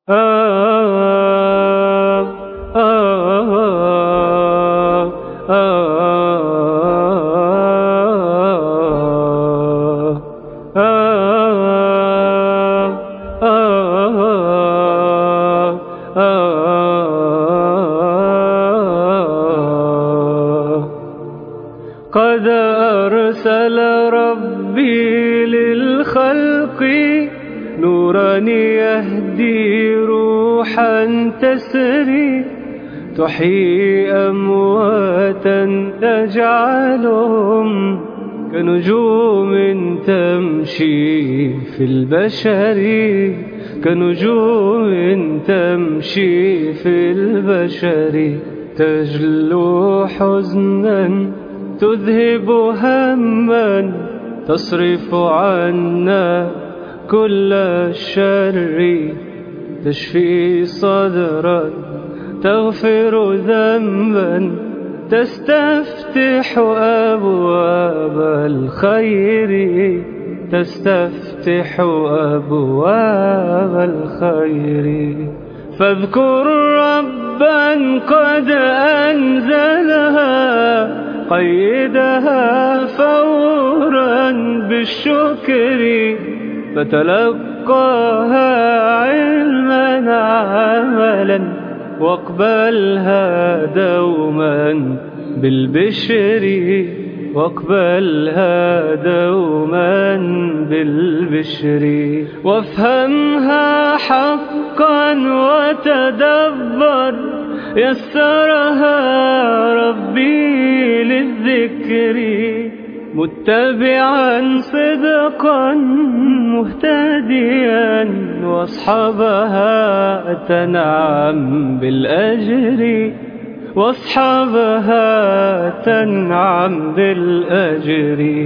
قد أرسل ربي للخلق نورا يهدي روحا تسري تحيي أمواتا تجعلهم كنجوم تمشي في البشر، كنجوم تمشي في البشر، تجلو حزنا تذهب هما تصرف عنا كل الشر، تشفي صدرا تغفر ذنبا تستفتح أبواب الخير، تستفتح أبواب الخير. فاذكر ربا قد أنزلها قيدها فورا بالشكر، فتلقاها علما عملا واقبلها دوما بالبشر، واقبلها دوما بالبشر. وافهمها حقا وتدبر، يسرها ربي للذكر، متبعا صدقا مهتديا، واصحابها تنعم بالأجر، واصحابها تنعم بالأجر.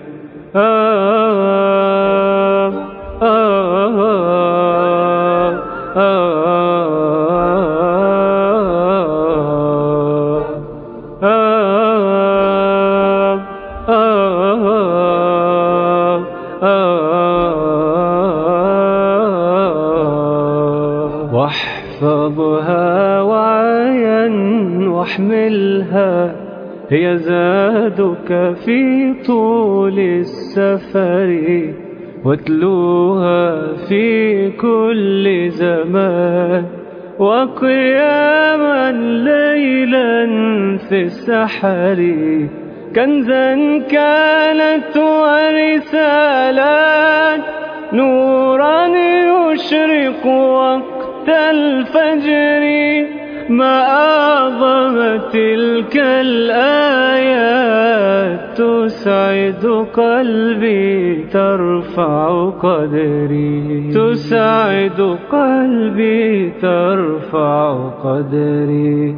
واحفظها وعيا واحملها، هي زادك في طول السفر، واتلوها في كل زمان، وقياما ليلا في السحر، كنزا كانت ورسالات، نورا يشرق وقت الفجر. ما أعظم تلك الآيات، تسعد قلبي ترفع قدري، تسعد قلبي ترفع قدري.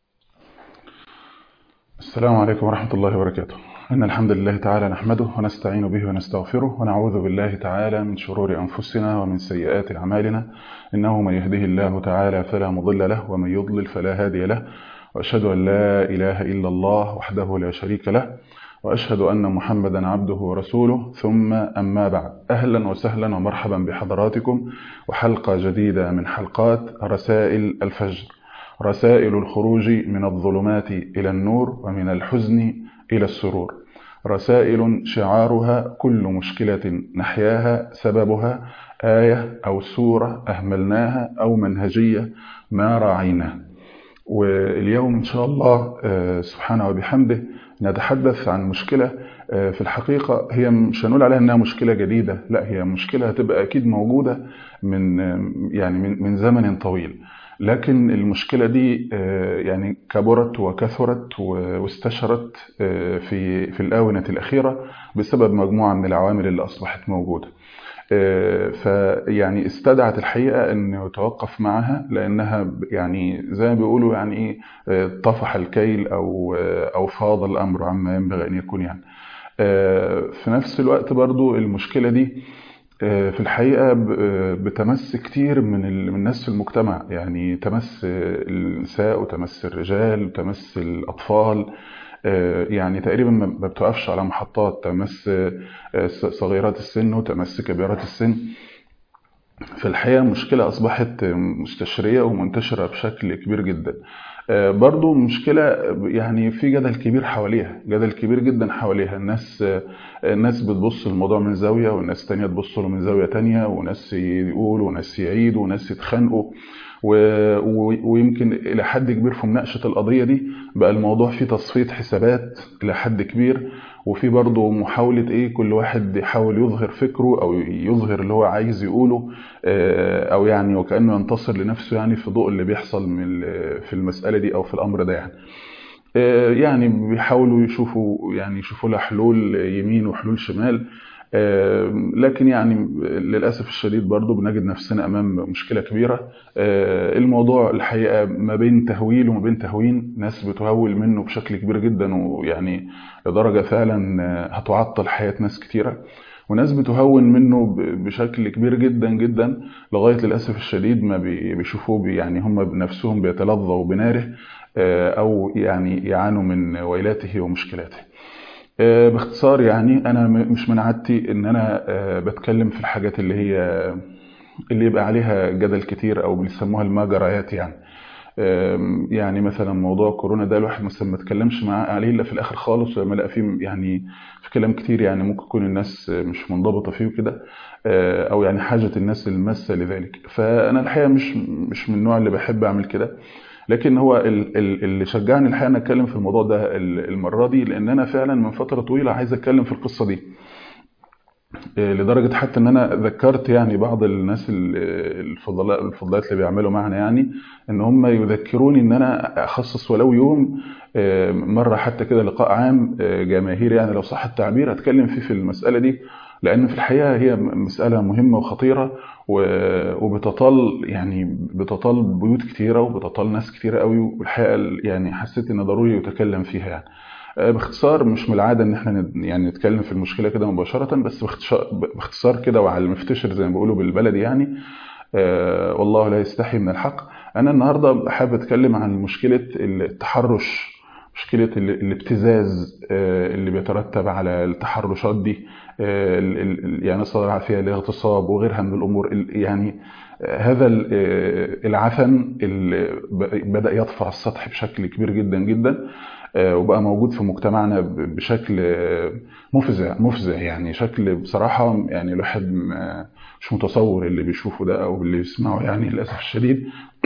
السلام عليكم ورحمة الله وبركاته. إن الحمد لله تعالى نحمده ونستعين به ونستغفره، ونعوذ بالله تعالى من شرور أنفسنا ومن سيئات أعمالنا، إنه من يهده الله تعالى فلا مضل له، ومن يضلل فلا هادي له، وأشهد أن لا إله إلا الله وحده لا شريك له، وأشهد أن محمدا عبده ورسوله. ثم أما بعد، أهلا وسهلا ومرحبا بحضراتكم، وحلقة جديدة من حلقات رسائل الفجر، رسائل الخروج من الظلمات إلى النور ومن الحزن إلى السرور، رسائل شعارها كل مشكلة نحياها سببها آية أو سورة أهملناها أو منهجية ما راعيناها. واليوم إن شاء الله سبحانه وبحمده نتحدث عن مشكلة في الحقيقة هي مش هنقول عليها أنها مشكلة جديدة، لا، هي مشكلة هتبقى أكيد موجودة من زمن طويل، لكن المشكلة دي يعني كبرت وكثرت واستشرت في الآونة الأخيرة بسبب مجموعة من العوامل اللي أصبحت موجودة. فيعني استدعت الحقيقة أن يتوقف معها، لأنها يعني زي ما بيقولوا يعني طفح الكيل أو فاض الأمر عما ينبغي أن يكون يعني. في نفس الوقت برضو المشكلة دي في الحقيقة بتمس كتير من الناس في المجتمع، يعني تمس النساء وتمس الرجال وتمس الأطفال، يعني تقريبا ما بتوقفش على محطات، تمس صغيرات السن وتمس كبيرات السن. في الحقيقة مشكلة أصبحت مستشرية ومنتشرة بشكل كبير جدا. برضو مشكلة يعني في جدل كبير حواليها، جدل كبير جدا حواليها. الناس بتبص الموضوع من زاوية، والناس تانية تبص له من زاوية تانية، وناس يقولوا وناس يعيدوا وناس يتخانقوا. ويمكن إلى حد كبير في مناقشة القضية دي بقى الموضوع فيه تصفية حسابات إلى حد كبير، وفي برضه محاولة كل واحد يحاول يظهر فكره أو يظهر اللي هو عايز يقوله، أو يعني وكأنه ينتصر لنفسه يعني في ضوء اللي بيحصل في المسألة دي أو في الأمر ده يعني. يعني بيحاولوا يشوفوا لها حلول يمين وحلول شمال. لكن يعني للأسف الشديد برضو بنجد نفسنا أمام مشكلة كبيرة. الموضوع الحقيقة ما بين تهويل وما بين تهوين، ناس بتهول منه بشكل كبير جدا، ويعني لدرجة فعلا هتعطل حياة ناس كتيرة، وناس بتهون منه بشكل كبير جدا جدا، لغاية للأسف الشديد ما بيشوفوه يعني هم بنفسهم بيتلظوا بناره، أو يعني يعانوا من ويلاته ومشكلاته. باختصار يعني أنا مش من عادتي إن أنا بتكلم في الحاجات اللي يبقى عليها جدل كتير أو بيسموها المجريات يعني. يعني مثلا موضوع كورونا ده الواحد مثلا ما اتكلمش معاه عليه الا في الاخر خالص، لما لقى فيه يعني في كلام كتير يعني ممكن يكون الناس مش منضبطه فيه وكده، او يعني حاجه الناس الماسه لذلك. فانا الحقيقه مش من النوع اللي بحب اعمل كده، لكن هو اللي شجعني الحقيقه ان اتكلم في الموضوع ده المره دي، لان انا فعلا من فتره طويله عايز اتكلم في القصه دي. لدرجة حتى ان انا ذكرت يعني بعض الناس الفضلات اللي بيعملوا معنا يعني، ان هم يذكروني ان انا اخصص ولو يوم، مرة حتى كده لقاء عام جماهيري يعني لو صح التعبير، اتكلم فيه في المسألة دي، لان في الحقيقة هي مسألة مهمة وخطيرة، وبتطال يعني بتطال بيوت كتيرة وبتطال ناس كتيرة قوي، والحقيقة يعني حسيت ان ضروري يتكلم فيها يعني. باختصار، مش من العاده ان احنا يعني نتكلم في المشكله كده مباشره، بس باختصار كده وعلى المفتشر زي ما بيقولوا بالبلدي يعني. والله لا يستحي من الحق. انا النهارده حابب اتكلم عن مشكله التحرش، مشكله الابتزاز اللي بيترتب على التحرشات دي، يعني نسأل الله العافيه، الاغتصاب وغيرها من الامور يعني. هذا العفن اللي بدأ يطفو على السطح بشكل كبير جدا جدا، وبقى موجود في مجتمعنا بشكل مفزع يعني، شكل بصراحة يعني الواحد مش متصور اللي بيشوفه ده أو اللي يسمعه يعني للأسف الشديد.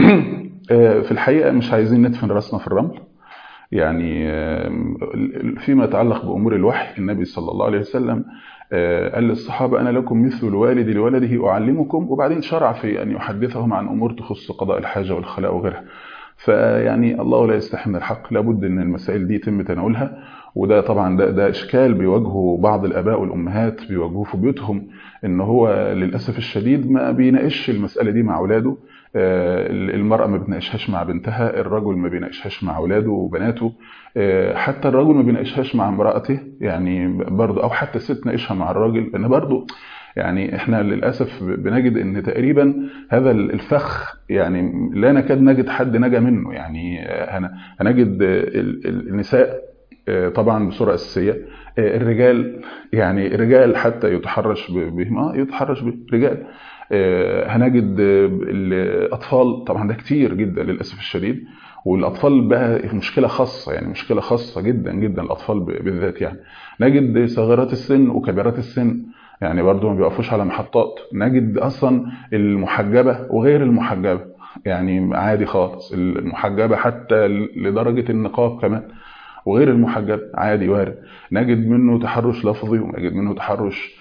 في الحقيقة مش عايزين ندفن راسنا في الرمل يعني. فيما يتعلق بأمور الوحي، النبي صلى الله عليه وسلم قال للصحابة: أنا لكم مثل الوالد لولده أعلمكم، وبعدين شرع في أن يحدثهم عن أمور تخص قضاء الحاجة والخلاء وغيرها. فيعني الله لا يستحي من الحق، لابد ان المسائل دي يتم تناولها. وده طبعا ده اشكال بيواجهه بعض الاباء والامهات بيواجهوه في بيوتهم، ان هو للاسف الشديد ما بيناقش المساله دي مع اولاده. المراه ما بتناقشهاش مع بنتها، الرجل ما بيناقشهاش مع اولاده وبناته، حتى الرجل ما بيناقشهاش مع امراته يعني برضه، او حتى الست تناقشها مع الراجل، لان برضه يعني احنا للاسف بنجد ان تقريبا هذا الفخ يعني لا نكاد نجد حد نجا منه يعني. هنجد النساء طبعا بصوره اساسيه، الرجال يعني الرجال حتى يتحرش بهم، يتحرش برجال. هنجد الاطفال طبعا ده كتير جدا للاسف الشديد، والاطفال بقى مشكله خاصه يعني، مشكله خاصه جدا جدا الاطفال بالذات يعني. نجد صغيرات السن وكبيرات السن يعني برضو ما بيقفوش على محطات. نجد اصلا المحجبه وغير المحجبه يعني عادي خالص، المحجبه حتى لدرجه النقاب كمان، وغير المحجب عادي وارد. نجد منه تحرش لفظي، ونجد منه تحرش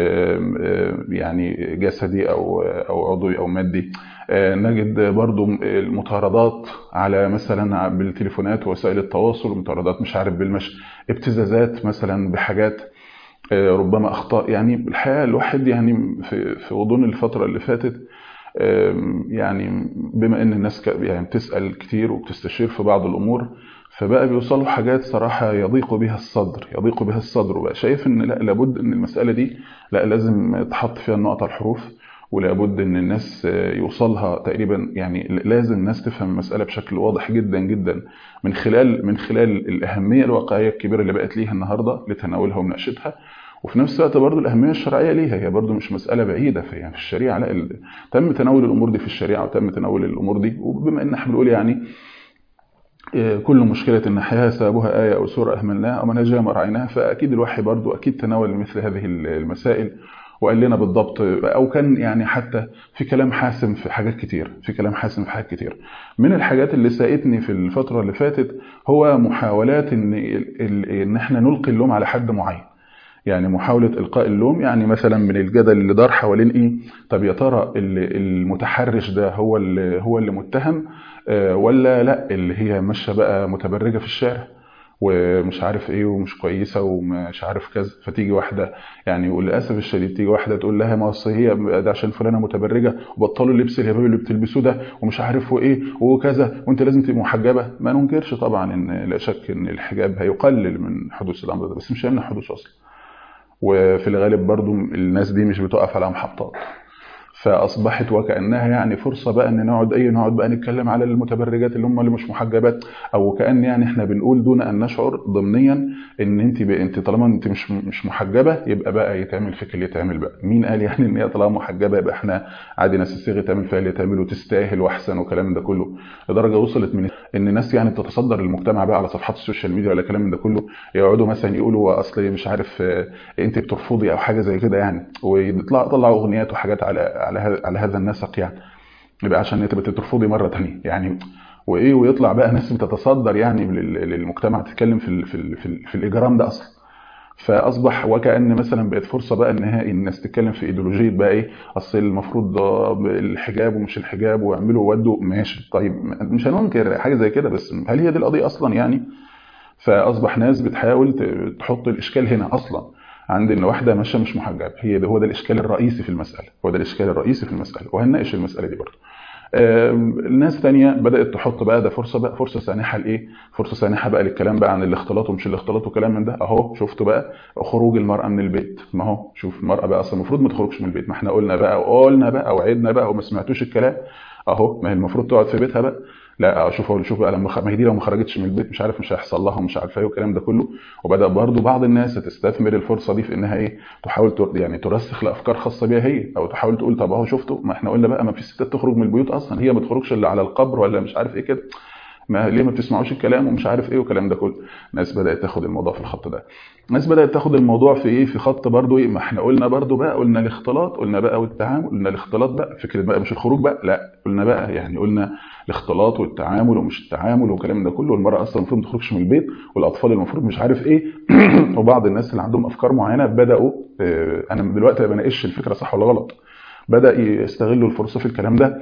يعني جسدي او عضوي او مادي. نجد برضو المطاردات على مثلا بالتليفونات ووسائل التواصل، مطاردات مش عارف بالمشي، ابتزازات مثلا بحاجات، ربما اخطاء يعني. الحقيقه الواحد يعني في غضون الفتره اللي فاتت يعني بما ان الناس يعني بتسال كتير وبتستشير في بعض الامور، فبقى بيوصلوا حاجات صراحه يضيق بها الصدر، يضيق بها الصدر، وبقى شايف ان لا، لابد ان المساله دي لا لازم تحط فيها النقط على الحروف، ولابد ان الناس يوصلها تقريبا يعني، لازم الناس تفهم المساله بشكل واضح جدا جدا من خلال الاهميه الواقعيه الكبيره اللي بقت ليها النهارده لتناولها ومناقشتها. وفي نفس الوقت برضو الأهمية الشرعية ليها، هي برضو مش مسألة بعيدة في الشريعة، لا تم تناول الأمور دي في الشريعة وتم تناول الأمور دي. وبما إن احنا بنقول يعني كل مشكلة نحياها سببها آية أو سورة أهملناها أو منهجها ما رعيناها، فأكيد الوحي برضو أكيد تناول مثل هذه المسائل وقال لنا بالضبط، أو كان يعني حتى في كلام حاسم في حاجات كتير، من الحاجات اللي ساءتني في الفترة اللي فاتت هو محاولات إن احنا نلقي اللوم على حد معين. يعني محاولة إلقاء اللوم، يعني مثلا من الجدل اللي دار حوالين إيه، طب يا ترى المتحرش ده هو اللي متهم ولا لا اللي هي ماشيه بقى متبرجة في الشارع ومش عارف ايه ومش كويسة ومش عارف كذا. فتيجي واحدة يعني، وللأسف الشديد تيجي واحدة تقول لها ما أصل هي ده عشان فلانة متبرجة وبطلوا اللبس الهباب اللي بتلبسوه ده ومش عارف وايه وكذا وانت لازم تبقى محجبة. ما ننكرش طبعا ان لا شك ان الحجاب هيقلل من حدوث الأمر ده، بس مش هيمنع حدوثه أصلا. وفي الغالب برضو الناس دي مش بتقف على محطات، فاصبحت وكانها يعني فرصه بقى ان نقعد بقى نتكلم على المتبرجات اللي هم اللي مش محجبات، او كان يعني احنا بنقول دون ان نشعر ضمنيا ان انت طالما انت مش محجبه يبقى بقى يتعمل فيك اللي يتعمل. بقى مين قال يعني ان هي طالما محجبه يبقى احنا عادي ناس الصيغه تعمل فيها اللي تعمله وتستاهل واحسن وكلام ده كله؟ لدرجه وصلت من ان ناس يعني بتتصدر المجتمع بقى على صفحات السوشيال ميديا ولا كلام ده كله، يقعدوا مثلا يقولوا اصل مش عارف انت بترفضي او حاجه زي كده يعني، ويطلعوا اغنيات وحاجات على هذا النسق يعني، يبقى عشان تبقى ترفضي مره ثانيه يعني. وايه ويطلع بقى ناس بتتصدر يعني للمجتمع تتكلم في الاجرام ده اصلا. فاصبح وكأن مثلا بقت فرصه بقى نهائي الناس تتكلم في ايديولوجيه بقى ايه، اصل المفروض الحجاب ومش الحجاب ويعملوا ودوا ماشي. طيب مش هننكر حاجه زي كده، بس هل هي دي القضيه اصلا يعني؟ فاصبح ناس بتحاول تحط الاشكال هنا اصلا عند ان واحده ماشيه مش محجبه، هو ده الاشكال الرئيسي في المساله، وهنناقش المساله دي برضه. الناس تانية بدأت تحط بقى ده فرصة سانحة لإيه؟ فرصة سانحة بقى للكلام بقى عن الاختلاط ومش الاختلاط وكلام من ده. أهو شفتوا بقى خروج المرأة من البيت، ما هو شوف المرأة بقى أصلا المفروض ما تخرجش من البيت، ما احنا قلنا بقى وعدنا بقى وما سمعتوش الكلام. أهو ما هي المفروض تقعد في بيتها بقى. لا شوف بقى لما ما هي دي لو ما خرجتش من البيت مش عارف مش هيحصل لها ومش عارف ايه والكلام ده كله. وبدأ برضو بعض الناس تستثمر الفرصة دي في انها ايه، تحاول يعني ترسخ لافكار خاصة بيها هي، او تحاول تقول طب اهو شفتوا ما احنا قلنا بقى ما في ستات تخرج من البيوت اصلا، هي ما تخرجش الا على القبر ولا مش عارف ايه كده، ما ليه ما بتسمعوش الكلام ومش عارف ايه والكلام ده كله. ناس بدأت تاخد الموضوع في الخط ده، ناس بدأت تاخد الموضوع في ايه، في خط برضو ايه، ما احنا قلنا برضو بقى قلنا الاختلاط، قلنا بقى والتعامل، قلنا الاختلاط بقى فكرة بقى مش الخروج بقى، لا قلنا بقى يعني قلنا الاختلاط والتعامل ومش التعامل والكلام ده كله، والمرأة اصلا المفروض ما تخرجش من البيت والاطفال المفروض مش عارف ايه. وبعض الناس اللي عندهم افكار معينة بدأوا انا دلوقتي ما بناقش الفكرة صح ولا غلط، بدأ يستغلوا الفرصة في الكلام ده.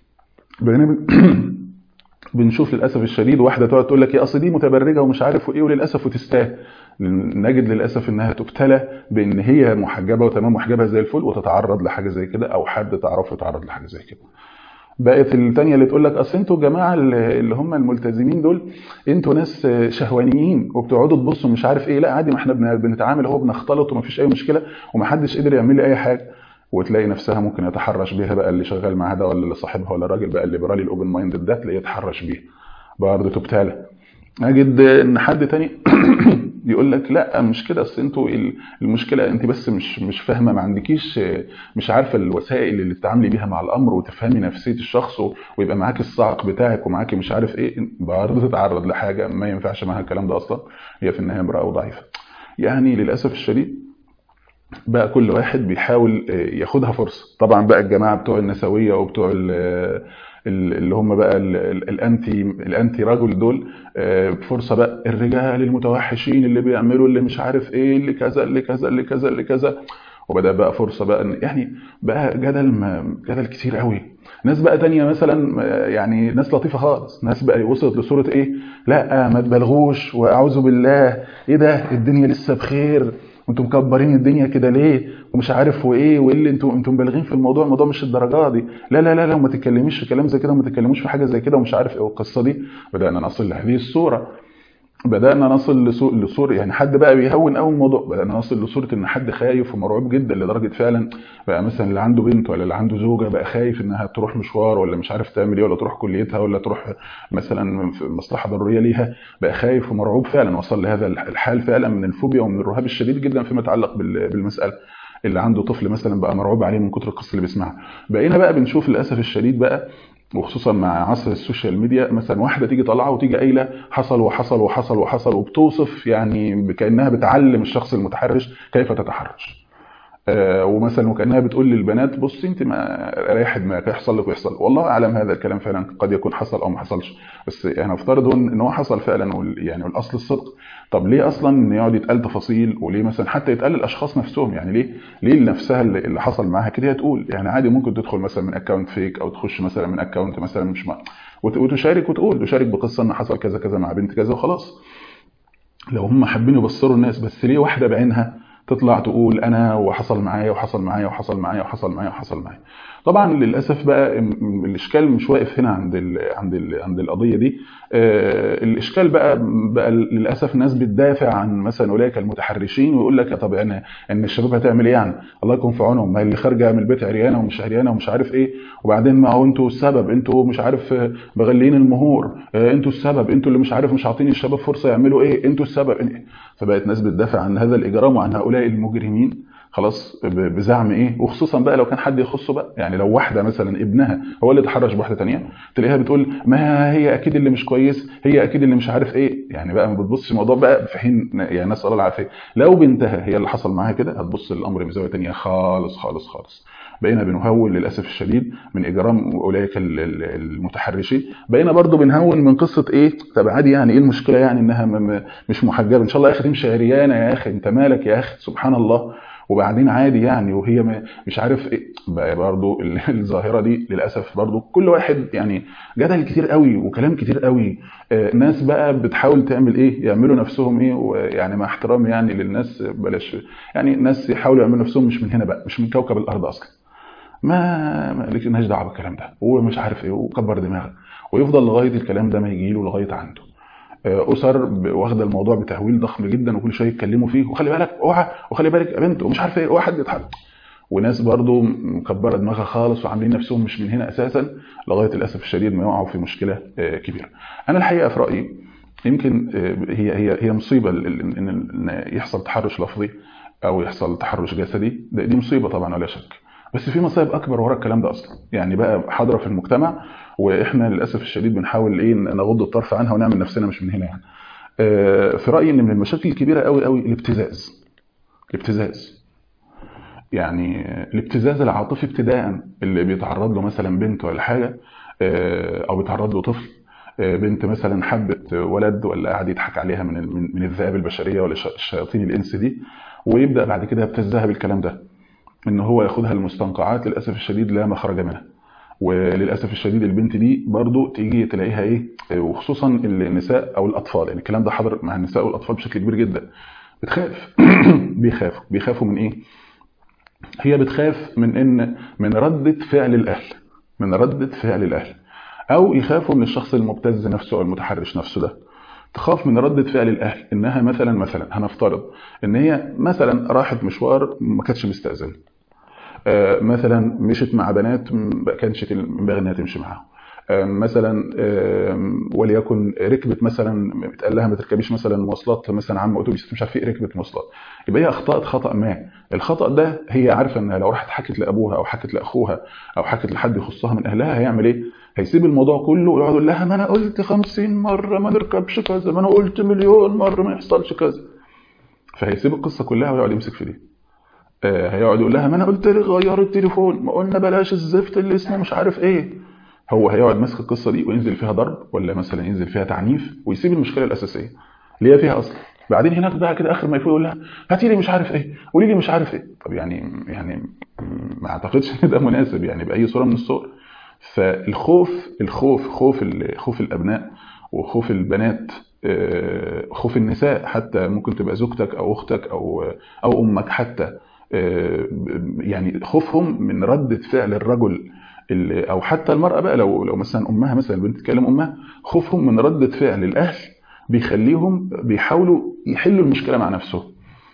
بنشوف للاسف الشديد واحده تقعد تقول لك ايه اصل دي متبرجه ومش عارف ايه وللاسف وتستاهل، نجد للاسف انها تبتلى بان هي محجبه وتمام محجبه زي الفل وتتعرض لحاجه زي كده، او حد تعرفه يتعرض لحاجه زي كده. بقت الثانيه اللي تقول لك اصل انتوا الجماعه اللي هم الملتزمين دول انتوا ناس شهوانيين وبتقعدوا تبصوا مش عارف ايه، لا عادي ما احنا بنتعامل اهو بنختلط ومفيش اي مشكله ومحدش قدر يعمل لي اي حاجه. وتلاقي نفسها ممكن يتحرش بيها بقى اللي شغال معاها ده ولا اللي صاحبها ولا الراجل بقى الليبرالي الاوبن مايند ده، تلاقيه يتحرش بيها برضه تبتالى. اجد ان حد تاني يقول لك لا مش كده، اصل انتوا المشكله انت بس مش فاهمه، ما عندكيش مش عارفه الوسائل اللي تتعاملي بيها مع الامر وتفهمي نفسيه الشخص ويبقى معاكي الصعق بتاعك ومعاكي مش عارف ايه، برضه تتعرض لحاجه ما ينفعش معاها الكلام ده اصلا، هي في النهايه امراه ضعيفه. يعني للاسف الشديد بقى كل واحد بيحاول ياخدها فرصة. طبعا بقى الجماعة بتوع النسوية وبتوع اللي هم بقى الانتي رجل دول فرصة بقى الرجال المتوحشين اللي بيعملوا اللي مش عارف ايه اللي كذا اللي كذا اللي كذا اللي كذا. وبدأ بقى فرصة بقى يعني بقى جدل كتير قوي. ناس بقى تانية مثلا يعني ناس لطيفة خالص، ناس بقى وصلت لصورة ايه، لا ما تبالغوش واعوذ بالله، ايه ده الدنيا لسه بخير وانتم مكبرين الدنيا كده ليه ومش عارف وايه وايه اللي انتم مبالغين في الموضوع مش الدرجات دي، لا وما تتكلميش في كلام زي كده وما تتكلموش في حاجه زي كده ومش عارف ايه والقصه دي. بدانا نصل لهذه الصوره. بدأنا نصل لصورة، يعني حد بقى بيهون قوي الموضوع، بدأنا نصل لصورة ان حد خايف ومرعوب جدا لدرجة فعلا بقى مثلا اللي عنده بنت ولا اللي عنده زوجة بقى خايف انها تروح مشوار ولا مش عارف تعمل ايه، ولا تروح كليتها ولا تروح مثلا في مصلحة ضرورية ليها، بقى خايف ومرعوب فعلا، وصل لهذا الحال فعلا من الفوبيا ومن الرهاب الشديد جدا فيما يتعلق بالمسألة. اللي عنده طفل مثلا بقى مرعوب عليه من كتر القصة اللي بيسمعها. بقينا بقى بنشوف للأسف الشديد بقى، وخصوصا مع عصر السوشيال ميديا، مثلا واحده تيجي طالعه وتيجي قايله حصل وحصل وحصل وحصل، وبتوصف يعني كانها بتعلم الشخص المتحرش كيف تتحرش. ومثلا وكانها بتقول للبنات بصي انت ما ريح دماغك يحصل لك ويحصل. والله اعلم هذا الكلام فعلا قد يكون حصل او ما حصلش، بس يعني افترض ان هو حصل فعلا يعني والاصل الصدق. طب ليه اصلا ان يقعد يتقال تفاصيل، وليه مثلا حتى يتقال الاشخاص نفسهم؟ يعني ليه نفسها اللي حصل معاها كده هي تقول؟ يعني عادي ممكن تدخل مثلا من اكونت فيك، او تخش مثلا من اكونت مثلا مش وتشارك وتقول تشارك بقصه ان حصل كذا كذا مع بنت كذا وخلاص. لو هم حابين يبصروا الناس، بس ليه واحده بعينها تطلع تقول انا وحصل معايا وحصل معايا وحصل معايا وحصل معايا وحصل معايا؟ طبعا للاسف بقى الاشكال مش واقف هنا عند القضيه دي. الاشكال بقى للاسف ناس بتدافع عن مثلا اولئك المتحرشين، ويقول لك طب انا ان الشباب هتعمل ايه يعني؟ الله يكون في عونهم، ما اللي خارجه من البيت عريانه ومش عريانه ومش عارف ايه، وبعدين ما هو انتوا السبب، انتوا مش عارف مغلين المهور، انتوا السبب، انتوا اللي مش عارف مش عاطين الشباب فرصه يعملوا ايه، انتوا السبب. فبقت ناس بتدافع عن هذا الاجرام وعن هؤلاء المجرمين خلاص بزعم ايه. وخصوصا بقى لو كان حد يخصه بقى، يعني لو واحده مثلا ابنها هو اللي تحرش بواحده ثانيه، تلاقيها بتقول ما هي اكيد اللي مش كويس، هي اكيد اللي مش عارف ايه. يعني بقى ما بتبصش الموضوع بقى في حين، يعني نسال الله العافيه، لو بنتها هي اللي حصل معاها كده هتبص للامر بزاويه ثانيه خالص خالص خالص. بقينا بنهول للاسف الشديد من اجرام اولئك المتحرشين. بقينا برضو بنهون من قصه ايه، طب عادي يعني ايه المشكله يعني انها مش محجبه، ان شاء الله يا اخي تمشي عريانه، يا اخي انت مالك يا اخي، سبحان الله. وبعدين عادي يعني، وهي مش عارف ايه. بقى برضو الظاهره دي للاسف برضو كل واحد يعني جدل كتير قوي وكلام كتير قوي. ناس بقى بتحاول تعمل ايه، يعملوا نفسهم ايه، ويعني مع احترامي يعني للناس بلاش، يعني ناس يحاولوا يعملوا نفسهم مش من هنا بقى، مش من كوكب الارض اصلا، ما لكناش دعوه بالكلام ده ومش عارف ايه وكبر دماغك، ويفضل لغايه الكلام ده ما يجي له لغايه عنده. اسر واخده الموضوع بتهويل ضخم جدا، وكل شويه يتكلموا فيه، وخلي بالك اوعى، وخلي بالك يا بنت، ومش عارف ايه، واحد يتحرك. وناس برضو مكبره دماغها خالص وعاملين نفسهم مش من هنا اساسا، لغايه للاسف الشديد ما يقعوا في مشكله كبيره. انا الحقيقه في رايي يمكن هي مصيبه ان يحصل تحرش لفظي او يحصل تحرش جسدي، دي مصيبه طبعا ولا شك. بس في مصايب اكبر ورا الكلام ده اصلا، يعني بقى حاضره في المجتمع، واحنا للاسف الشديد بنحاول ايه نغض الطرف عنها ونعمل نفسنا مش من هنا يعني. في رايي ان من المشاكل الكبيره قوي قوي الابتزاز. يعني الابتزاز العاطفي ابتداء اللي بيتعرض له مثلا بنت ولا حاجه، او بيتعرض له طفل، بنت مثلا حبت ولد ولا قاعد يضحك عليها من الذئاب البشريه ولا الشياطين الانس دي، ويبدا بعد كده يبتزها بالكلام ده، ان هو ياخدها المستنقعات للاسف الشديد لا مخرج منها. وللاسف الشديد البنت دي برضو تيجي تلاقيها ايه، وخصوصا النساء او الاطفال، يعني الكلام ده حاضر مع النساء والاطفال بشكل كبير جدا، بتخاف. بيخافوا من ايه؟ هي بتخاف من ردة فعل الاهل، من ردة فعل الاهل، او يخافوا من الشخص المبتز نفسه او المتحرش نفسه ده. تخاف من ردة فعل الاهل، انها مثلا هنفترض ان هي مثلا راحت مشوار ما كانتش مستأذنه، مثلا مشت مع بنات ما كانش ينبغي انها تمشي معاهم، مثلا وليكن ركبت مثلا اتقال لها ما تركبيش مثلا مواصلات مثلا عامه اتوبيس مش عارف ايه، ركبت مواصلات، يبقى هي اخطات خطا ما. الخطا ده هي عارفه انها لو راحت حكت لابوها او حكت لاخوها او حكت لحد يخصها من اهلها هيعمل ايه؟ هيسيب الموضوع كله ويقعد يقول لها ما انا قلت 50 مره ما نركبش كذا، ما انا قلت مليون مره ما يحصلش كذا. فهيسيب القصه كلها ويقعد يمسك في دي. هيقعد يقول لها ما انا قلت لك غير التليفون، ما قلنا بلاش الزفت اللي اسمه مش عارف ايه. هو هيقعد ماسك القصه دي وينزل فيها ضرب ولا مثلا ينزل فيها تعنيف، ويسيب المشكله الاساسيه اللي هي فيها اصلا. بعدين هناك بقى كده اخر ما يفوق يقول لها هاتي لي مش عارف ايه، قولي لي مش عارف ايه. طب يعني ما اعتقدش ان ده مناسب يعني باي صوره من الصور. خوف الابناء وخوف البنات، خوف النساء حتى، ممكن تبقى زوجتك او اختك او امك حتى، يعني خوفهم من ردة فعل الرجل او حتى المرأة بقى، لو مثلا امها، مثلا البنت تتكلم امها، خوفهم من ردة فعل الاهل بيخليهم بيحاولوا يحلوا المشكله مع نفسهم.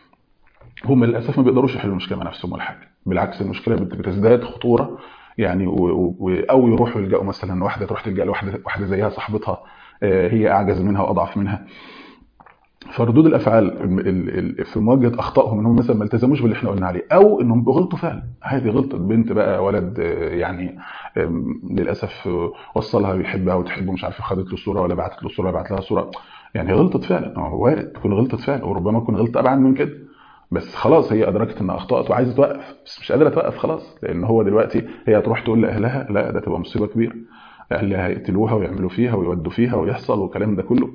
هم للاسف ما بيقدروش يحلوا المشكله مع نفسهم ولا حاجه، بالعكس المشكله بتزداد خطوره يعني. او يروحوا يلجأوا مثلا، واحده تروح تلجأ لواحده زيها صاحبتها هي اعجز منها واضعف منها. فردود الافعال في مواجهه اخطائهم انهم مثلا ما التزموش باللي احنا قلنا عليه، او انهم غلطوا فعلا عادي. غلطت بنت بقى ولد يعني للاسف وصلها بيحبها وتحبه مش عارف، خدت له صوره ولا بعتت له صوره ولا بعت لها صوره، يعني غلطت فعلا. وارد تكون غلطت فعلا، وربما تكون غلطت ابعد من كده. بس خلاص هي ادركت ان اخطات وعايزه توقف، بس مش قادره توقف خلاص. لان هو دلوقتي هي هتروح تقول لاهلها، لا ده تبقى مصيبه كبيره. اهلها هيقتلوها ويعملوا فيها ويودوا فيها ويحصل والكلام ده كله.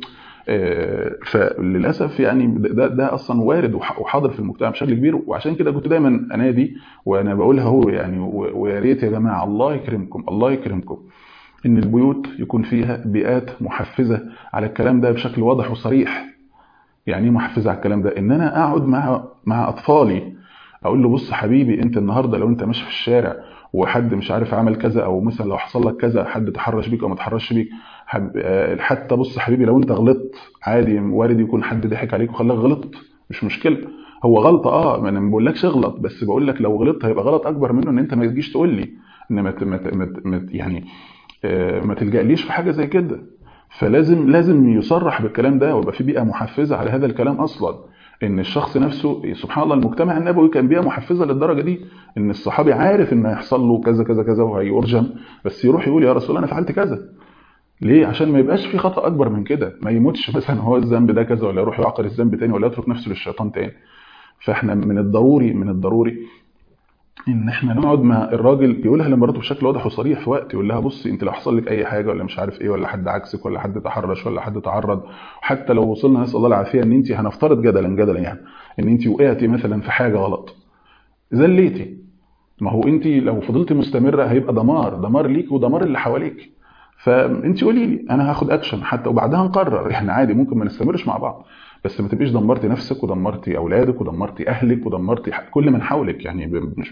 فللاسف يعني ده اصلا وارد وحاضر في المجتمع بشكل كبير. وعشان كده كنت دايما انادي وانا بقولها هو يعني، ويا ريت يا جماعه الله يكرمكم الله يكرمكم ان البيوت يكون فيها بيئات محفزه على الكلام ده بشكل واضح وصريح. يعني ايه محفزه على الكلام ده؟ ان انا اقعد مع اطفالي اقول له بص حبيبي، انت النهارده لو انت ماشي في الشارع وحد مش عارف عمل كذا، او مثلا لو حصل لك كذا، حد تحرش بيك او ما تحرش بيك، حتى بص حبيبي لو انت غلطت عادي، وارد يكون حد ضحك عليك وخلاك غلطت، مش مشكله. هو غلطه ما انا ما بقولكش اغلط، بس بقول لك لو غلطت هيبقى غلط اكبر منه ان انت ما تجيش تقول لي ان يعني ما تلجأليش في حاجه زي كده. فلازم يصرح بالكلام ده، ويبقى في بيئه محفزه على هذا الكلام اصلا. ان الشخص نفسه سبحان الله المجتمع النبوي كان بيئه محفزه للدرجه دي، ان الصحابي عارف ان هيحصل له كذا كذا كذا وهيرجم، بس يروح يقول يا رسول الله انا فعلت كذا. ليه؟ عشان ما يبقاش في خطا اكبر من كده، ما يموتش مثلا هو الذنب ده كذا، ولا يروح يعقر الذنب تاني، ولا يترك نفسه للشيطان تاني. فاحنا من الضروري ان احنا نقعد مع الراجل يقولها لمراته بشكل واضح وصريح في وقت، يقول لها بصي انت لو حصل لك اي حاجه ولا مش عارف ايه، ولا حد عكسك، ولا حد تحرش، ولا حد تعرض، حتى لو وصلنا نسال الله العافيه ان انت هنفترض جدلا يعني ان انت وقعتي مثلا في حاجه غلط، زليتي، ما هو انت لو فضلتي مستمره هيبقى دمار ليك ودمار اللي حواليك. فانت قولي لي انا هاخد اكشن حتى، وبعدها نقرر احنا عادي ممكن ما نستمرش مع بعض، بس ما تبقيش دمرتي نفسك ودمرتي اولادك ودمرتي اهلك ودمرتي كل من حولك. يعني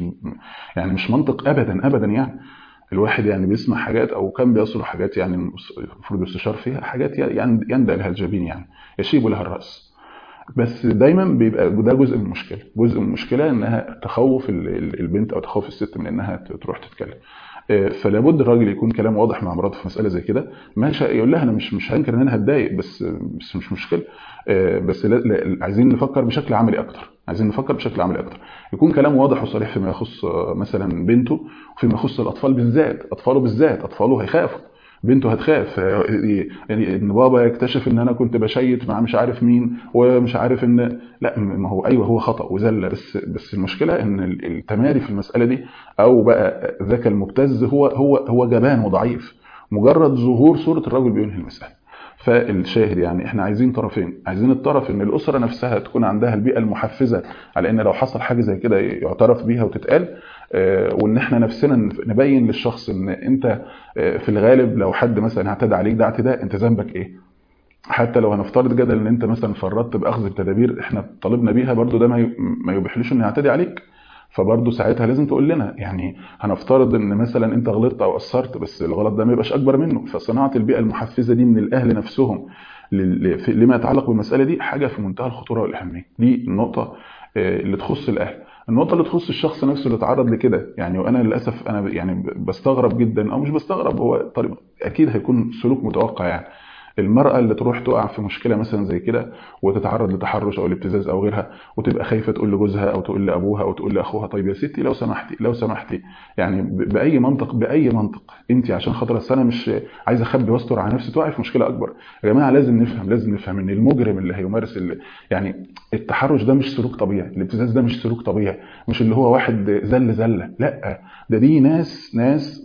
مش منطق ابدا ابدا يعني. الواحد يعني بيسمع حاجات او كان بيصل حاجات يعني المفروض يستشار فيها، حاجات يعني يندى لها الجبين، يعني يشيب لها الراس. بس دايما بيبقى ده جزء من المشكله انها تخوف البنت او تخوف الست من انها تروح تتكلم. فلا بد الراجل يكون كلام واضح مع مراته في مساله زي كده. ماشي يقول لها انا مش هنكر ان انا هتضايق، بس مش مشكله. بس عايزين نفكر بشكل عملي اكتر. يكون كلام واضح وصريح فيما يخص مثلا بنته، وفيما يخص الاطفال بالذات. اطفاله هيخافوا، بنته هتخاف يعني ان بابا يكتشف ان انا كنت بشيت مع مش عارف مين، ومش عارف ان لا، ما هو ايوه هو خطأ وزله، بس المشكله ان التمادي في المساله دي او بقى ذاك المبتز هو جبان وضعيف. مجرد ظهور صوره الرجل بينهي المساله. فالشاهد يعني احنا عايزين طرفين، عايزين الطرف ان الاسره نفسها تكون عندها البيئه المحفزه على ان لو حصل حاجه زي كده يعترف بيها وتتقال، وان احنا نفسنا نبين للشخص ان انت في الغالب لو حد مثلا اعتدى عليك ده اعتداء، انت ذنبك ايه؟ حتى لو هنفترض جدلا ان انت مثلا فرطت باخذ التدابير احنا طالبنا بيها، برضو ده ما يبيحلوش انه يعتدي عليك. فبرضو ساعتها لازم تقول لنا، يعني هنفترض ان مثلا انت غلطت او قصرت، بس الغلط ده ما يبقاش اكبر منه. فصناعه البيئه المحفزه دي من الاهل نفسهم لما يتعلق بالمساله دي حاجه في منتهى الخطوره والاهميه. دي النقطه اللي تخص الاهل. النقطه اللي تخص الشخص نفسه اللي اتعرض لكده، يعني وانا للاسف انا يعني بستغرب جدا، او مش بستغرب، هو طريق اكيد هيكون سلوك متوقع يعني. المرأة اللي تروح تقع في مشكلة مثلا زي كده وتتعرض لتحرش أو الابتزاز أو غيرها، وتبقى خايفة تقول لجوزها أو تقول لأبوها أو تقول لأخوها طيب يا ستي لو سمحتي يعني بأي منطق أنت عشان خاطر أنا مش عايز أخبي واستر على نفسي تقعي في مشكلة أكبر. يا جماعة لازم نفهم إن المجرم اللي هيمارس يعني التحرش ده مش سلوك طبيعي، الابتزاز ده مش سلوك طبيعي، مش اللي هو واحد زلة، لا، دي ناس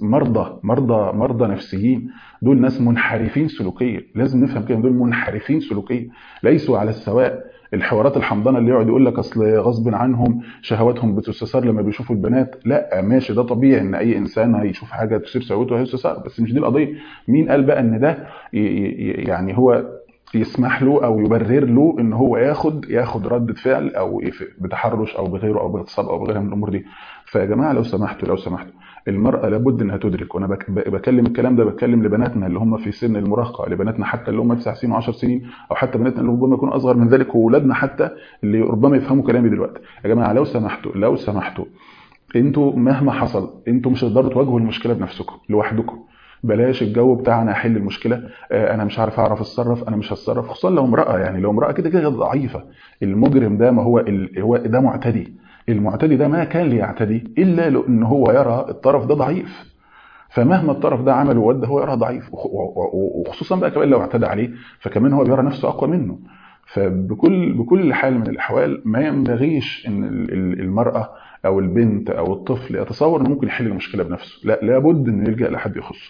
مرضى نفسيين. دول ناس منحرفين سلوكيا، لازم نفهم كده، دول منحرفين سلوكيا ليسوا على السواء. الحوارات الحمضانه اللي يقعد يقول لك اصل غصب عنهم شهواتهم بتستثار لما بيشوفوا البنات، لا ماشي ده طبيعي ان اي انسان هيشوف حاجه تثير شهوته هيستثار، بس مش دي القضيه. مين قال بقى ان ده يعني هو يسمح له او يبرر له ان هو ياخد ردة فعل او بتحرش او بغيره او باغتصاب او بغيرها من الامور دي. فيا جماعه لو سمحتوا المراه لابد انها تدرك، وانا بكلم الكلام ده، بتكلم لبناتنا اللي هم في سن المراهقه، لبناتنا حتى اللي هم 9 سنين و10 سنين، او حتى بناتنا اللي ربما يكونوا اصغر من ذلك، واولادنا حتى اللي ربما يفهموا كلامي دلوقتي. يا جماعه لو سمحتوا انتوا مهما حصل انتوا مش هتقدروا تواجهوا المشكله بنفسكم لوحدكم. بلاش الجو بتاع انا احل المشكله، انا مش عارف اعرف اتصرف، انا مش هتصرف، خصوصا لو امراه. يعني لو امراه كده كده ضعيفه. المجرم ده ما هو ده معتدي. المعتدي ده ما كان ليعتدي الا لان هو يرى الطرف ده ضعيف. فمهما الطرف ده عمل وود هو يرى ضعيف، وخصوصا بقى كمان لو اعتدى عليه فكمان هو بيرى نفسه اقوى منه. بكل حال من الاحوال ما ينبغيش ان المراه او البنت او الطفل يتصور انه ممكن يحل المشكله بنفسه، لا، لابد انه يلجا لحد يخصه.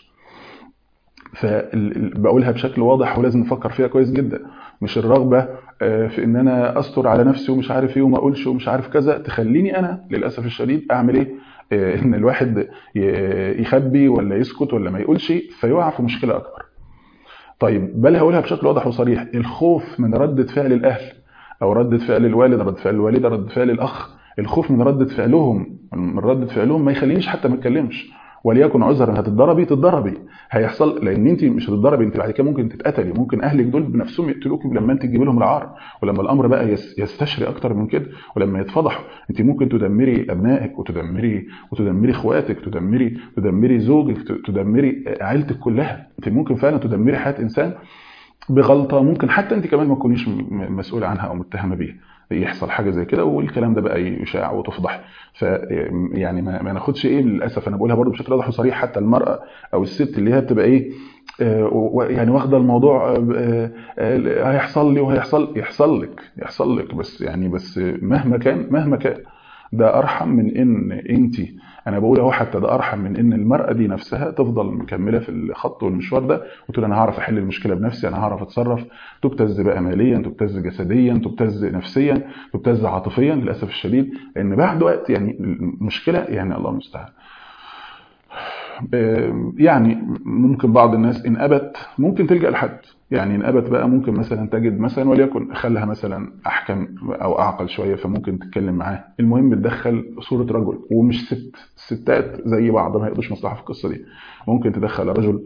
فبقولها بشكل واضح ولازم نفكر فيها كويس جدا. مش الرغبه في ان انا استر على نفسي ومش عارف ايه وما اقولش ومش عارف كذا تخليني انا للاسف الشديد اعمل ايه، ان الواحد يخبي ولا يسكت ولا ما يقولش فيقع في مشكله اكبر. طيب بل هقولها بشكل واضح وصريح، الخوف من ردة فعل الأهل أو ردة فعل الوالد، ردة فعل الوالدة، ردة فعل الأخ، الخوف من ردة فعلهم، من ردة فعلهم ما يخلينيش حتى ما اتكلمش. وليكن عذرا هتتضربي هيحصل، لان انت مش هتتضربي، انت بعد كده ممكن تتقتلي، ممكن اهلك دول بنفسهم يقتلوكي لما انت تجيبي لهم العار. ولما الامر بقى يستشري اكتر من كده ولما يتفضحوا انت ممكن تدمري ابنائك وتدمري اخواتك، تدمري زوجك، تدمري عيلتك كلها. انت ممكن فعلا تدمري حياه انسان بغلطه ممكن حتى انت كمان ما تكونيش مسؤوله عنها او متهمه بيها. يحصل حاجه زي كده والكلام ده بقى يشاع وتفضح. ف يعني ما ناخدش ايه، للاسف انا بقولها برضو بشكل واضح وصريح، حتى المراه او الست اللي هي بتبقى ايه يعني واخده الموضوع هيحصل لي يحصل لك بس مهما كان ده ارحم من ان انت، انا بقول اهو حتى ده ارحم من ان المراه دي نفسها تفضل مكمله في الخط والمشوار ده وتقول انا هعرف احل المشكله بنفسي، انا هعرف اتصرف. تبتز بقى ماليا، تبتز جسديا، تبتز نفسيا، تبتز عاطفيا للاسف الشديد. لان بعد وقت يعني المشكله يعني الله المستعان. يعني ممكن بعض الناس ان ابت ممكن تلجا لحد، يعني ان ابت بقى ممكن مثلا تجد مثلا وليكن خلها مثلا احكم او اعقل شويه فممكن تتكلم معاه. المهم تدخل صوره رجل ومش ست، الستات زي بعض ما يقضوش مصلحه في القصه دي. ممكن تدخل رجل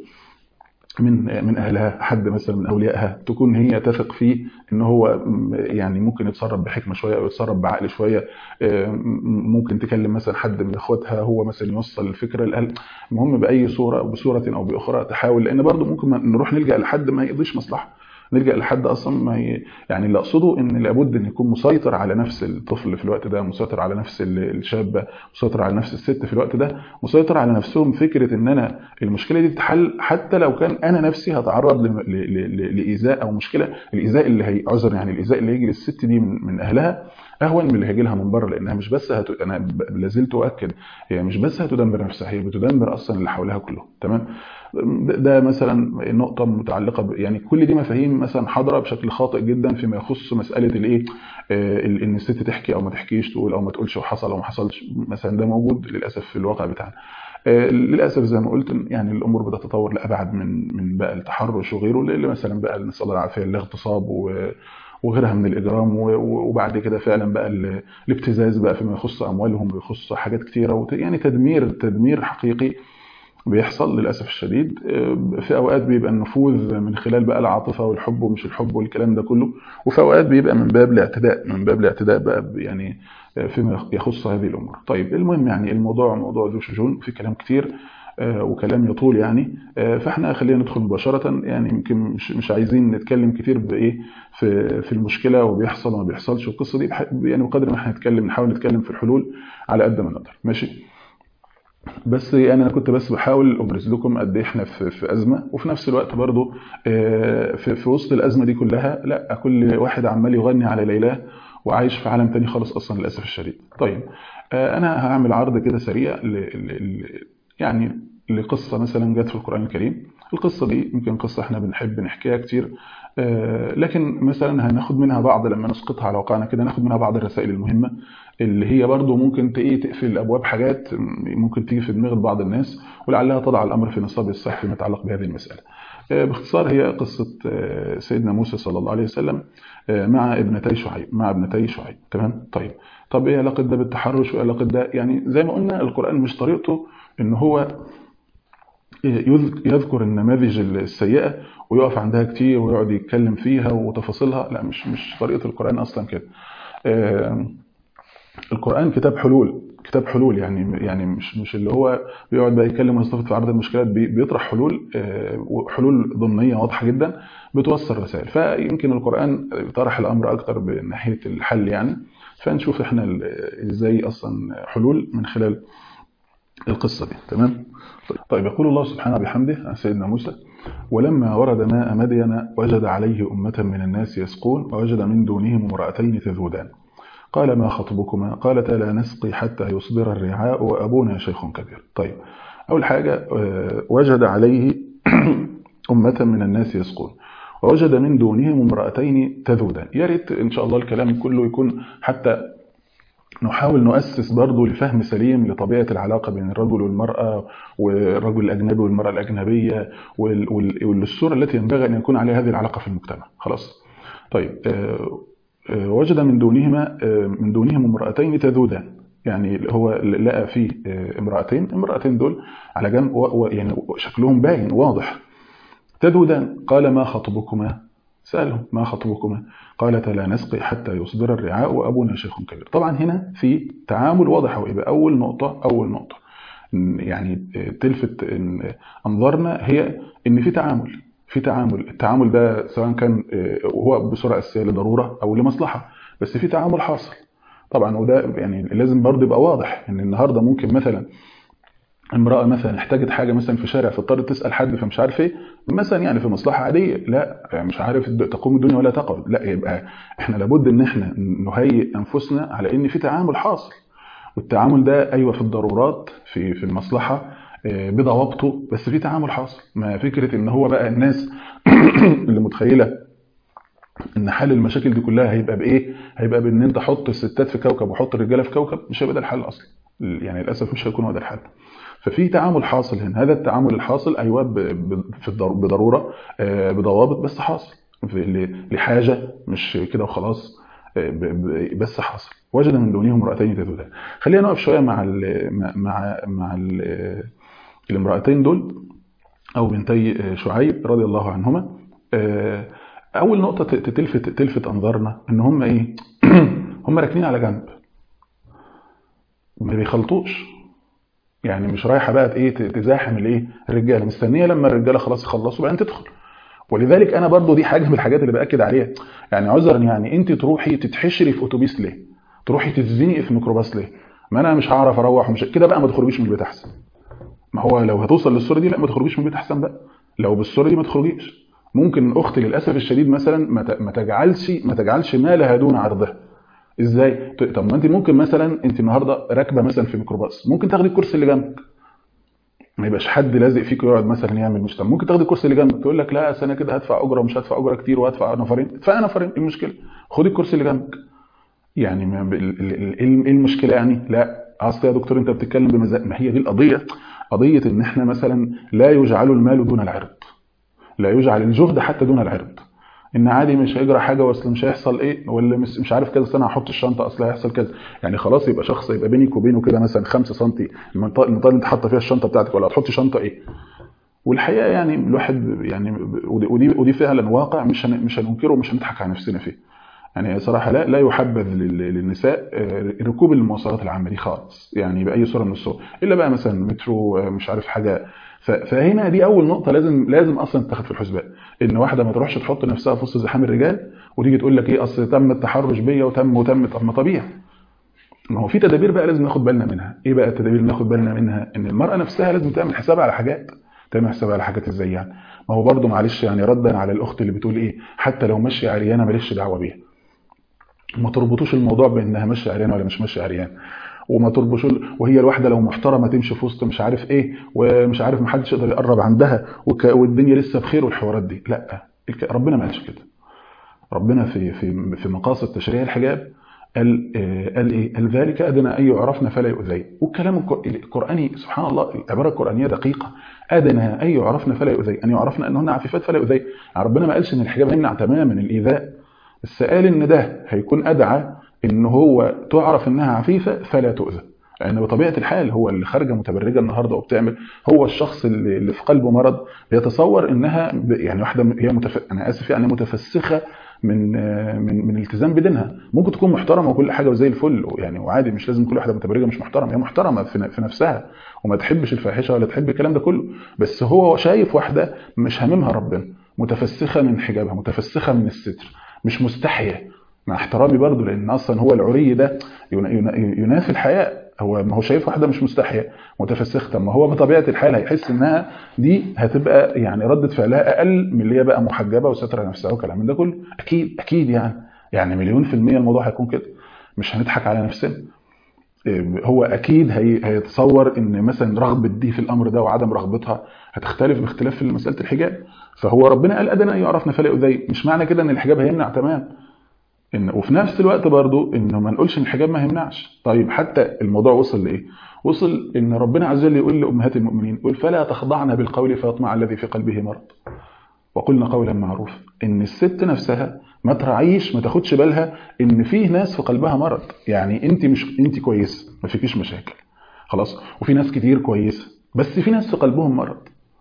من اهلها، حد مثلا من اوليائها تكون هي تثق فيه ان هو يعني ممكن يتصرف بحكمه شويه او يتصرف بعقل شويه. ممكن تكلم مثلا حد من اخواتها هو مثلا يوصل الفكره للاهل. المهم باي صوره بصوره او باخرى تحاول، لان برضو ممكن نروح نلجا لحد ما يقضيش مصلحه، نلجا لحد اصلا ما يعني اللي اقصده ان لابد ان يكون مسيطر على نفس الطفل في الوقت ده، مسيطر على نفس الشابه، مسيطر على نفس الست في الوقت ده، مسيطر على نفسهم. فكره ان انا المشكله دي تتحل حتى لو كان انا نفسي هتعرض لايذاء او مشكله، الايذاء اللي هيعذر يعني الايذاء اللي هيجي للست دي من اهلها اهون من اللي هيجي لها من بره. لانها مش بس انا لازلت اؤكد، هي مش بس هتدمر نفسها، هي بتدمر اصلا اللي حواليها كله. تمام. ده مثلا نقطه متعلقه يعني كل دي مفاهيم مثلا حاضره بشكل خاطئ جدا فيما يخص مساله الايه، ان الست تحكي او ما تحكيش، تقول او ما تقولش وحصل او ما حصلش مثلا. ده موجود للاسف في الواقع بتاعنا. للاسف زي ما قلت يعني الامور بتتطور لابعد من بقى التحرش وغيره، اللي مثلا بقى نسال الله العافيه الاغتصاب وغيرها من الاجرام، وبعد كده فعلا بقى الابتزاز بقى فيما يخص اموالهم ويخص حاجات كتيره، يعني تدمير حقيقي بيحصل للاسف الشديد. في اوقات بيبقى النفوذ من خلال بقى العاطفه والحب ومش الحب والكلام ده كله، وفي اوقات بيبقى من باب الاعتداء بقى يعني فيما يخص هذه الامور. طيب المهم يعني الموضوع موضوع ذو شجون، في كلام كتير وكلام يطول يعني. فاحنا خلينا ندخل مباشره. يعني يمكن مش عايزين نتكلم كتير بايه في المشكله وبيحصل وما بيحصلش والقصه دي، يعني بقدر ما احنا نحاول نتكلم في الحلول على قد ما نقدر. ماشي. بس يعني انا كنت بس بحاول ابرز لكم قد ايه احنا في ازمه، وفي نفس الوقت برضو في وسط الازمه دي كلها لا كل واحد عمال يغني على ليلاه وعايش في عالم تاني خالص اصلا للاسف الشديد. طيب انا هعمل عرض كده سريع يعني لقصه مثلا جت في القران الكريم. القصه دي يمكن قصه احنا بنحب نحكيها كتير، لكن مثلا هناخد منها بعض لما نسقطها على واقعنا كده، ناخد منها بعض الرسائل المهمه اللي هي برضو ممكن تقفل ابواب حاجات ممكن تيجي في دماغ بعض الناس، ولعلها تضع الامر في نصاب الصح فيما يتعلق بهذه المساله. باختصار هي قصه سيدنا موسى صلى الله عليه وسلم مع ابنتي شعيب. تمام. طب ايه علاقه ده بالتحرش وايه علاقه ده؟ يعني زي ما قلنا القران مش طريقته ان هو يذكر النماذج السيئه ويقف عندها كتير ويقعد يتكلم فيها وتفاصيلها، لا مش طريقه القران اصلا كده. القرآن كتاب حلول، يعني مش اللي هو بيقعد بقى يتكلم ويستفيد في عرض المشكلات، بيطرح حلول ضمنية واضحة جدا بتوصل رسائل. فيمكن القرآن طرح الأمر أكتر بناحية الحل يعني، فنشوف احنا ازاي أصلا حلول من خلال القصة دي. تمام. طيب يقول الله سبحانه بحمده عن سيدنا موسى: ولما ورد ماء مدين وجد عليه أمة من الناس يسقون ووجد من دونهم امرأتين تذودان قال ما خطبكما قالتا لا نسقي حتى يصدر الرعاء وأبونا شيخ كبير. طيب أول حاجة وجد عليه أمة من الناس يسقون ووجد من دونهم امرأتين تذودان. يا ريت إن شاء الله الكلام كله يكون حتى نحاول نؤسس برضه لفهم سليم لطبيعة العلاقة بين الرجل والمرأة والرجل الأجنبي والمرأة الأجنبية والصورة التي ينبغي أن يكون عليها هذه العلاقة في المجتمع. خلاص. طيب وجد من دونهم امرأتين تذودان، يعني هو لقى فيه امرأتين دول على جنب يعني شكلهم باين واضح. تذودان قال ما خطبكما؟ سألهم ما خطبكما؟ قالتا لا نسقي حتى يصدر الرعاء وأبونا شيخ كبير. طبعا هنا في تعامل واضح، ويبقى أول نقطة يعني تلفت أنظارنا هي إن في تعامل. التعامل ده سواء كان هو بصورة أساسية لضرورة أو لمصلحة، بس في تعامل حاصل طبعا. وده يعني لازم برضه يبقى واضح إن النهاردة ممكن مثلا امرأة مثلا احتاجت حاجة مثلا في شارع فاضطرت تسأل حد فمش عارف ايه مثلا، يعني في مصلحة عادية، لا يعني مش عارف تقوم الدنيا ولا تقعد، لا يبقى احنا لابد ان احنا نهيئ انفسنا على ان في تعامل حاصل. والتعامل ده ايوه في الضرورات في المصلحة بضوابطه، بس في تعامل حاصل. ما فكرة ان هو بقى الناس اللي متخيلة ان حل المشاكل دي كلها هيبقى بايه؟ هيبقى بان انت حط الستات في كوكب وحط الرجاله في كوكب، مش هيبقى ده الحل اصلا، يعني للاسف مش هيكون هو ده الحل. ففي تعامل حاصل هنا، هذا التعامل الحاصل ايوه بضروره بضوابط، بس حاصل لحاجه مش كده وخلاص، بس حاصل. وجد من دونهم امرأتين تذودان. خلينا نقف شويه مع الامرأتين دول او بنتي شعيب رضي الله عنهما. اول نقطه تلفت انظارنا ان هم ايه؟ هم راكنين على جنب، ما بيخلطوش، يعني مش رايحه بقى ايه تزاحم الرجاله، مستنيه لما الرجاله خلاص يخلصوا بعدين تدخل. ولذلك انا برضو دي حاجه من الحاجات اللي باكد عليها، يعني عذرا يعني انت تروحي تتحشري في اتوبيس ليه؟ تروحي تتزنقي في ميكروباص ليه؟ ما انا مش هعرف اروح، مش كده بقى، ما تخرجيش من البيت احسن. ما هو لو هتوصل للصوره دي لا ما تخرجيش من البيت احسن بقى، لو بالصوره دي ما تخرجيش. ممكن اختي للاسف الشديد مثلا ما تجعلش ما لها دون عرضها. ازاي؟ طب ما انت ممكن مثلا انت النهارده راكبه مثلا في ميكروباص، ممكن تاخدي الكرسي اللي جنبك، ما يبقاش حد لازق فيك ويقعد مثلا يعمل مش. طب ممكن تاخدي الكرسي اللي جنبك، تقول لك لا انا كده هدفع اجره ومش هدفع اجره كتير وهدفع نفرين، ادفع نفرين، ايه المشكله؟ خدي الكرسي اللي جنبك. يعني ايه المشكله يعني؟ لا اصل يا دكتور انت بتتكلم بمزاج، ما هي دي قضيه ان احنا مثلا لا يجعل المال دون العرض، لا يجعل الجهد حتى دون العرض. ان عادي مش هيجرى حاجه، واصل مش هيحصل ايه، ولا مش عارف كذا سنه هحط الشنطه اصل هيحصل كذا، يعني خلاص يبقى شخص يبقى بينك وبينه كده مثلا 5 سم المنطقه اللي انت حاطه فيها الشنطه بتاعتك، ولا هتحطي شنطه ايه. والحقيقه يعني الواحد يعني ودي فعلا واقع مش هننكره ومش هنضحك على نفسنا فيه. يعني صراحه لا يحبذ للنساء ركوب المواصلات العامه دي خالص، يعني باي صوره من الصور، الا بقى مثلا مترو مش عارف حاجه. فهنا دي اول نقطه لازم اصلا تاخد في الحسبان، ان واحده ما تروحش تحط نفسها في وسط زحام الرجال وتيجي تقول لك ايه اصل تم التحرش بيا وتم. طب ما طبيعي، ما هو في تدابير بقى لازم ناخد بالنا منها. ايه بقى التدابير اللي ناخد بالنا منها؟ ان المراه نفسها لازم تعمل حسابها على حاجات. تعمل حسابها على حاجات ازاي يعني؟ ما هو برضو معلش يعني ردا على الاخت اللي بتقول ايه حتى لو ماشيه عريانه ماليش دعوه بيها، ما تربطوش الموضوع بانها ماشيه عريانه ولا مش ماشيه عريانه، وما تربطوش. وهي الواحده لو محترمه تمشي في وسط مش عارف ايه ومش عارف محدش يقدر يقرب عندها والدنيا لسه بخير والحوارات دي، لا ربنا ما قالش كده. ربنا في مقاصد تشريع الحجاب قال ايه؟ قال ذلك ادنى ان يعرفن فلا يؤذين. والكلام القراني سبحان الله، العباره القرانيه دقيقه. ادنى ان يعرفن فلا يؤذين، ان يعرفن انهن عفيفات فلا يؤذين. يعني ربنا ما قالش ان الحجاب يمنع تماما الايذاء، بس قال ان ده هيكون ادعى ان هو تعرف انها عفيفه فلا تؤذى. لان بطبيعه الحال هو اللي خارجه متبرجه النهارده وبتعمل، هو الشخص اللي في قلبه مرض بيتصور انها يعني واحده هي انا اسف يعني متفسخه من الالتزام بدينها. ممكن تكون محترمه وكل حاجه وزي الفل يعني، وعادي، مش لازم كل واحده متبرجه مش محترمه، هي محترمه في نفسها وما تحبش الفاحشه ولا تحب الكلام ده كله. بس هو شايف واحده مش هاممها ربنا، متفسخه من حجابها، متفسخه من الستر، مش مستحيه. مع احترامي برضو، لان اصلا هو العري ده ينافي الحياء. هو ما هو شايف واحده مش مستحيه متفسخه، طب ما هو بطبيعه الحال هيحس انها دي هتبقى يعني رده فعلها اقل من اللي هي بقى محجبه وستر نفسها وكلام من ده كله. اكيد اكيد يعني مليون في الميه الموضوع هيكون كده، مش هنضحك على نفسنا. هو اكيد هيتصور ان مثلا رغبه دي في الامر ده وعدم رغبتها هتختلف باختلاف في مساله الحجاب. فهو ربنا قال ادنى ان يعرفنا فلا يؤذي، مش معنى كده ان الحجاب هيمنع تمام. وفي نفس الوقت برضو انه ما نقولش ان الحجاب ما يمنعش. طيب حتى الموضوع وصل لايه؟ وصل ان ربنا عز وجل يقول لامهات المؤمنين، يقول فلا تخضعن بالقول فيطمع الذي في قلبه مرض وقلنا قولا معروفا. ان الست نفسها ما تراعيش، ما تاخدش بالها ان فيه ناس في قلبها مرض. يعني انت كويسه ما فيكيش مشاكل خلاص، وفي ناس كتير كويسه بس في ناس في قلبهم مرض.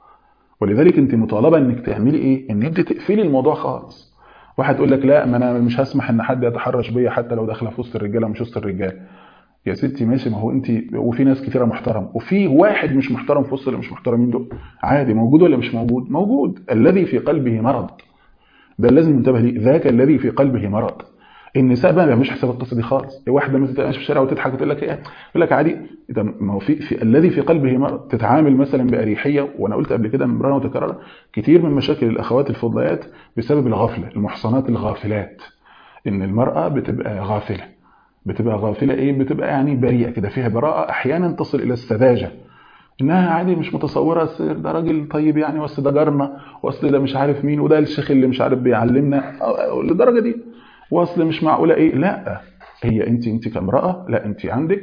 ولذلك انت مطالبه انك تعملي ايه؟ ان انت تقفلي الموضوع خالص. واحد يقول لك لا، ما انا مش هسمح ان حد يتحرش بيا حتى لو داخله في وسط الرجاله ومش وسط الرجال. يا ستي ماشي، ما هو انت وفي ناس كتيره محترم وفي واحد مش محترم في وسط اللي مش محترمين دول، عادي. موجود ولا مش موجود؟ موجود. الذي في قلبه مرض ده لازم ننتبه ليه، ذاك الذي في قلبه مرض. النساء بقى ما بيعملوش حساب القصه دي خالص. واحده مثلا ماشيه في الشارع وتضحك وتقول لك ايه، يقول لك عادي. ما هو في الذي في قلبه مرض تتعامل مثلا باريحيه. وانا قلت قبل كده مرة وتكرر، كتير من مشاكل الاخوات الفضليات بسبب الغفله، المحصنات الغافلات. ان المراه بتبقى غافله، بتبقى غافله ايه، بتبقى يعني بريئه كده، فيها براءه احيانا تصل الى السذاجه. انها عادي مش متصوره ده راجل طيب يعني، واصل ده جارنا، واصل ده مش عارف مين، وده الشيخ اللي مش عارف بيعلمنا للدرجه دي، واصل مش معقوله ايه. لا، هي انت كامراه، لا انت عندك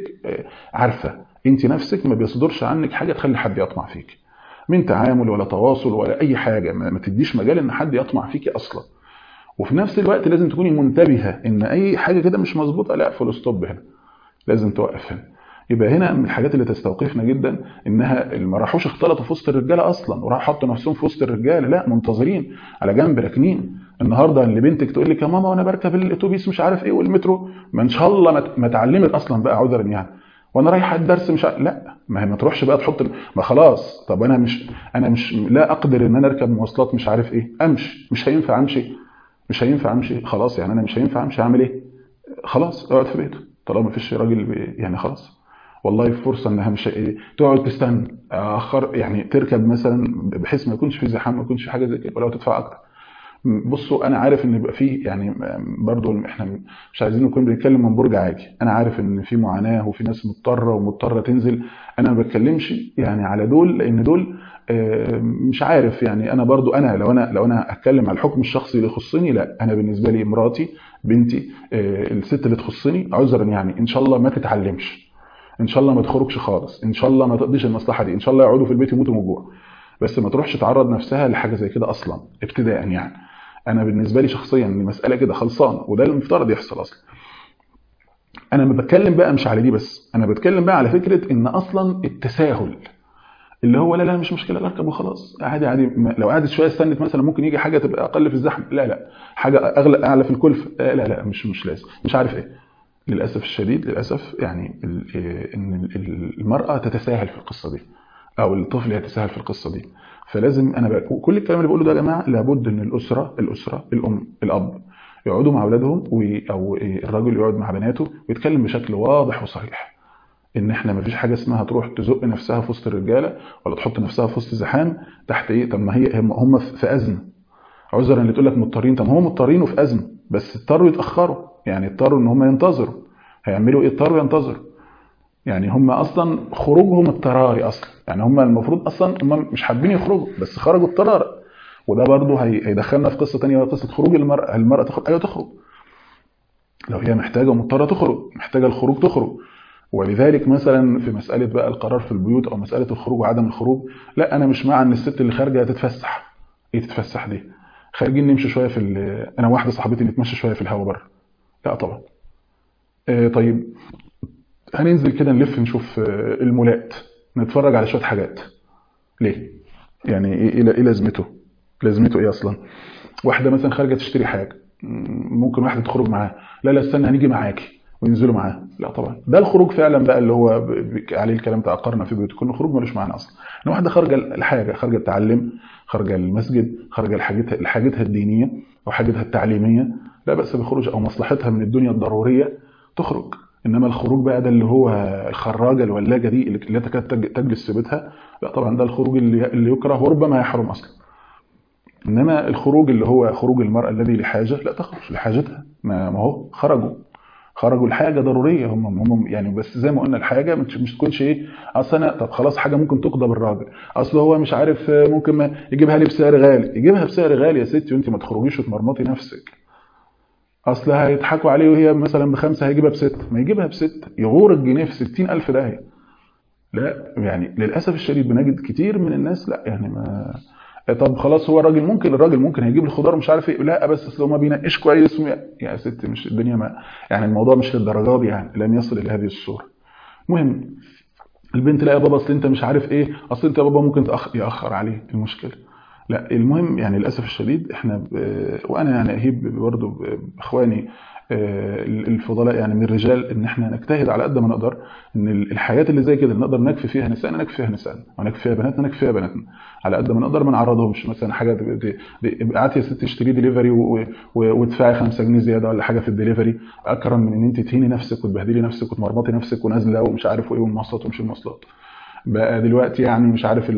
عارفه انت نفسك ما بيصدرش عنك حاجه تخلي حد يطمع فيك من تعامل ولا تواصل ولا اي حاجه. ما تديش مجال ان حد يطمع فيكي اصلا. وفي نفس الوقت لازم تكوني منتبهه ان اي حاجه كده مش مظبوطه، لا فول ستوب هنا، لازم توقف هنا. يبقى هنا من الحاجات اللي تستوقفنا جدا انها ما راحوش اختلطوا في وسط الرجاله اصلا وراحوا حطوا نفسهم في وسط الرجاله، لا، منتظرين على جنب راكنين. النهارده اللي بنتك تقول لك يا ماما وانا بركب الاتوبيس مش عارف ايه والمترو، ما ان شاء الله ما اتعلمت اصلا بقى عذرا يعني، وانا رايحه الدرس مش عارف. لا، ما هي ما تروحش بقى تحط ما خلاص. طب انا مش لا اقدر ان انا اركب مواصلات مش عارف ايه، امشي مش هينفع امشي، مش هينفع امشي خلاص. يعني انا مش هينفع امشي، اعمل ايه؟ خلاص اقعد في بيته طالما ما فيش راجل يعني خلاص. والله فرصه انها مش تقعد تستنى اخر يعني تركب مثلا بحيث ما يكونش في زحام، ما يكونش في حاجه زي كده، ولو تدفع اكتر. بصوا انا عارف ان يبقى فيه يعني برضو احنا مش عايزين نكون بنتكلم من برج عاجي. انا عارف ان في معاناه وفي ناس مضطره تنزل. انا ما بتكلمش يعني على دول، لان دول مش عارف يعني. انا برضو لو انا اتكلم على الحكم الشخصي اللي يخصني، لا، انا بالنسبه لي مراتي بنتي الست اللي تخصني عذرا يعني ان شاء الله ما تتعلمش، ان شاء الله ما تخرجش خالص، ان شاء الله ما تقضيش المصلحه دي، ان شاء الله يقعدوا في البيت يموتوا من الجوع، بس ما تروحش تعرض نفسها لحاجه زي كده اصلا ابتداء يعني. انا بالنسبه لي شخصيا المساله كده خلصانه، وده المفترض يحصل اصلا. انا ما بتكلم بقى مش على دي بس، انا بتكلم بقى على فكره ان اصلا التساهل اللي هو لا مش مشكله اركب وخلاص عادي عادي، لو قعدت شويه استنت مثلا ممكن يجي حاجه تبقى اقل في الزحمه، لا حاجه اغلى اعلى في الكلفه، لا مش لازم مش عارف ايه. للاسف الشديد للاسف يعني ان المراه تتساهل في القصه دي، او الطفل يتساهل في القصه دي. فلازم انا بقى كل الكلام اللي بقوله ده يا جماعه لابد ان الاسره الام الاب يقعدوا مع اولادهم او الراجل يقعد مع بناته ويتكلم بشكل واضح وصريح ان احنا ما فيش حاجه اسمها تروح تزق نفسها في وسط الرجاله ولا تحط نفسها في وسط زحام تحت ايه. طب ما هي هم في ازمه، عذرا اللي تقول لك مضطرين، طب هم مضطرين وفي ازمه بس اضطروا يتاخروا، يعني اضطروا ان هم ينتظروا. هيعملوا ايه؟ اضطروا ينتظروا. يعني هم اصلا خروجهم اضطراري اصلا، يعني هم المفروض اصلا هم مش حابين يخرجوا بس خرجوا اضطرارا. وده برضه هيدخلنا في قصه ثانيه وهي قصه خروج المراه تخرج. ايوه تخرج، لو هي محتاجة ومضطرة تخرج، محتاجة الخروج تخرج. ولذلك مثلا في مسألة بقى القرار في البيوت أو مسألة الخروج وعدم الخروج، لا أنا مش مع إن الست اللي خارجة تتفسح. إيه تتفسح دي؟ خارجين نمشي شوية أنا واحدة صاحبتي نتمشى شوية في الهواء بره. لا طبعا. طيب هننزل كده نلف نشوف المولات، نتفرج على شوية حاجات. ليه؟ يعني إيه لازمته؟ لازمته إيه أصلا؟ واحدة مثلا خارجة تشتري حاجة، ممكن واحدة تخرج معاه، لا استنى هنيجي معاكي وينزلوا معاه. لا طبعا، ده الخروج فعلا بقى اللي هو عليه الكلام بتاع قرنا في بيوتكم. الخروج ملوش معنى اصلا. ان واحده خارجه الحاجه، خارجه تتعلم، خارجه المسجد، خارجه لحاجتها الدينيه او حاجتها التعليميه، لا باس بخروج، او مصلحتها من الدنيا الضروريه تخرج. انما الخروج بقى ده اللي هو الخراجه الولاجه دي اللي تكاد تجلس في بيتها، لا طبعا ده الخروج اللي يكره وربما يحرم اصلا. انما الخروج اللي هو خروج المراه الذي لحاجه، لا تخرج لحاجتها، ما هو خرجوا لحاجه ضروريه. هم يعني، بس زي ما قلنا الحاجه مش تكونش ايه، اصل انا طب خلاص حاجه ممكن تقضى بالراجل، اصل هو مش عارف ممكن ما يجيبها لي بسعر غالي. يجيبها بسعر غالي يا ستي وانت ما تخرجيش وتمرمطي نفسك. اصل هيضحكوا عليه وهي مثلا بخمسه هيجيبها بست، ما يجيبها بست يغور الجنيه في 60,000 داهيه. لا يعني للاسف الشديد بنجد كتير من الناس لا يعني ما. طب خلاص هو الراجل ممكن هيجيب الخضار مش عارف ايه، لا بس اصل هو ما بينقش كويس يا ست مش الدنيا ما، يعني الموضوع مش للدرجه دي، يعني لن يصل الى هذه الصوره. المهم البنت لا يا بابا اصل انت مش عارف ايه، اصل انت يا بابا ممكن ياخر عليه المشكله. لا المهم يعني للاسف الشديد احنا وانا يعني اهيب برضه باخواني الفضلاء يعني من الرجال، ان احنا نجتهد على قد ما نقدر ان الحياه اللي زي كده اللي نقدر نكفي فيها نسائنا نكفي فيها نسائنا، ونكفي فيها بناتنا نكفي فيها بناتنا، على قد ما نقدر ما نعرضهمش مثلا حاجه ابعتي يا ست اشتري دليفري وادفعي 5 جنيه زياده ولا حاجه في الدليفري، اكرم من ان انت تهيني نفسك وتبهدلي نفسك وتمرمطي نفسك ونازله ومش عارف ايه والمواصلات ومش المواصلات. بقى دلوقتي يعني مش عارف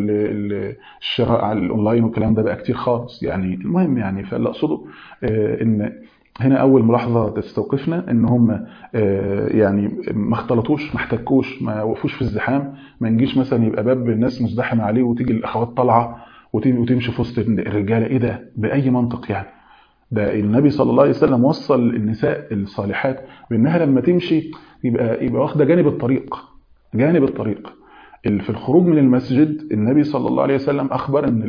الشراء على الاونلاين والكلام ده بقى كتير خالص يعني. المهم يعني فاللي اقصده ان هنا اول ملاحظه تستوقفنا ان هم يعني ما اختلطوش، ما احتكوش، ما وقفوش في الزحام. ما نجيش مثلا يبقى باب الناس مزدحم عليه وتيجي الاخوات طالعه وتمشي في وسط الرجاله. ايه ده باي منطق يعني؟ ده النبي صلى الله عليه وسلم وصل النساء الصالحات بانها لما تمشي يبقى واخده جانب الطريق، جانب الطريق. في الخروج من المسجد النبي صلى الله عليه وسلم اخبر ان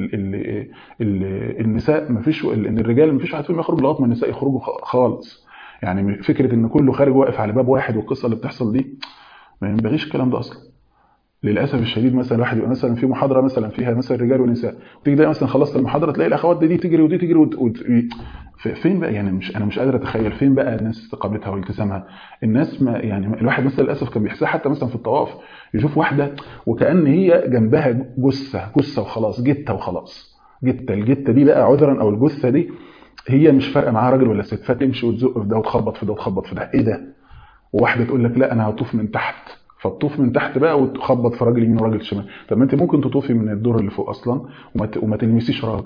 النساء ما فيش، ان الرجال ما فيش واحد فيهم يخرج لغايه ما النساء يخرجوا خالص. يعني فكره ان كله خارج واقف على باب واحد والقصه اللي بتحصل دي ما ينبغيش الكلام ده اصلا. للاسف الشديد مثلا الواحد يبقى مثلا في محاضره مثلا فيها مثلا رجال ونساء، وتيجي تلاقي مثلا خلصت المحاضره تلاقي الاخوات دي تجري ودي تجري فين بقى يعني؟ انا مش قادر اتخيل فين بقى الناس استقامتها والتزامها. الناس ما يعني الواحد مثلا للاسف كان بيحسها حتى مثلا في الطواف، يشوف واحده وكأن هي جنبها جثه وخلاص، جته وخلاص، الجته دي بقى عذرا، او الجثه دي هي مش فارقه معاها راجل ولا ست، فتمشي وتزق في ده وتخبط في ده وتخبط في ده. ايه ده؟ وواحده تقول لك لا انا هطوف من تحت، فتطوف من تحت بقى وتخبط في راجل يمين وراجل شمال. طب ما انت ممكن تطوفي من الدور اللي فوق اصلا وما تلمسيش راجل،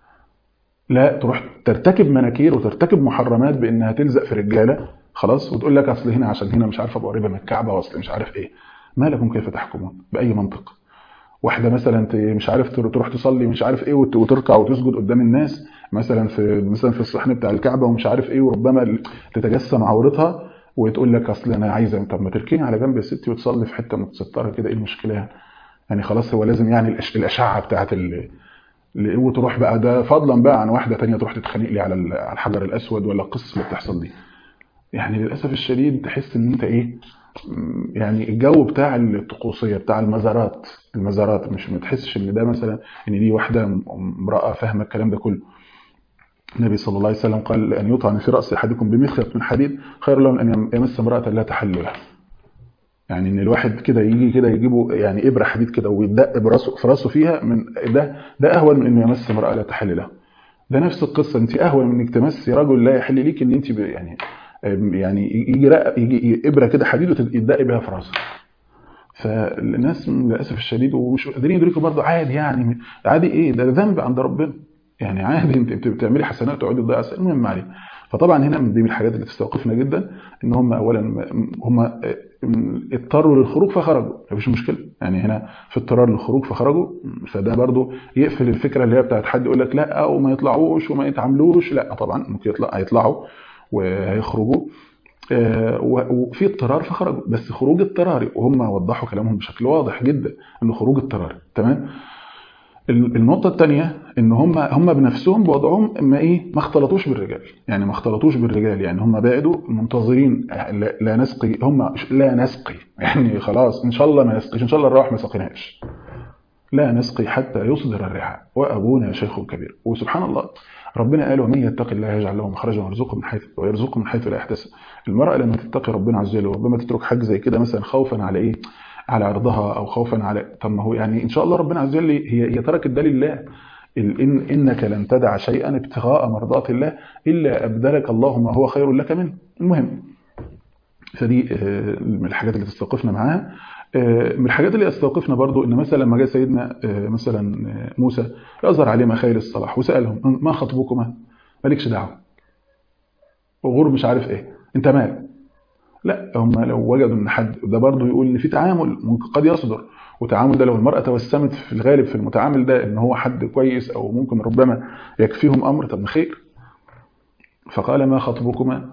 لا تروح ترتكب مناكير وترتكب محرمات بانها تلزق في رجاله خلاص، وتقول لك اصل هنا عشان هنا مش عارفه ابقى قريبه من الكعبه، واصل مش عارف ايه. ما لكم كيف تحكمون باي منطق؟ واحده مثلا مش عارف تروح تصلي مش عارف ايه وتركع وتسجد قدام الناس مثلا في الصحن بتاع الكعبه ومش عارف ايه، وربما تتجسم عورتها وتقول لك اصل انا عايزه. طب ما تركيني على جنب يا ستي وتصلي في حته متستره كده، ايه المشكله يعني؟ يعني خلاص هو لازم يعني الاشعه بتاعت وتروح بقى ده فضلا بقى عن واحده تانية تروح تتخانق لي على الحجر الاسود ولا القصه اللي بتحصل دي. يعني للاسف الشديد تحس ان انت ايه، يعني الجو بتاع الطقوسيه بتاع المزارات مش ما تحسش ان ده مثلا ان دي واحده امراه فاهمه الكلام ده كله. النبي صلى الله عليه وسلم قال ان يطعن في راس احدكم بمخيط من حديد خير له من ان يمس امراه لا تحل له. يعني ان الواحد كده يجي كده يجيبه يعني ابره حديد كده ويدق براسه في راسه فيها من ده اهون من انه يمس امراه لا تحل له. ده نفس القصه، انت اهون من انك تمسي رجل لا يحل ليك ان انت يعني يجي ابره كده حديد ويدق بها في راسك. فالناس للاسف الشديد ومش قادرين يدركوا برضه عادي، يعني عادي ايه ده ذنب عند ربنا يعني، عادي انت بتعملي حسنات تقعدي تضيعي حسنات، المهم عليه. فطبعا هنا من دي من الحاجات اللي تستوقفنا جدا ان هم اولا هم اضطروا للخروج فخرجوا، مفيش مشكله يعني هنا في اضطرار للخروج فخرجوا. فده برضه يقفل الفكره اللي هي بتاعت حد يقول لك لا وما يطلعوش وما يتعاملوش، لا طبعا ممكن هيطلعوا وهيخرجوا وفي اضطرار فخرجوا، بس خروج اضطراري، وهم وضحوا كلامهم بشكل واضح جدا انه خروج اضطراري. تمام. النقطة الثانية ان هم بنفسهم بوضعهم ما اختلطوش بالرجال، يعني ما اختلطوش بالرجال، يعني هم بعدوا منتظرين. لا نسقي، هم لا نسقي يعني خلاص ان شاء الله ما نسقيش، ان شاء الله الروح ما سقيناش. لا نسقي حتى يصدر الرعاء وابونا شيخ كبير. وسبحان الله ربنا قال ومن يتق الله يجعل له مخرجا ويرزقه من حيث لا يحتسب. المرأة لما تتقي ربنا عز وجل وربما تترك حاجة زي كده مثلا خوفا على ايه، على عرضها او خوفا على، طب ما هو يعني ان شاء الله ربنا عز وجل هي تركت ده لله. انك لن تدع شيئا ابتغاء مرضات الله الا ابدلك الله ما هو خير لك منه. المهم، فدي من الحاجات اللي تستوقفنا معاها. من الحاجات اللي استوقفنا برضو ان مثلا لما جاء سيدنا مثلا موسى يظهر عليه مخايل الصلاح وسالهم ما خطبكما؟ مالكش دعوه، وغور مش عارف ايه، انت مالك؟ لا، هم لو وجدوا ان حد ده برضو يقول ان في تعامل ممكن قد يصدر، وتعامل ده لو المراه توسمت في الغالب في المتعامل ده ان هو حد كويس او ممكن ربما يكفيهم امر، طب خير. فقال ما خطبكما؟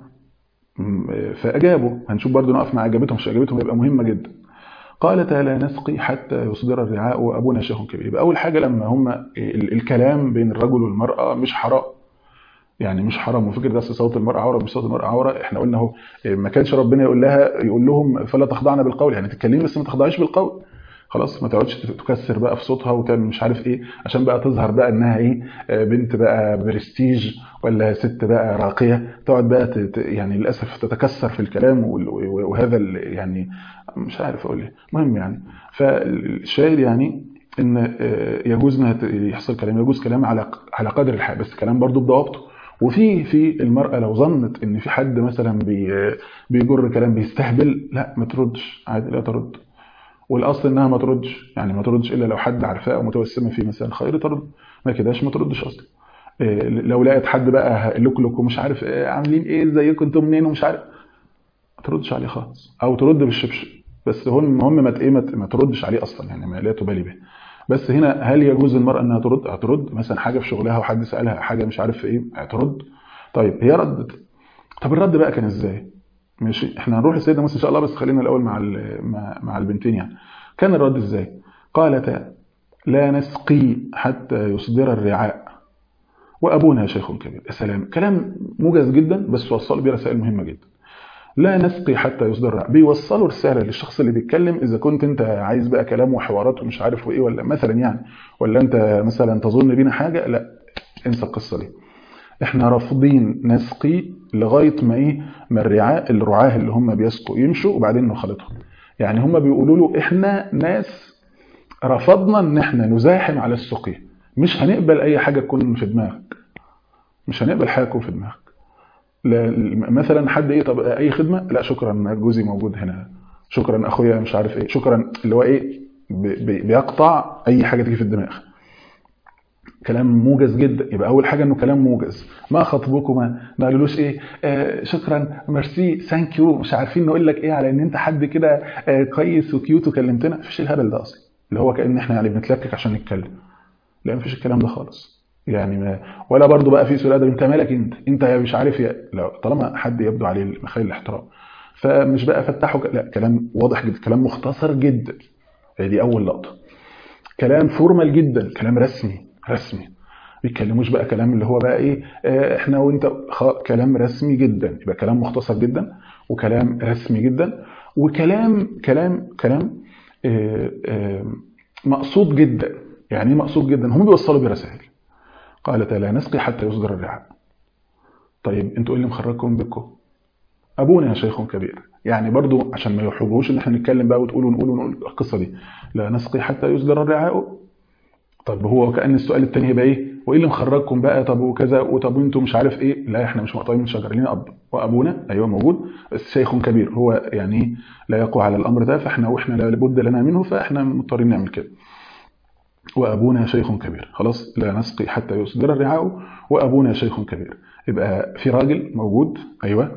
فاجابوا. هنشوف برضو نقف مع اجابتهم، مش اجابتهم يبقى مهمه جدا. قالتا لا نسقي حتى يصدر الرعاء وابونا شيخ كبير. يبقى اول حاجه لما هم الكلام بين الرجل والمراه مش حرام، يعني مش حرام. وفكره بس صوت المراه عوره مش صوت المراه عوره، احنا قلنا اهو ما كانش ربنا يقول لهم فلا تخضعن بالقول، يعني تتكلمي بس ما تخضعيش بالقول، خلاص ما تقعدش تكسر بقى في صوتها وتعمل مش عارف ايه عشان بقى تظهر بقى انها ايه، بنت بقى برستيج ولا ست بقى راقيه، تقعد بقى يعني للاسف تتكسر في الكلام وهذا يعني مش عارف اقول ايه. المهم يعني، فالشاهد يعني ان يجوز انها يحصل كلام، يجوز كلام على قدر الحال، بس كلام برضو بضوابطه. وفي المرأة لو ظنت ان في حد مثلا بيجر كلام بيستهبل، لا ما تردش عادي، لا ترد. والاصل انها ما تردش، يعني ما تردش الا لو حد عارفاه او متوسمه فيه مثلا خير ترد، ما كداش ما تردش اصلا. لو لقيت حد بقى لوك ومش عارف عاملين ايه ازيكم انتم منين ومش عارف، ما تردش عليه خالص، او ترد بالشبشب، بس هو المهم ما تردش عليه اصلا، يعني ما لا تبالي به. بس هنا هل يجوز المرأة انها ترد؟ هترد مثلا حاجه في شغلها وحد سالها حاجه مش عارف في ايه، هترد. طيب هي ردت، طب الرد بقى كان ازاي؟ ماشي، احنا هنروح لسيدنا موسى ان شاء الله، بس خلينا الاول مع البنتين يعني. كان الرد ازاي؟ قالتا لا نسقي حتى يصدر الرعاء وابونا شيخ كبير. يا سلام، كلام موجز جدا بس وصلوا بيه رسائل مهمه جدا. لا نسقي حتى يصدر الرعاء، بيوصلوا رساله للشخص اللي بيتكلم. اذا كنت انت عايز بقى كلام وحوارات ومش عارف وايه، ولا مثلا يعني، ولا انت مثلا تظن بينا حاجه، لا انسى القصه دي. احنا رافضين نسقي لغايه ما ما الرعاه اللي هم بيسقوا يمشوا وبعدين نخلطهم. يعني هم بيقولوا له احنا ناس رفضنا ان احنا نزاحم على السقي، مش هنقبل اي حاجه تكون في دماغك، مش هنقبل حاجه تكون في دماغك. مثلا حد طب اي خدمه، لا شكرا جوزي موجود هنا، شكرا اخويا مش عارف ايه، شكرا، اللي هو بيقطع اي حاجه تيجي في الدماغ. كلام موجز جدا. يبقى اول حاجه انه كلام موجز. ما خطبكما؟ ما قالولوش ايه شكرا ميرسي ثانك يو، مش عارفين نقول لك ايه على ان انت حد كده كويس وكيوت وكلمتنا. مفيش الهبل ده اصلا، اللي هو كأن احنا يعني بنتلكك عشان نتكلم. لا مفيش الكلام ده خالص يعني. ما ولا برضو بقى في سؤال انت مالك، انت مش عارف لا، طالما حد يبدو عليه مخيل الاحترام فمش بقى فتحه لا، كلام واضح جدا، كلام مختصر جدا. دي اول لقطه. كلام فورمال جدا، كلام رسمي. بيتكلموش بقى كلام اللي هو بقى ايه احنا وانت، كلام رسمي جدا. يبقى كلام مختصر جدا وكلام رسمي جدا وكلام مقصود جدا. يعني ايه مقصود جدا؟ هم بيوصلوا برسائل. قالت لا نسقي حتى يصدر الرعاء. طيب انتوا ايه اللي مخرجكم بكم؟ ابونا شيخ كبير. يعني برضو عشان ما يحرجوش ان احنا نتكلم بقى ونقول القصه دي. لا نسقي حتى يصدر الرعاء. طب هو كأن السؤال التاني هيبقى ايه؟ وايه اللي مخرجكم بقى؟ طب وكذا، وطب انتوا مش عارف ايه. لا احنا مش مقطعين من شجر، لينا اب وابونا ايوه موجود، بس شيخ كبير هو يعني لا يقوى على الامر ده، واحنا لابد لنا منه، فاحنا مضطرين نعمل كده. وابونا شيخ كبير. خلاص، لا نسقي حتى يصدر الرعاء وابونا شيخ كبير. يبقى في راجل موجود ايوه.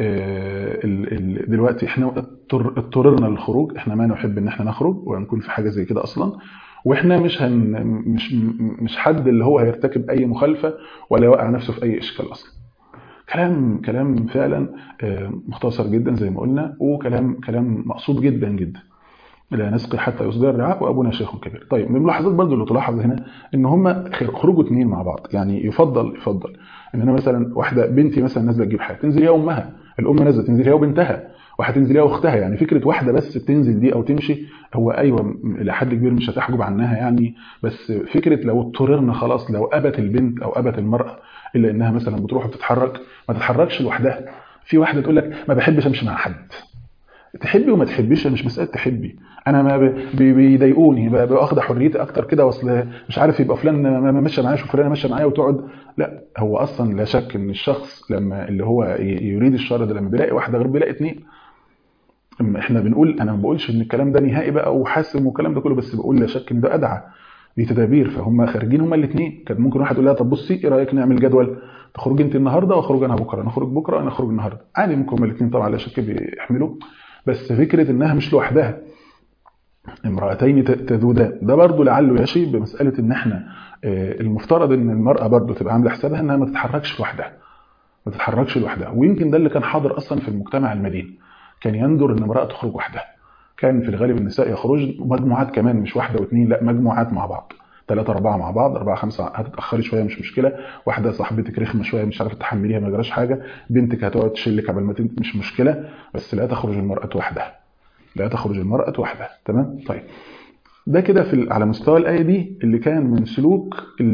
دلوقتي احنا اضطررنا للخروج، احنا ما نحب ان احنا نخرج ونكون في حاجه زي كده اصلا، واحنا مش حد اللي هو هيرتكب اي مخالفه ولا يوقع نفسه في اي اشكال اصلا. كلام فعلا مختصر جدا زي ما قلنا، وكلام مقصود جدا جدا. لا نسقي حتى يصدر الرعاء وابونا شيخ كبير. طيب من الملاحظات برضو اللي تلاحظ هنا ان هم خرجوا اثنين مع بعض. يعني يفضل ان انا مثلا واحده بنتي مثلا نازله تجيب حاجه، تنزل هي امها، الام نازله تنزل هي وبنتها، وهتنزل هي واختها. يعني فكره واحده بس بتنزل دي او تمشي، هو ايوه الى حد كبير مش هتحجب عنها يعني، بس فكره لو اضطررنا خلاص، لو ابت البنت او ابت المراه الا انها مثلا بتروح وبتتحرك، ما تتحركش لوحدها. في واحده تقول لك ما بحبش امشي مع حد. تحبي وما تحبيش مش مسألة تحبي. انا ما بيضايقوني، باخد حريتي اكتر كده، واصل مش عارف يبقى فلان ماشيه معايا وفلانه ماشيه معايا وتقعد. لا، هو اصلا لا شك ان الشخص لما اللي هو يريد الشر ده لما بيلاقي واحده غير بيلاقي اتنين. احنا بنقول، انا ما بقولش ان الكلام ده نهائي بقى وحاسم والكلام ده كله، بس بقول لا شك ان ده ادعى، دي تدابير. فهم خارجين هما الاثنين. كان ممكن واحد يقول لها طب بصي ايه رايك نعمل جدول، تخرج انت النهارده واخرج انا بكره، نخرج بكره وانا اخرج النهارده، عادي. ممكن هما الاثنين طبعا لا شك بيحملوا، بس فكره انها مش لوحدها، امرأتين تذودان، ده برضو لعله يشي بمسألة ان احنا المفترض ان المرأة برضو تبقى عاملة حسابها انها ما تتحركش لوحدها، ما تتحركش لوحدها. ويمكن ده اللي كان حاضر اصلا في المجتمع المديني، كان يندر ان امرأة تخرج وحدها. كان في الغالب النساء يخرج مجموعات كمان، مش واحدة واثنين، لا مجموعات مع بعض، 3 4 مع بعض، 4 5. هتتأخري شوية مش مشكلة، واحدة صاحبتك رخمة شوية مش عارفة تحمليها ما جراش حاجة، بنتك هتقعد تشيلك قبل ما مش مشكلة، بس لا تخرج المرأة وحدها، لا تخرج المرأة وحدها. تمام. طيب ده كده على مستوى الآية دي اللي كان من سلوك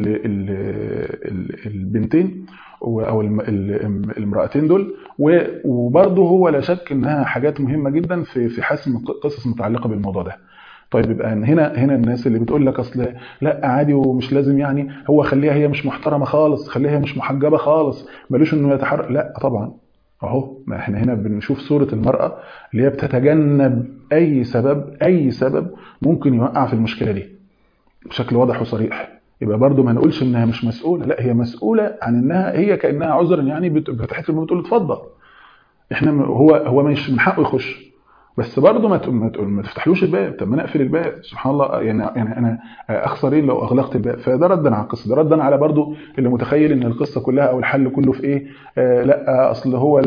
البنتين أو المرأتين دول. وبرضه هو لا شك إنها حاجات مهمة جدا في حسم قصص متعلقة بالموضوع ده. طيب يبقى هنا الناس اللي بتقول لك اصل لا عادي ومش لازم، يعني هو خليها هي مش محترمه خالص، خليها هي مش محجبه خالص، ملوش انه يتحرك. لا طبعا، اهو ما احنا هنا بنشوف صوره المراه اللي هي بتتجنب اي سبب ممكن يوقع في المشكله دي بشكل واضح وصريح. يبقى برضو ما نقولش انها مش مسؤوله، لا هي مسؤوله عن انها هي كانها عذرا، يعني بتحس بتقول اتفضل. احنا هو مش من حقه يخش، بس برضه ما تفتحلوش الباب. طب ما انا اقفل الباب، سبحان الله، يعني انا اخسر ايه لو اغلقت الباب؟ فده ردا على القصه، ده ردا على برضه اللي متخيل ان القصه كلها او الحل كله في ايه، لا اصل هو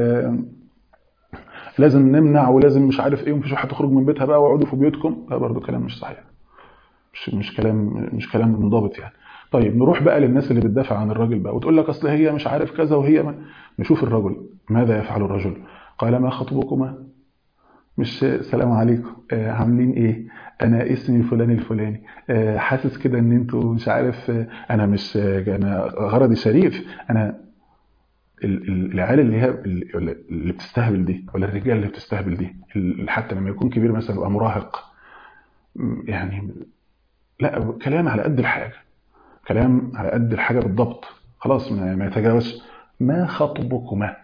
لازم نمنع ولازم مش عارف ايه، ومفيش واحد تخرج من بيتها بقى واقعدوا في بيوتكم. ده برضه كلام مش صحيح، مش كلام منضبط يعني. طيب نروح بقى للناس اللي بتدافع عن الراجل بقى وتقول لك اصل هي مش عارف كذا وهي ما. نشوف الرجل ماذا يفعل الرجل. قال ما خطبكما، مش سلام عليكم عاملين ايه، انا اسمي فلان الفلاني، حاسس كده ان انتوا مش عارف، انا مش انا غرضي شريف، انا العيال اللي هي اللي بتستهبل دي، ولا الرجال اللي بتستهبل دي، حتى لما يكون كبير مثلا يبقى مراهق، يعني لا كلام على قد الحاجه، كلام على قد الحاجه بالضبط، خلاص ما يتجاوزش. ما خطبكما،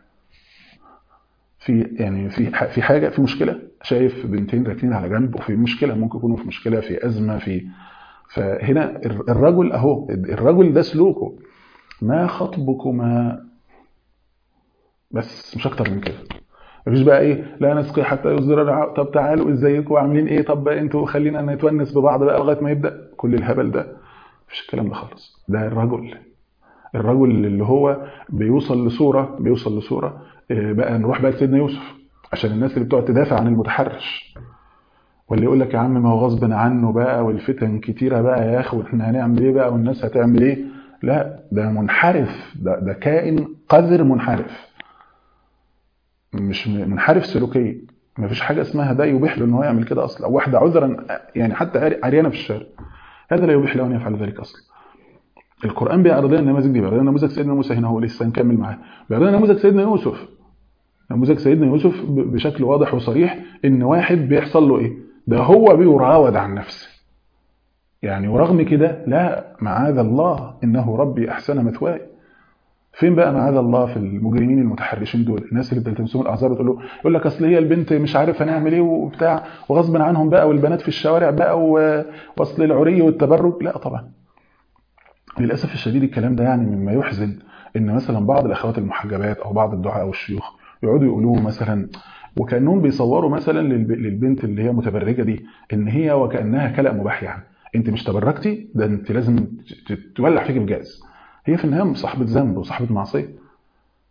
في حاجه، في مشكله، شايف بنتين راكنين على جنب وفي مشكله، ممكن يكونوا في مشكله، في ازمه، فهنا الرجل اهو، الرجل ده سلوكه ما خطبكما، بس مش اكتر من كده. مفيش بقى ايه لا نسقي حتى يصدر الرعاء، طب تعالوا ازيكم عاملين ايه، طب انتوا خلينا نتونس ببعض بقى لغايه ما يبدا كل الهبل ده. مفيش الكلام ده خالص. ده الرجل اللي هو بيوصل لصوره بقى. نروح بقى لسيدنا يوسف عشان الناس اللي بتقعد تدافع عن المتحرش، واللي يقول لك يا عم ما هو غصب عنه بقى والفتن كتيره بقى يا اخي واحنا هنعمل ايه بقى والناس هتعمل ايه. لا ده منحرف، ده كائن قذر منحرف، مش منحرف سلوكيا. ما فيش حاجه اسمها ده يبيح له ان هو يعمل كده اصلا، او واحده عذرا يعني حتى عريانه في الشارع، هذا لا يبيح له ان يفعل ذلك اصلا. القران بيعرض لنا النماذج دي، بيعرض لنا نموذج سيدنا موسى، هنا هو لسه نكمل معاه، بيعرض لنا نموذج سيدنا يوسف. نموذج سيدنا يوسف بشكل واضح وصريح ان واحد بيحصل له ايه، ده هو بيراود عن نفسه يعني، ورغم كده لا معاذ الله انه ربي احسن مثواي. فين بقى معاذ الله في المجرمين المتحرشين دول، الناس اللي بتلتمسهم الاعذار وتقول يقول لك اصل هي البنت مش عارف هنعمل ايه وبتاع وغصب عنهم بقى، والبنات في الشوارع بقى واصل العري والتبرج. لا طبعا، للاسف الشديد الكلام ده يعني مما يحزن ان مثلا بعض الاخوات المحجبات او بعض الدعاء او الشيوخ يقعدوا يقولوه مثلا، وكانهم بيصوروا مثلا للبنت اللي هي متبرجه دي ان هي وكانها كلأ مباح. يعني انت مش تبرجتي، ده انت لازم تولع فيك بجاز. هي في النهايه صاحبه ذنب وصاحبه معصيه.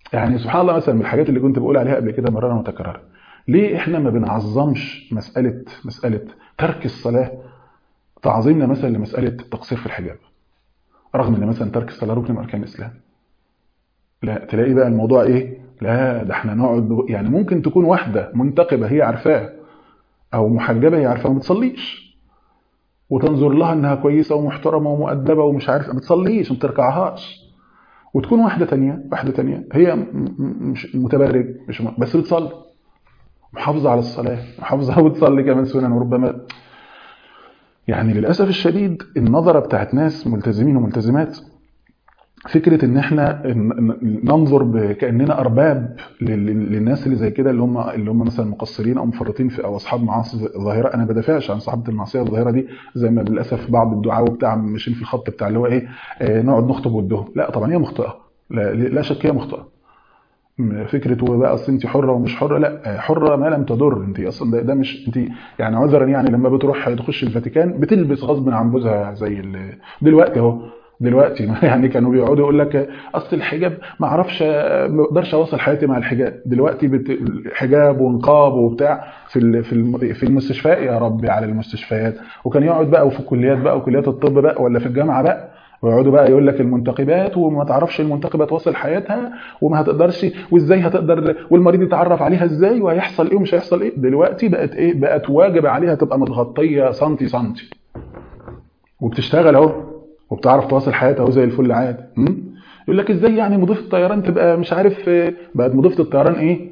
يعني سبحان الله، مثلا من الحاجات اللي كنت بقول عليها قبل كده مرارا متكرره، ليه احنا ما بنعظمش مساله ترك الصلاه تعظيمنا مثلا لمساله التقصير في الحجاب، رغم ان مثلا ترك الصلاه ركن من اركان الاسلام. لا، تلاقي بقى الموضوع ايه، لا ده احنا نقعد، يعني ممكن تكون واحده منتقبه هي عارفاه او محجبه هي عارفاه ما بتصليش، وتنظر لها انها كويسه ومحترمه ومؤدبه ومش عارف، ما بتصليش ما تركعهاش. وتكون واحده تانية هي مش متبرج، بس بتصلي، محافظه على الصلاه، محافظه وبتصلي كمان سنن وربما. يعني للاسف الشديد النظره بتاعت ناس ملتزمين وملتزمات، فكره ان احنا ننظر كاننا ارباب للناس اللي زي كده، اللي هم مثلا مقصرين او مفرطين في او اصحاب معاصي ظاهره. انا بدافعش عن صاحبه المعصيه الظاهره دي، زي ما للاسف بعض الدعاة وبتاع ماشيين في الخط بتاع اللي هو ايه، نقعد نخطب ودهم. لا طبعا هي مخطئه، لا شك هي مخطئه. فكره هو بقى اصل انت حره ومش حره، لا حره ما لم تضر. انت اصلا ده مش انت، يعني عذرا، يعني لما بتروح تخش الفاتيكان بتلبس غصب عن جوزها زي دلوقتي اهو. دلوقتي يعني كانوا بيقعدوا يقول لك اصل الحجاب ما اعرفش، ما اقدرش اواصل حياتي مع الحجاب. دلوقتي حجاب ونقاب وبتاع في المستشفيات، يا ربي على المستشفيات. وكان يقعد بقى وفي الكليات بقى وكليات الطب بقى ولا في الجامعه بقى، ويقعدوا بقى يقول لك المنتقبات وما تعرفش المنتقبه تواصل حياتها وما هتقدرش، وازاي هتقدر، والمريض يتعرف عليها ازاي، وهيحصل ايه ومش هيحصل ايه. دلوقتي بقت ايه، بقت واجب عليها تبقى متغطيه سنتي سنتي، وبتشتغل اهو وبتعرف تواصل حياتها اهو زي الفل عادي. يقول لك ازاي يعني مضيفه الطيران تبقى مش عارف، بقت مضيفه الطيران ايه،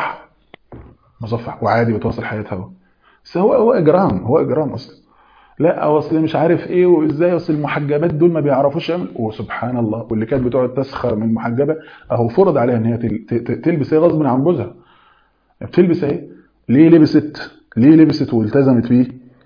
مصفح وعادي بتواصل حياتها اهو. بس هو اجرام، هو اجرام اصلا. لا اصل مش عارف ايه، وازاي اصل المحجبات دول ما بيعرفوش يعمل، وسبحان الله، واللي كانت بتقعد تسخر من المحجبه اهو فرض عليها ان هي تلبس ايه غصب عن جوزها. بتلبس ايه؟ ليه لبست والتزمت بيه؟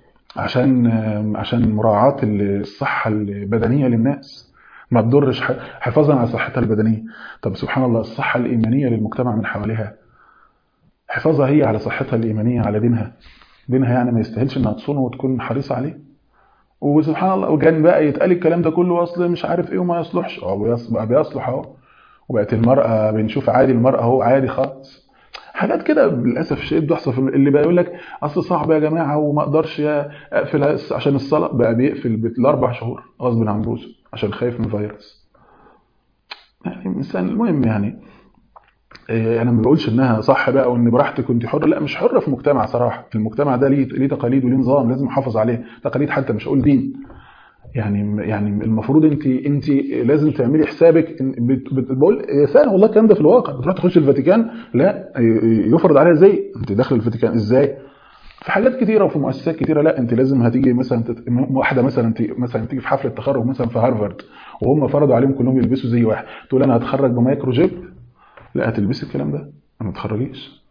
عشان مراعاه الصحه البدنيه للناس، ما تضرش حفاظا على صحتها البدنيه. طب سبحان الله، الصحه الايمانيه للمجتمع من حواليها، حفاظها هي على صحتها الايمانيه، على دينها يعني ما يستاهلش انها تصونه وتكون حريصه عليه. وسبحان الله، وكان بقى يتقال الكلام ده كله اصل مش عارف ايه وما يصلحش، بقى بيصلح اهو. وبقت المرأة بنشوف عادي، المرأة اهو عادي خالص. حاجات كده للاسف الشديد بتحصل في اللي بقى يقول لك اصل صعب يا جماعه وما اقدرش اقفل عشان الصلاه، بقى بيقفل بالاربع شهور غصب عن جوزه عشان خايف من فيروس. يعني انسان، المهم يعني انا ما بقولش انها صح بقى وان براحتك كنت حره، لا مش حره في مجتمع صراحه. المجتمع ده ليه تقاليد وليه نظام لازم احافظ عليه، تقاليد حتى مش هقول دين. يعني المفروض انت لازم تعملي حسابك بقول يا سنه والله الكلام ده في الواقع. بتروح تخش الفاتيكان، لا يفرض عليها زي انت داخل الفاتيكان ازاي، في حاجات كتيره وفي مؤسسات كتيره. لا انت لازم هتيجي مثلا واحده مثلا تيجي في حفله تخرج مثلا في هارفارد، وهم فرضوا عليهم كلهم يلبسوا زي واحد، تقول انا هتخرج بمايكرو جيب؟ لا هتلبسي الكلام ده، ما تخرجيش.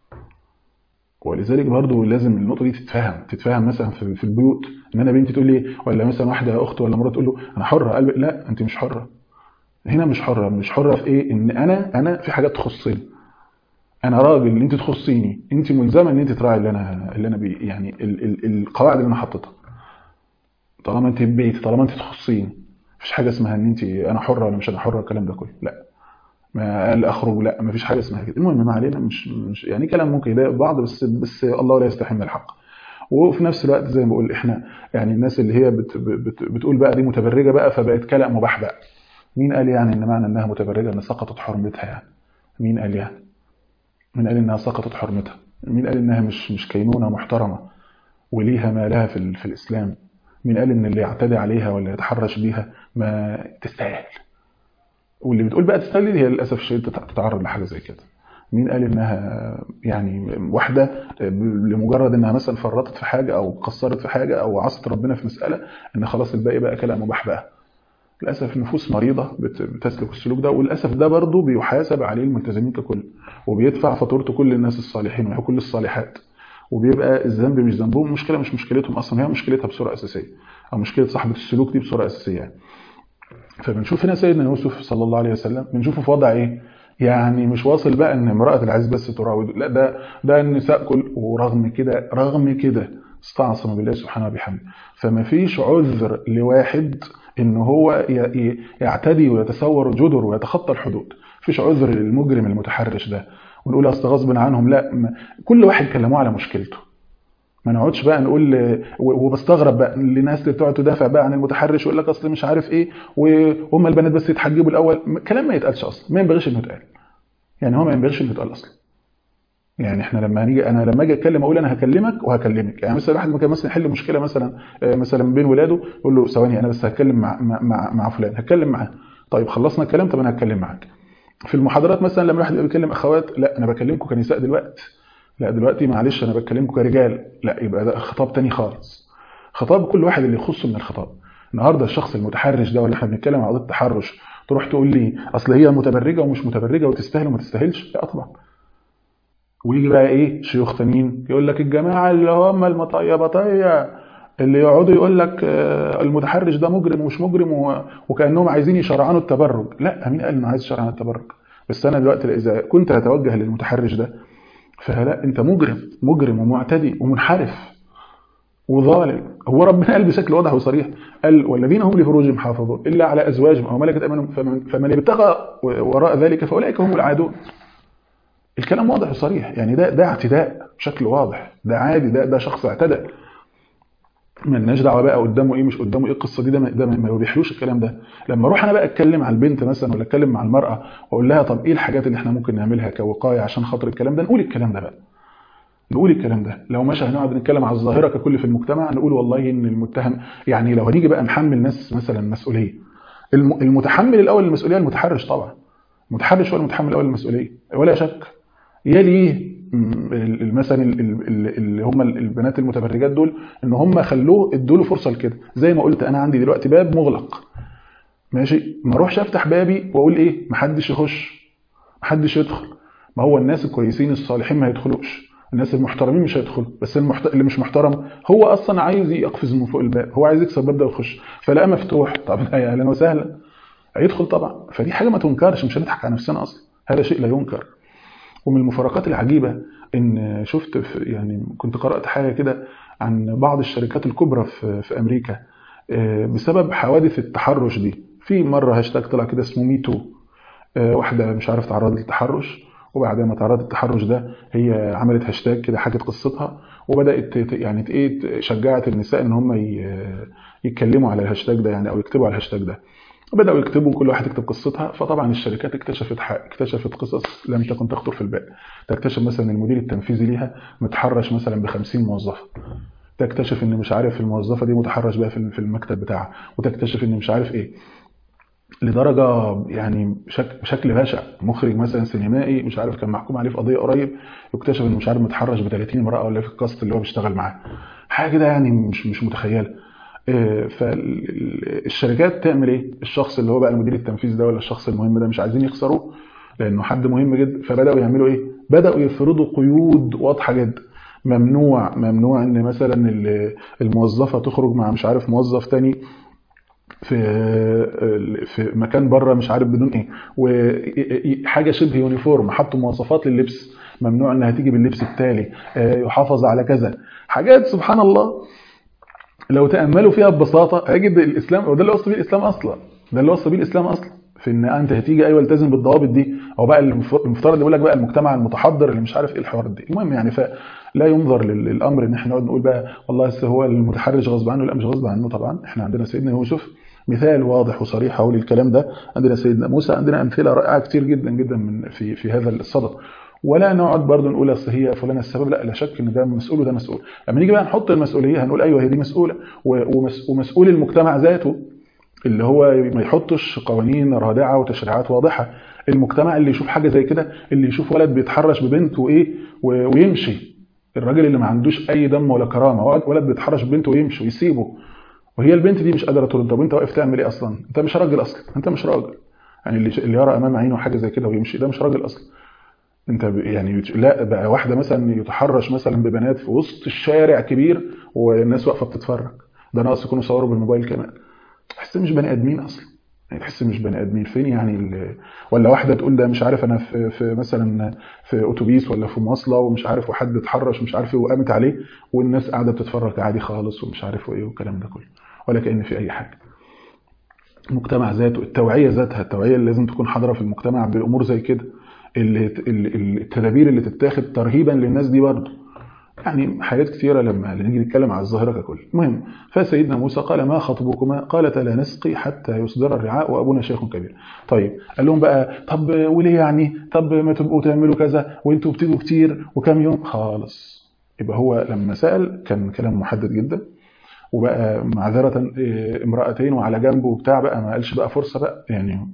ولذلك برضو لازم النقطه دي تتفهم مثلا في البيوت، ان انا بنتي تقول لي، ولا مثلا واحده اخت ولا مرات تقول له انا حره، قلبي لا انت مش حره. هنا مش حره في ايه، ان انا في حاجات تخصني، انا راجل اللي انت تخصيني، انت ملزمه ان انت تراعي اللي انا يعني القواعد اللي انا حاططها. طالما انت بيتي، طالما انت تخصيني، مفيش حاجه اسمها ان انت انا حره ولا مش انا حره، الكلام ده كله لا. ما قال اخرج، لا مفيش حاجه اسمها كده. المهم ما علينا، مش يعني كلام ممكن يضايق بعض، بس الله لا يستحي من الحق. وفي نفس الوقت زي ما بقول احنا، يعني الناس اللي هي بتقول بقى دي متبرجه بقى فبقت كلام مباح بقى. مين قال يعني ان معنى انها متبرجه ان سقطت حرمتها يعني؟ مين قال يعني؟ مين قال انها سقطت حرمتها؟ مين قال انها مش كينونه محترمه وليها ما لها في الاسلام؟ مين قال ان اللي يعتدي عليها ولا يتحرش بيها ما تستاهل؟ واللي بتقول بقى تستاهل هي للاسف الشديد تتعرض لحاجه زي كده. مين قال انها يعني واحده لمجرد انها مثلا فرطت في حاجه او قصرت في حاجه او عصت ربنا في مساله ان خلاص الباقي بقى كلام مباح بقى؟ للاسف النفوس مريضه بتسلك السلوك ده، وللاسف ده برضه بيحاسب عليه الملتزمين ككل، وبيدفع فاتورته كل الناس الصالحين وكل الصالحات. وبيبقى الذنب مش ذنبهم، المشكله مش مشكلتهم اصلا، هي مشكلتها بصوره اساسيه، او مشكله صاحبه السلوك دي بصوره اساسيه يعني. فبنشوف هنا سيدنا يوسف صلى الله عليه وسلم بنشوفه في وضع ايه، يعني مش واصل بقى ان امراه العزيز بس تراود، لا ده النساء كل، ورغم كده استعصم بالله سبحانه وبحمده. فما فيش عذر لواحد ان هو يعتدي ويتسور الجدر ويتخطى الحدود. مفيش عذر للمجرم المتحرش ده ونقول اصل غصب عنهم، لا، كل واحد كلموه على مشكلته. ما نقعدش بقى نقول وبستغرب بقى الناس اللي بتقعد تدافع بقى عن المتحرش ويقول لك اصل مش عارف ايه وهم البنات بس يتحجبوا الاول. كلام ما يتقالش اصلا، ما ينبغيش انه يتقال. يعني هو ما ينبغيش انه يتقال اصلا. يعني احنا لما اجي اتكلم اقول انا هكلمك وهكلمك. يعني مثلا واحد كان مثلا يحل مشكله مثلا بين ولاده، يقول له ثواني انا بس هتكلم مع فلان، هتكلم معاه. طيب خلصنا الكلام، طب انا هتكلم معاك. في المحاضرات مثلا لما الواحد بيكلم اخوات، لا انا بكلمكم كنساء دلوقتي، لا دلوقتي معلش انا بكلمكم كرجال، لا يبقى ده خطاب تاني خالص. خطاب كل واحد اللي يخصه من الخطاب. النهارده الشخص المتحرش ده، ولا احنا بنتكلم عن قضيه التحرش، تروح تقول لي اصل هي متبرجه ومش متبرجه وتستاهل وما تستاهلش؟ لا طبعا. ويجي بقى ايه شيوخ تانيين يقول لك الجماعه اللي هم المطيبطيه اللي يقعدوا يقول لك المتحرش ده مجرم ومش مجرم وكانهم عايزين يشرعنوا التبرج. لا، مين قال انه عايز يشرعن التبرج؟ بس انا دلوقتي اذا كنت اتوجه للمتحرش ده، فلا، انت مجرم ومعتدي ومنحرف وظالم. هو ربنا قال بشكل واضح وصريح، قال والذين هم لفروجهم حافظون الا على ازواجهم او ملكت ايمانهم فمن ابتغى وراء ذلك فاولئك هم العادون. الكلام واضح وصريح. يعني ده اعتداء بشكل واضح، ده عادي، ده شخص اعتدى. مالناش دعوه بقى قدامه ايه مش قدامه ايه، القصه دي ده ما يوضحلوش الكلام ده. لما اروح انا بقى اتكلم على البنت مثلا ولا اتكلم مع المراه واقول لها طب ايه الحاجات اللي احنا ممكن نعملها كوقايه عشان خاطر الكلام ده، نقول الكلام ده بقى، نقول الكلام ده. لو ماشي هنقعد نتكلم على الظاهره ككل في المجتمع، نقول والله ان المتهم، يعني لو هنيجي بقى نحمل ناس مثلا مسؤوليه، المتحمل الاول المسؤوليه المتحرش طبعا. المتحرش هو المتحمل الاول المسؤوليه ولا شك. يليه مثلا اللي هم البنات المتبرجات دول، ان هم خلوه ادوا له فرصه لكده. زي ما قلت انا عندي دلوقتي باب مغلق، ماشي، ما اروحش افتح بابي واقول ايه محدش يخش محدش يدخل. ما هو الناس الكويسين الصالحين ما يدخلوش، الناس المحترمين مش هيدخلوا، بس اللي مش محترم هو اصلا عايز يقفز من فوق الباب، هو عايز يكسر الباب ده ويخش، فلقى مفتوح، طب يا اهلا وسهلا، هيدخل طبعا. فدي حاجه ما تنكرش، مش هنضحك على نفسنا اصلا، هذا شيء لا ينكر. ومن المفارقات العجيبه ان شفت يعني كنت قرات حاجه كده عن بعض الشركات الكبرى في امريكا بسبب حوادث التحرش دي. في مره هاشتاج طلع كده اسمه مي تو، واحده مش عارف تعرضت للتحرش، وبعد ما تعرضت للتحرش ده هي عملت هاشتاج كده حكت قصتها، وبدات يعني ايه شجعت النساء ان هم يتكلموا على الهاشتاج ده، يعني او يكتبوا على الهاشتاج ده. بدأوا يكتبوا كل واحد يكتب قصتها. فطبعا الشركات اكتشفت قصص لم تكن تخطر في البال. تكتشف مثلا المدير التنفيذي ليها متحرش مثلا ب50 موظفه، تكتشف ان مش عارف الموظفه دي متحرش بقى في المكتب بتاعها، وتكتشف ان مش عارف ايه، لدرجه يعني بشكل بشع. مخرج مثلا سينمائي مش عارف كان محكوم عليه في قضيه قريب، يكتشف انه مش عارف متحرش ب30 امراه ولا في الكاست اللي هو بيشتغل معاه. حاجه كده يعني مش متخيله. فالشركات تعمل ايه؟ الشخص اللي هو بقى المدير التنفيذي ده ولا الشخص المهم ده مش عايزين يخسروه لانه حد مهم جدا، فبداوا يعملوا ايه؟ بداوا يفرضوا قيود واضحه جدا. ممنوع ان مثلا الموظفه تخرج مع مش عارف موظف تاني في مكان بره مش عارف بدون ايه، وحاجه شبه يونيفورم، حطوا مواصفات لللبس، ممنوع انها تيجي باللبس التالي، يحافظ على كذا. حاجات سبحان الله لو تأملوا فيها ببساطة هيجد الإسلام، وده اللي وصى بيه الإسلام أصلا، ده اللي وصى بيه الإسلام أصلا، في إن أنت هتيجي أيوة التزم بالضوابط دي، أو بقى المفترض يقول لك بقى المجتمع المتحضر اللي مش عارف إيه الحوارات دي. المهم يعني فلا ينظر للأمر إن إحنا نقعد نقول بقى والله هو المتحرش غصب عنه، لا مش غصب عنه طبعا. إحنا عندنا سيدنا يوسف مثال واضح وصريح حول الكلام ده، عندنا سيدنا موسى، عندنا أمثلة رائعة كتير جدا جدا من في هذا الصدد. ولا نقعد برضه نقول اصل هي فلانه السبب، لا شك ان ده مسؤول وده مسؤول. لما نيجي بقى نحط المسؤوليه هنقول ايوه هي دي مسؤوله، ومسؤول المجتمع ذاته اللي هو ما يحطش قوانين رادعه وتشريعات واضحه. المجتمع اللي يشوف حاجه زي كده، اللي يشوف ولد بيتحرش ببنت وايه ويمشي، الراجل اللي ما عندوش اي دم ولا كرامه، ولد بيتحرش ببنت ويمشي ويسيبه، وهي البنت دي مش قادره ترد، طب انت واقف تعمل ايه اصلا؟ انت مش راجل اصلا، انت مش راجل. يعني اللي يرى امام عينه حاجه زي كده ويمشي ده مش راجل اصلا. انت يعني لا بقى واحده مثلا يتحرش مثلا ببنات في وسط الشارع كبير والناس واقفه بتتفرج، ده ناقص يكونوا صوروا بالموبايل كمان. تحس مش بني ادمين اصلا، يعني تحس مش بني ادمين. فين يعني ولا واحده تقول ده مش عارف انا في مثلا في اتوبيس ولا في مواصله ومش عارف وحد اتحرش مش عارف ايه وقامت عليه والناس قاعده بتتفرج عادي خالص ومش عارف ايه والكلام ده كله، ولا كأن في اي حاجه. المجتمع ذاته، التوعية ذاتها، التوعية اللي لازم تكون حاضرة في المجتمع بأمور زي كده، التدابير اللي تتاخد ترهيبا للناس دي برضه. يعني حاجات كثيرة لما نيجي نتكلم على الظاهرة ككل. المهم، فسيدنا موسى قال ما خطبكما؟ قالتا لا نسقي حتى يصدر الرعاء وأبونا شيخ كبير. طيب قال لهم بقى طب وليه يعني؟ طب ما تبقوا تعملوا كذا وانتوا بتيجوا كتير وكام يوم خالص. يبقى هو لما سأل كان كلام محدد جدا، وبقى معذرة امرأتين وعلى جنبه وبتاع، بقى ما قالش بقى فرصة بقى يعني.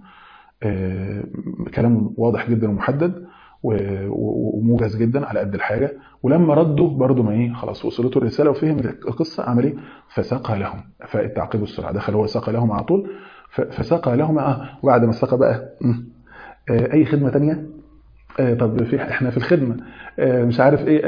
كلام واضح جدا ومحدد وموجز جدا على قد الحاجه. ولما ردوا برضه ما ايه، خلاص وصلته الرساله وفهم القصه، عمل ايه؟ فسقى لهم. فالتعقيب السرعه دخل هو سقى لهم على طول. فسقى لهم وبعد ما سقى بقى اي خدمه تانية. طب احنا في الخدمه مش عارف ايه،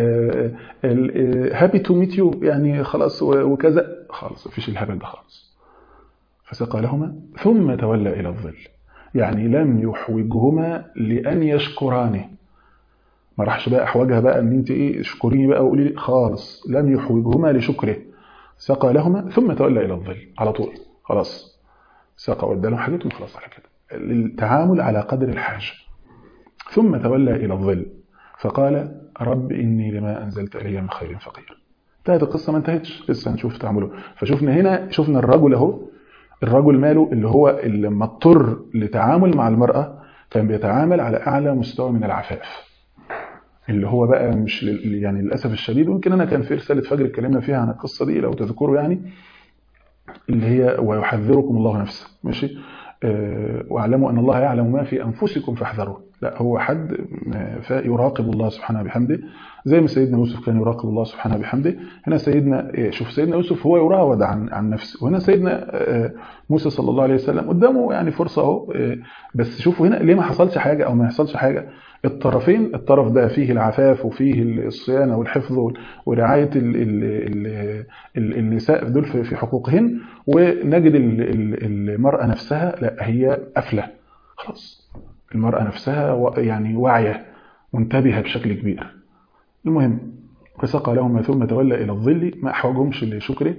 هابي تو ميت يو يعني خلاص وكذا، خلاص مفيش الهبل ده خالص. فسقى لهما ثم تولى الى الظل، يعني لم يحوجهما لأن يشكرانه. ما راحش بقى احوجها بقى ان انت ايه اشكريني بقى وقولي لي، خالص لم يحوجهما لشكره. سقى لهما ثم تولى الى الظل على طول، خلاص سقى وادى لهم حاجتهم خلاص على كده، للتعامل على قدر الحاجه. ثم تولى الى الظل فقال رب اني لما انزلت الي من خير فقير. انتهت القصه؟ ما انتهتش، لسه هنشوف تعامله. فشوفنا هنا، شفنا الرجل اهو، الرجل ماله اللي هو اللي لما اضطر لتعامل مع المرأة كان بيتعامل على أعلى مستوى من العفاف، اللي هو بقى مش يعني للأسف الشديد. ويمكن أنا كان في رسالة فجر اتكلمنا فيها عن القصة دي لو تذكروا يعني، اللي هي ويحذركم الله نفسه، ماشي. واعلموا أن الله يعلم ما في أنفسكم فاحذروه. لا، هو حد يراقب الله سبحانه بحمده، زي ما سيدنا يوسف كان يراقب الله سبحانه بحمده. هنا سيدنا شوف سيدنا يوسف هو يراود عن نفسه، وهنا سيدنا موسى صلى الله عليه وسلم قدامه يعني فرصة اهو. بس شوفوا هنا ليه ما حصلش حاجة أو ما يحصلش حاجة. الطرفين، الطرف ده فيه العفاف وفيه الصيانة والحفظ ورعاية النساء دول في حقوقهن، ونجد المرأة نفسها لا، هي قافلة خلاص. المرأة نفسها يعني واعية منتبهة بشكل كبير. المهم، فسقى لهم ثم تولى إلى الظل، ما أحوجهمش لشكره.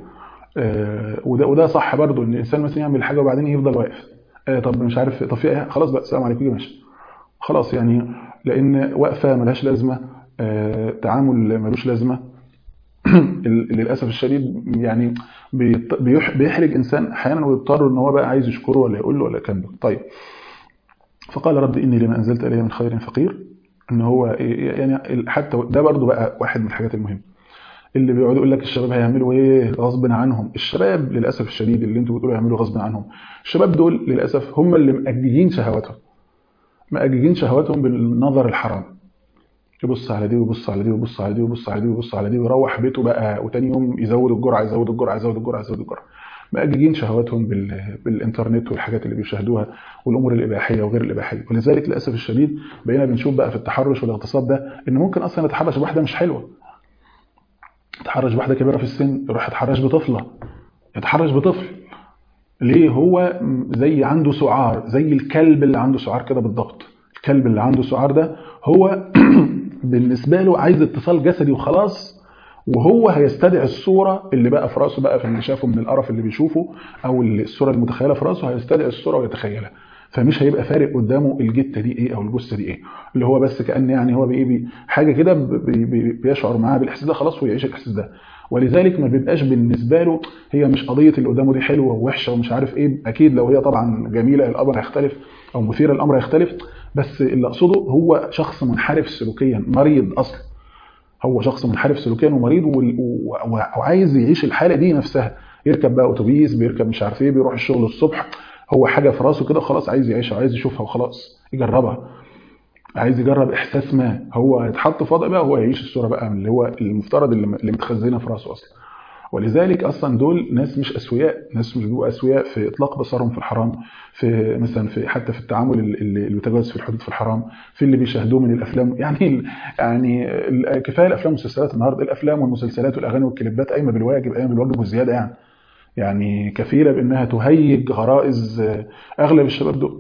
وده صح برضو، ان الانسان مثلا يعمل حاجه وبعدين يفضل واقف. طب مش عارف، طب في ايه، خلاص بقى السلام عليكم ماشي خلاص يعني، لان وقفه ملهاش لازمه، تعامل ملوش لازمه. للاسف الشديد يعني بيحرج انسان احيانا ويضطر ان هو بقى عايز يشكره ولا يقول له ولا كان له. طيب، فقال رب اني لما انزلت الي من خير فقير. ان هو يعني حتى ده برضو بقى واحد من الحاجات المهمه اللي بيقعدوا يقول لك الشباب هيعملوا ايه غصب عنهم. الشباب للاسف الشديد اللي انتوا بتقولوا يعملوا غصب عنهم، الشباب دول للاسف هم اللي مأججين شهواتهم، مأججين شهواتهم بالنظر الحرام. يبص على دي ويبص على دي ويبص على دي ويبص على دي ويبص على دي، ويروح بيته بقى وتاني يوم يزود الجرعه يزود الجرعه يزود الجرعه يزود الجرعه. مأججين شهواتهم بالانترنت والحاجات اللي بيشاهدوها والامور الاباحيه وغير الاباحيه. ولذلك للاسف الشديد بقينا بنشوف بقى في التحرش والاغتصاب ده ان ممكن اصلا يتحرش بواحده مش حلوه، يتحرش بواحده كبيره في السن، يروح يتحرش بطفله، يتحرش بطفل. ليه؟ هو زي عنده سعار، زي الكلب اللي عنده سعار كده بالضبط. الكلب اللي عنده سعار ده هو بالنسبه له عايز اتصال جسدي وخلاص، وهو هيستدعي الصوره اللي بقى في راسه بقى، في اللي شافه من القرف اللي بيشوفه او الصوره المتخيله في راسه، هيستدعي الصوره ويتخيلها. فمش هيبقى فارق قدامه الجته دي ايه او الجثه دي ايه، اللي هو بس كأن يعني هو حاجه كده بيشعر معاها بالاحساس ده خلاص ويعيش الاحساس ده. ولذلك ما بيبقاش بالنسبه له هي مش قضيه اللي قدامه دي حلوه ووحشه ومش عارف ايه. اكيد لو هي طبعا جميله الامر هيختلف او مثيره الامر هيختلف، بس اللي اقصده هو شخص منحرف سلوكيا مريض اصلا. هو شخص منحرف سلوكيا ومريض وعايز يعيش الحاله دي نفسها. يركب بقى اتوبيس، بيركب مش عارف ايه، بيروح الشغل الصبح، هو حاجه في راسه كده خلاص عايز يعيشها وعايز يشوفها وخلاص يجربها، عايز يجرب احساس ما. هو هيتحط في وضع بقى هو يعيش الصوره بقى اللي هو المفترض اللي متخزنه في راسه اصلا. ولذلك اصلا دول ناس مش اسوياء، ناس مش بيبقوا اسوياء في اطلاق بصرهم في الحرام، في مثلا في حتى في التعامل اللي بيتجاوز في الحدود في الحرام، في اللي بيشاهدوه من الافلام. يعني كفايه الافلام والمسلسلات النهارده، الافلام والمسلسلات والاغاني والكليبات قايمه بالواجب، قايمه بالواجب والزياده يعني كفيله بانها تهيج غرائز اغلب الشباب دول.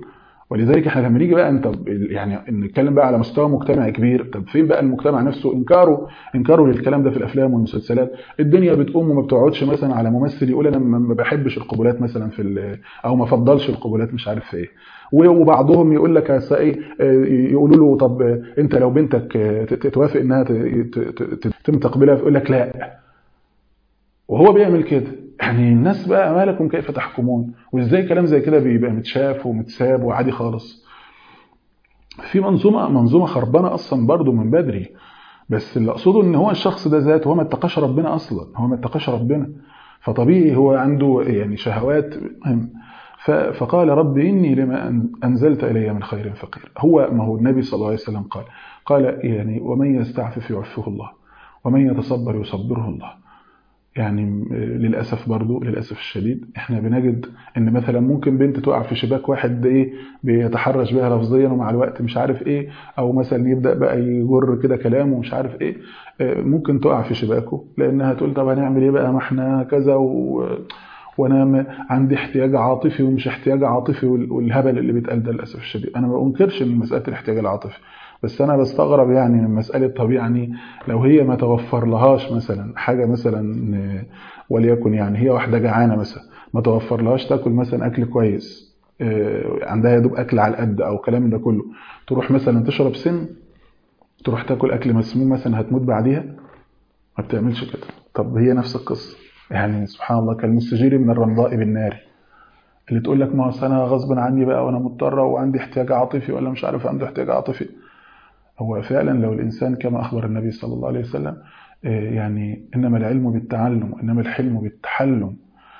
ولذلك احنا لما نيجي بقى انت يعني نتكلم بقى على مستوى مجتمع كبير، طب فين بقى المجتمع نفسه انكاره للكلام ده في الافلام والمسلسلات؟ الدنيا بتقوم وما بتقعدش مثلا على ممثل يقول انا ما بحبش القبلات مثلا او ما افضلش القبلات مش عارف في ايه، وبعضهم يقول لك ايه، يقولوا له طب انت لو بنتك توافق انها تتم تقبلها، يقول لك لا، وهو بيعمل كده. يعني الناس بقى ما لكم كيف تحكمون، وازاي كلام زي كده بيبقى متشاف ومتساب وعادي خالص؟ في منظومه خربانه اصلا برضو من بدري. بس اللي اقصده ان هو الشخص ده ذاته هو ما اتقاش ربنا اصلا، هو ما اتقاش ربنا، فطبيعي هو عنده يعني شهوات. فقال رب اني لما انزلت الي من خير فقير. هو ما هو النبي صلى الله عليه وسلم قال يعني ومن يستعفف يعفه الله ومن يتصبر يصبره الله. يعني للأسف برضو للأسف الشديد احنا بنجد ان مثلا ممكن بنت تقع في شباك واحد ايه بيتحرش بها لفظيا ومع الوقت مش عارف ايه، او مثلا يبدأ بقى يجر كده كلامه ومش عارف ايه، ممكن تقع في شباكه لانها تقول طب هنعمل ايه بقى، ما احنا كذا وانا عندي احتياج عاطفي ومش احتياج عاطفي والهبل اللي بيتقال ده. للأسف الشديد انا ما انكرش من مسألة الاحتياج العاطفي، بس انا بستغرب يعني من مسألة طب يعني لو هي ما توفر لهاش مثلا حاجة مثلا، وليكن يعني هي واحدة جعانة مثلا ما توفر لهاش تاكل مثلا اكل كويس، عندها يا دوب اكل على القد او كلام ده كله، تروح مثلا تشرب سم، تروح تاكل اكل مسموم مثلا هتموت بعديها؟ ما بتعملش كده. طب هي نفس القصة، يعني سبحان الله كالمستجير من الرمضاء بالنار، اللي تقول لك ما انا غصب عني بقى وانا مضطره وعندي احتياج عاطفي ولا مش عارف عنده احتياج عاطفي. هو فعلا لو الإنسان كما أخبر النبي صلى الله عليه وسلم يعني إنما العلم بالتعلم وإنما الحلم بالتحلم،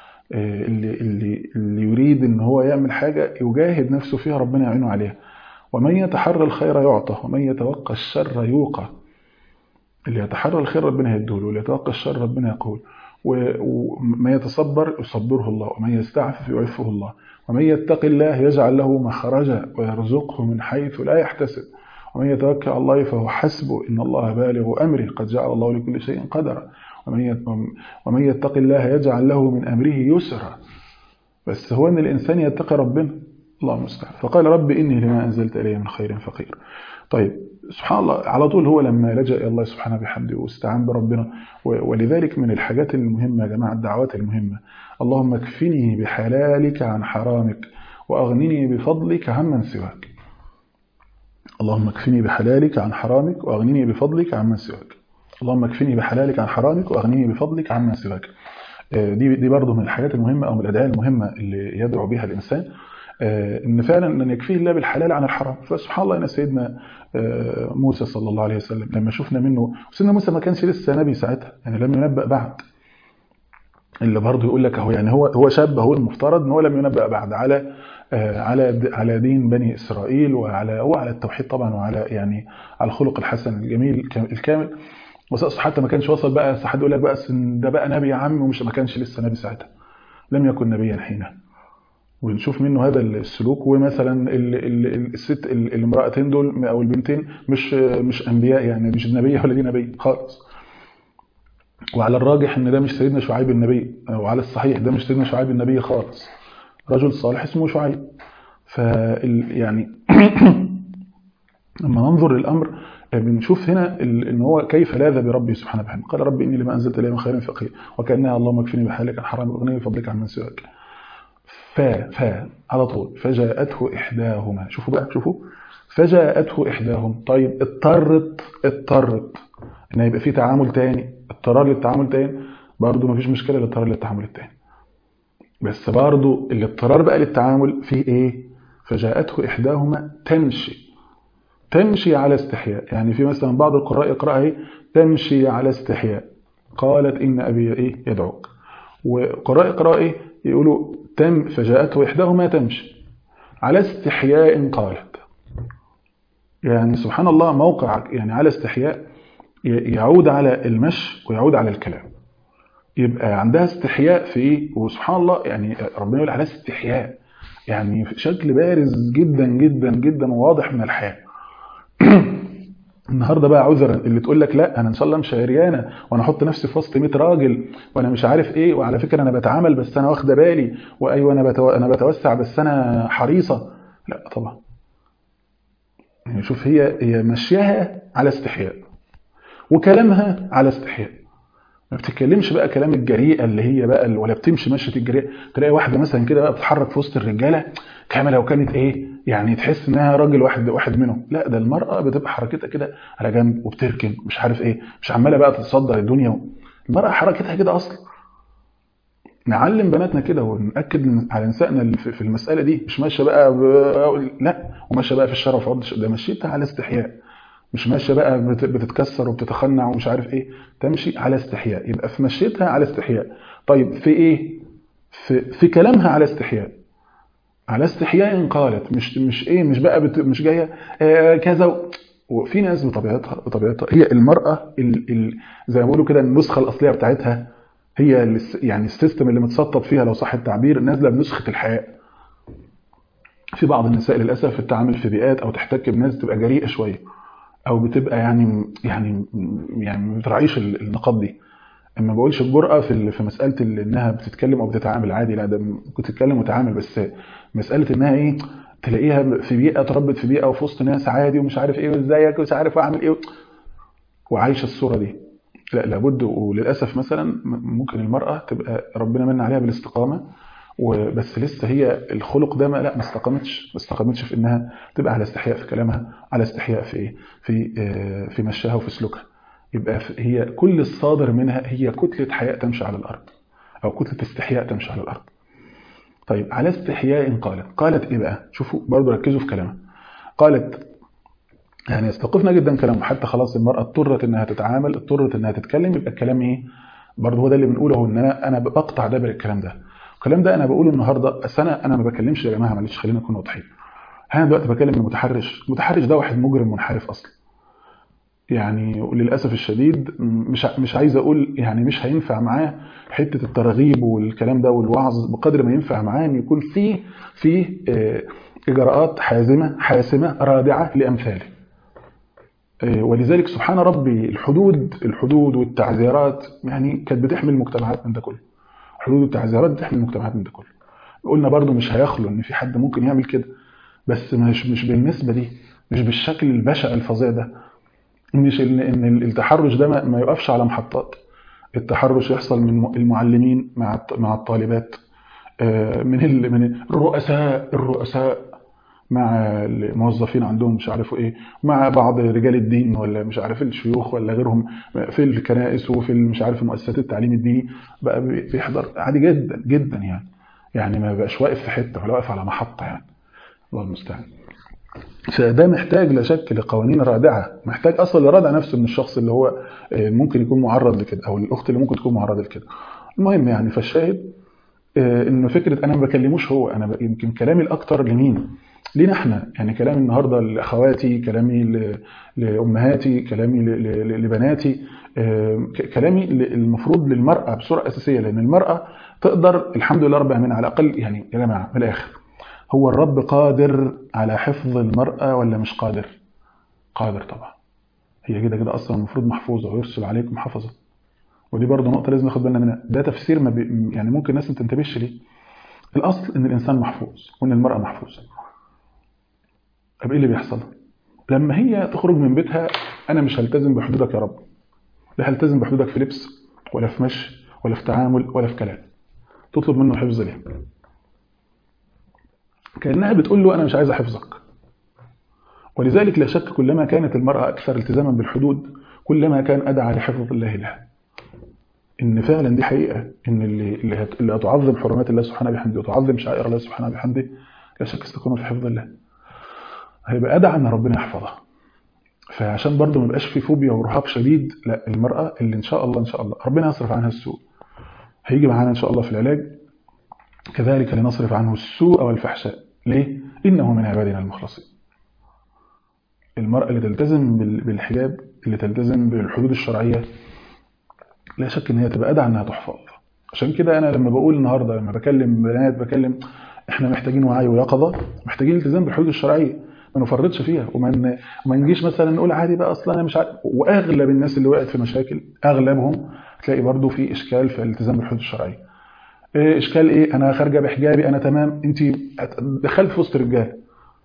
اللي يريد إن هو يعمل حاجة يجاهد نفسه فيها ربنا يعينه عليها. ومن يتحرى الخير يعطى ومن يتوقى الشر يوقى. اللي يتحرى الخير ربنا يدوله واللي يتوقى الشر ربنا يقول. وما يتصبر يصبره الله ومن يستعفف يعفه الله ومن يتق الله يجعل له مخرجا ويرزقه من حيث لا يحتسب ومن يتوكل على الله فهو حسبه إن الله بالغ أمره قد جعل الله لكل شيء قدرا ومن يتق الله يجعل له من أمره يسرا. بس هو أن الإنسان يتقي ربنا، الله المستعان. فقال رب إني لما أنزلت إلي من خير فقير. طيب سبحان الله على طول هو لما لجأ إلى الله سبحانه بحمده واستعان بربنا. ولذلك من الحاجات المهمة يا جماعة الدعوات المهمة، اللهم اكفني بحلالك عن حرامك وأغنني بفضلك عمن سواك. اللهم اكفني بحلالك عن حرامك وأغنني بفضلك عمن سواك. اللهم اكفني بحلالك عن حرامك وأغنني بفضلك عمن سواك. دي برضه من الحاجات المهمة أو من الأدعية المهمة اللي يدعو بها الإنسان، ان فعلا ان يكفيه الله بالحلال عن الحرام. فسبحان الله ان سيدنا موسى صلى الله عليه وسلم لما شفنا منه، سيدنا موسى ما كانش لسه نبي ساعتها، يعني لم ينبأ بعد. اللي برضه يقول لك يعني هو شاب، هو المفترض ان هو لم ينبأ بعد على دين بني اسرائيل وعلى التوحيد طبعا وعلى يعني على الخلق الحسن الجميل الكامل. بس حتى ما كانش وصل بقى حد يقول لك بقى ده بقى نبي يا عم، ومش ما كانش لسه نبي ساعتها، لم يكن نبيا حينها. ونشوف منه هذا السلوك. ومثلا الست الامرأتين دول او البنتين مش انبياء، يعني مش نبي ولا دي نبي خالص. وعلى الراجح ان ده مش سيدنا شعيب النبي، وعلى الصحيح ده مش سيدنا شعيب النبي خالص، رجل صالح اسمه شعيب. يعني لما ننظر للامر بنشوف هنا ان هو كيف لاذ بربه سبحانه وتعالى. قال ربي اني لما انزلت الي من خير فقير وكانها اللهم اكفني بحالك عن حرام واغنني بفضلك عمن سواك. على طول فجاءته إحداهما. شوفوا فجاءته إحداهم. طيب اضطرت إن يبقى في تعامل تاني، اضطرار للتعامل تاني، برضو مفيش مشكلة الاضطرار للتعامل التاني، بس برضو الاضطرار بقى للتعامل فيه إيه؟ فجاءته إحداهما تمشي على استحياء. يعني في مثلا بعض القراء يقرأها إيه؟ تمشي على استحياء قالت إن أبي إيه يدعوك. وقراء يقرأ إيه؟ يقولوا فجاءته إحداهما تمشي على استحياء قالت. يعني سبحان الله موقع يعني على استحياء يعود على المشي ويعود على الكلام، يبقى عندها استحياء في إيه؟ وسبحان الله يعني ربنا يقول على استحياء، يعني شكل بارز جدا جدا جدا وواضح من الحياة. النهارده بقى عذرا اللي تقول لك لا انا ان شاء الله مش عريانه وانا احط نفسي في وسط 100 راجل وانا مش عارف ايه، وعلى فكره انا بتعامل بس انا واخده بالي، وايوه انا بتوسع بس انا حريصه. لا طبعا. يعني شوف، هي مشيها على استحياء وكلامها على استحياء. ما بتتكلمش بقى كلام الجريئه اللي هي بقى ولا بتمشي مشيه الجريئه. تلاقي واحده مثلا كده بقى بتتحرك في وسط الرجاله كما لو كانت ايه، يعني تحس انها راجل واحد منهم. لا، ده المراه بتبقى حركتها كده على جنب وبتركن مش عارف ايه، مش عماله بقى تتصدر الدنيا. المراه حركتها كده اصلا. نعلم بناتنا كده ونأكد على نسائنا في المساله دي. مش ماشيه بقى لا، وماشيه بقى في الشارع في عرض ده مشيتها على استحياء. مش ماشيه بقى بتتكسر وبتتخنع ومش عارف ايه، تمشي على استحياء. يبقى في مشيتها على استحياء. طيب في ايه؟ في كلامها على استحياء. على استحياء قالت، مش ايه، مش بقى مش جايه كذا وفي ناس بطبيعتها هي المراه زي ما بيقولوا كده النسخه الاصليه بتاعتها هي يعني السيستم اللي متسطب فيها لو صح التعبير نازله بنسخه الحياء. في بعض النساء للاسف في التعامل في بيئات او تحتك بناس تبقى جريئه شويه، او بتبقى يعني ما بتراعيش النقاط دي. ما بقولش الجرأة في مسألة انها بتتكلم او بتتعامل عادي، لا ده ممكن تتكلم وتتعامل، بس مسألة انها ايه، تلاقيها في بيئة تربت في بيئة وفي وسط ناس عادي ومش عارف ايه وازيك ومش عارف اعمل ايه وعايشة الصورة دي. لا، لابد. وللأسف مثلا ممكن المرأة تبقى ربنا من عليها بالاستقامة وبس لسه هي الخلق ده ما استقامتش في انها تبقى على استحياء في كلامها، على استحياء في ايه، في مشاها وفي سلوكها. يبقى هي كل الصادر منها هي كتلة حياء تمشي على الارض، او كتلة استحياء تمشي على الارض. طيب على استحياء قالت ايه بقى؟ شوفوا برضو ركزوا في كلامها. قالت، يعني استوقفنا جدا كلامه. حتى خلاص المرأة اضطرت انها تتعامل، اضطرت انها تتكلم، يبقى الكلام ايه؟ برضه هو ده اللي بنقوله، ان انا بقطع دبر الكلام ده. الكلام ده انا بقوله النهارده، اصل انا ما بكلمش يا جماعه، معلش خلينا نكون واضحين. انا دلوقتي بكلم المتحرش ده واحد مجرم منحرف اصلا. يعني وللاسف الشديد مش عايز اقول، يعني مش هينفع معاه حته الترغيب والكلام ده والوعظ بقدر ما ينفع معاه ان يكون في اجراءات حاسمه رادعه لامثاله. ولذلك سبحان ربي الحدود والتعزيرات يعني كانت بتحمي المجتمعات من ده كله. الحدود والتعزيرات بتحمي المجتمعات من ده كله. قلنا برضو مش هيخلو ان في حد ممكن يعمل كده، بس مش بالنسبه دي، مش بالشكل البشع الفظيع ده. مش ان التحرش ده ما يقفش على محطات. التحرش يحصل من المعلمين مع الطالبات، من الرؤساء مع الموظفين عندهم مش عارفوا ايه، مع بعض رجال الدين ولا مش عارف الشيوخ ولا غيرهم في الكنائس وفي مش عارف مؤسسات التعليم الديني. بقى بيحضر عادي جدا جدا يعني ما بقاش واقف في حته ولا واقف على محطه يعني. الله المستعان. فده محتاج لا شك لقوانين رادعه، محتاج اصلا لردع نفسه من الشخص اللي هو ممكن يكون معرض لكده، او الاخت اللي ممكن تكون معرضه لكده. المهم يعني فالشاهد انه فكره انا ما بكلموش هو، انا يمكن كلامي الاكتر لمين؟ لينا احنا. يعني كلامي النهارده لاخواتي، كلامي لامهاتي، كلامي لبناتي، كلامي المفروض للمراه بصوره اساسيه، لان المراه تقدر الحمد لله رب العالمين على الاقل. يعني يا جماعه من الاخر، هو الرب قادر على حفظ المراه ولا مش قادر؟ قادر طبعا. هي كده كده اصلا المفروض محفوظه، ويرسل عليكم حفظه. ودي برضه نقطه لازم ناخد بالنا منها. ده تفسير ما يعني ممكن الناس ما تنتبهش ليه. الاصل ان الانسان محفوظ وان المراه محفوظه. طب ايه اللي بيحصل لما هي تخرج من بيتها؟ انا مش هلتزم بحدودك يا رب، لا هلتزم بحدودك في لبس ولا في مشي ولا في تعامل ولا في كلام. تطلب منه حفظ ليه؟ كانها بتقول له انا مش عايز حفظك. ولذلك لا شك كلما كانت المراه اكثر التزاما بالحدود كلما كان ادعى لحفظ الله لها. ان فعلا دي حقيقه، ان اللي هتعظم حرمات الله سبحانه بحمده وتعظم شعائر الله سبحانه بحمده لا شك استقامه في حفظ الله، هيبقى ادعى ان ربنا يحفظها. فعشان برضه ما يبقاش في فوبيا ورهاب شديد، لا، المرأة اللي إن شاء الله ربنا يصرف عنها السوء هيجي معانا إن شاء الله في العلاج. كذلك لنصرف عنه السوء والفحشاء. ليه؟ إنه من عبادنا المخلصين. المرأة اللي تلتزم بالحجاب، اللي تلتزم بالحدود الشرعية، لا شك إن هي تبقى أدعى إنها تحفظ. عشان كده أنا لما بقول النهاردة، لما بكلم بنات، إحنا محتاجين وعي ويقظة، محتاجين التزام بالحدود الشرعية، ما نفرطش فيها وما نجيش مثلا نقول عادي بقى اصلا انا مش عارف. واغلب الناس اللي وقعت في مشاكل اغلبهم تلاقي برضو في اشكال في الالتزام بالحدود الشرعيه. اشكال ايه؟ انا خارجه بحجابي انا تمام، انت دخلت في وسط رجاله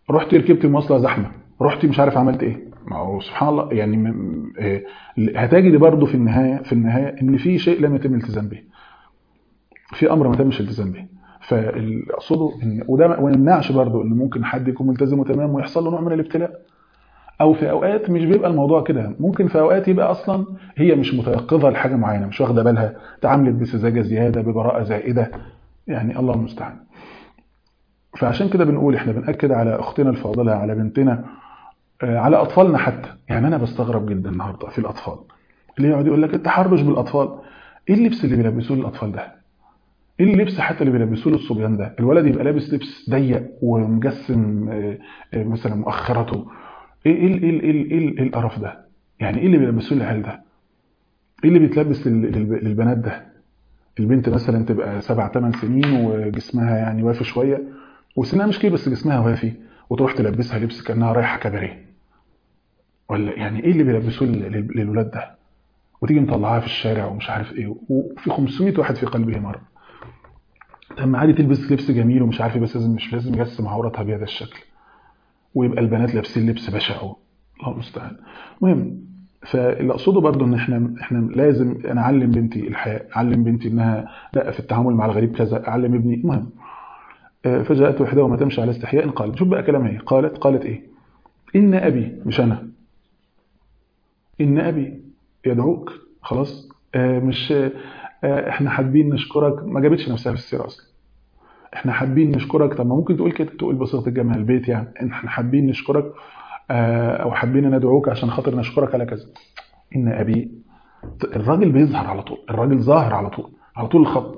رحت ركبت المواصله زحمه، رحت مش عارف عملت ايه. ما هو سبحان الله يعني هتجد برضه في النهايه ان في شيء لم يتم الالتزام به، في امر ما تمش الالتزام به. فاقصده ان وده ما يمنعش برضه ان ممكن حد يكون ملتزم وتمام ويحصل له نوع من الابتلاء، او في اوقات مش بيبقى الموضوع كده، ممكن في اوقات يبقى اصلا هي مش متيقظه لحاجه معينه، مش واخده بالها، تعاملت بسذاجه زياده، ببراءه زائده، يعني الله المستعان. فعشان كده بنقول احنا بنأكد على اختنا الفاضله، على بنتنا، على اطفالنا حتى. يعني انا بستغرب جدا النهارده في الاطفال اللي يقعد يقول لك التحرش بالاطفال. ايه اللبس اللي بيلبسوه للاطفال ده؟ ايه اللبس حتى اللي بيلبسوه للصبيان ده؟ الولد يبقى لابس لبس ضيق ومجسم مثلا مؤخرته. إيه القرف ده؟ يعني ايه اللي بيلبسوه للعيال ده؟ ايه اللي بيتلبس للبنات ده؟ البنت مثلا تبقى 7 8 سنين وجسمها يعني وافي شويه، وسنها مش كده بس جسمها وافي، وتروح تلبسها لبس كانها رايحه كباريه. ولا يعني ايه اللي بيلبسوه للولاد ده؟ وتيجي مطلعاها في الشارع ومش عارف ايه، وفي 500 واحد في قلبه مرض. طب ما عادي تلبس لبس جميل ومش عارف ايه، بس مش لازم يجسم عورتها بهذا الشكل، ويبقى البنات لابسين لبس بشع. الله المستعان. المهم، فاللي اقصده برضو ان احنا لازم انا اعلم بنتي الحياء، اعلم بنتي انها لا في التعامل مع الغريب كذا، اعلم ابني. المهم، فجاءت احداهما تمشي على استحياء قالت، شوف بقى كلامها ايه، قالت ايه؟ ان ابي، مش انا، ان ابي يدعوك. خلاص، مش احنا حابين نشكرك. ما جابتش نفسها في السيره اصلا. احنا حابين نشكرك. طب ما ممكن تقول كده، تقول بصيغه الجمع البيت، يعني احنا حابين نشكرك، او حابين ندعوك عشان خاطر نشكرك على كذا. ان ابي، الراجل بيظهر على طول، الراجل ظاهر على طول، على طول الخط.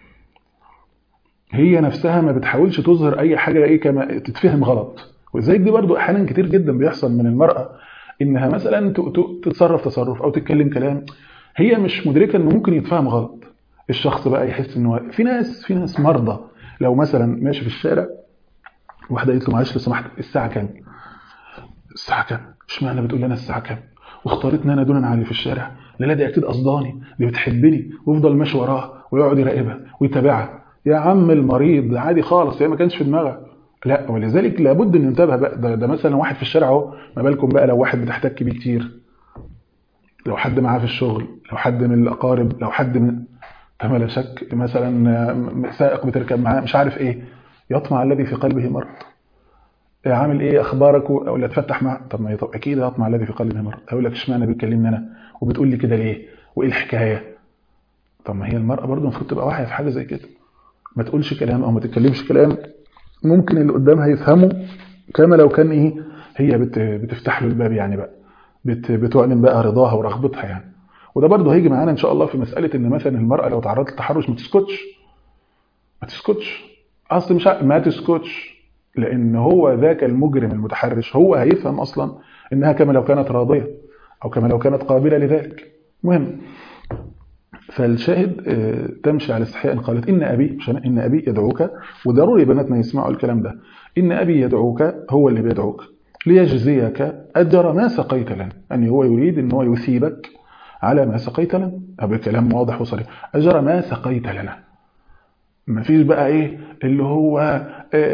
هي نفسها ما بتحاولش تظهر اي حاجه ايه كما تتفهم غلط. ولذلك دي برضو احيانا كتير جدا بيحصل من المراه، انها مثلا تتصرف تصرف او تتكلم كلام هي مش مدركه انه ممكن يتفهم غلط. الشخص بقى يحس انه في ناس مرضى. لو مثلا ماشي في الشارع، واحده قالت له معلش لو سمحت الساعه كام؟ الساعه كام؟ اشمعنى بتقول لنا الساعه كام واختارتني انا دون علي في الشارع؟ لا دي اكيد قصداني، دي بتحبني، ويفضل ماشي وراها ويقعد يراقبها ويتابعها. يا عم المريض عادي خالص، هي ما كانش في دماغها. لا، ولذلك لابد ان ينتبه بقى. ده مثلا واحد في الشارع اهو، ما بالكم بقى لو واحد بتحتك بيه كتير، لو حد معاه في الشغل، لو حد من الاقارب، لو حد من، كما لا شك مثلا سائق بتركب معاه مش عارف ايه، يطمع الذي في قلبه مرض. عامل ايه اخبارك، ولا تفتح معاه. طب ما طب اكيد هطمع الذي في قلبه مرض. اقول لك اشمعنى بيكلمني انا وبتقول لي كده ليه، وايه الحكايه؟ طب ما هي المراه برضه المفروض تبقى واعيه في حاجه زي كده. ما تقولش كلام او ما تتكلمش كلام ممكن اللي قدامها يفهمه كما لو كان ايه، هي بتفتح له الباب يعني بقى، بتعلن بقى رضاها ورغبتها يعني. وده برضه هيجي معانا ان شاء الله في مساله ان مثلا المراه لو تعرضت للتحرش ما تسكتش. ما تسكتش، اصل مش ما تسكتش، لان هو ذاك المجرم المتحرش هو هيفهم اصلا انها كما لو كانت راضيه، او كما لو كانت قابله لذلك. مهم، فالشاهد تمشي على استحياء قالت ان ابي، عشان ان ابي يدعوك. وضروري بناتنا يسمعوا الكلام ده. ان ابي يدعوك، هو اللي بيدعوك ليجزيك اجر ما سقيت لنا. يعني هو يريد ان هو يثيبك على ما سقيت لنا. هذا كلام واضح وصريح، اجر ما سقيت لنا. ما فيش بقى ايه اللي هو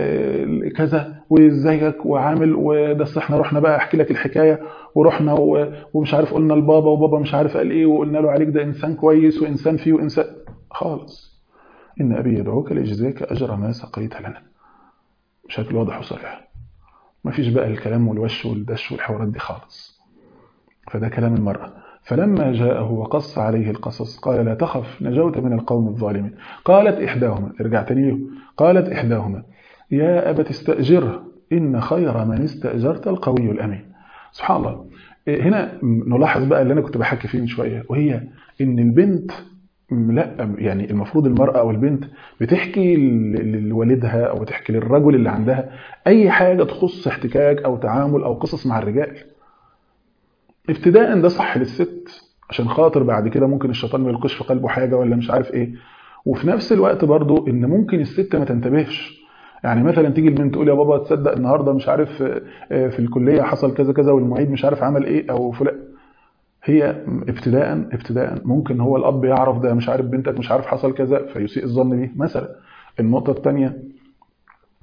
كذا وازيك وعامل وده. احنا رحنا بقى احكي لك الحكايه، ورحنا ومش عارف قلنا لبابا، وبابا مش عارف قال ايه، وقلنا له عليك ده انسان كويس وانسان فيه وانسان خالص. ان ابي يدعوك ليجزيك اجر ما سقيت لنا، بشكل واضح وصريح. ما فيش بقى الكلام والوش والدش والحوارات دي خالص. فده كلام المرأة. فلما جاءه وقص عليه القصص قال لا تخف نجوت من القوم الظالمين. قالت إحداهما، ارجع تاني له، قالت إحداهما يا أبت استأجره إن خير من استأجرت القوي الأمين. سبحان الله. هنا نلاحظ بقى اللي أنا كنت بحكي فيه من شوية، وهي إن البنت لا، يعني المفروض المرأة أو البنت بتحكي لوالدها أو تحكي للرجل اللي عندها أي حاجة تخص احتكاك أو تعامل أو قصص مع الرجال. ابتداء ده صح للست، عشان خاطر بعد كده ممكن الشيطان ما يلقش في قلبه حاجه ولا مش عارف ايه. وفي نفس الوقت برضو ان ممكن الست ما تنتبهش. يعني مثلا تيجي البنت تقول يا بابا تصدق النهارده مش عارف في الكليه حصل كذا كذا والمعيد مش عارف عمل ايه او فلان. هي ابتداء ممكن هو الاب يعرف ده مش عارف بنتك مش عارف حصل كذا فيسيء الظن بيه مثلا. النقطه الثانيه،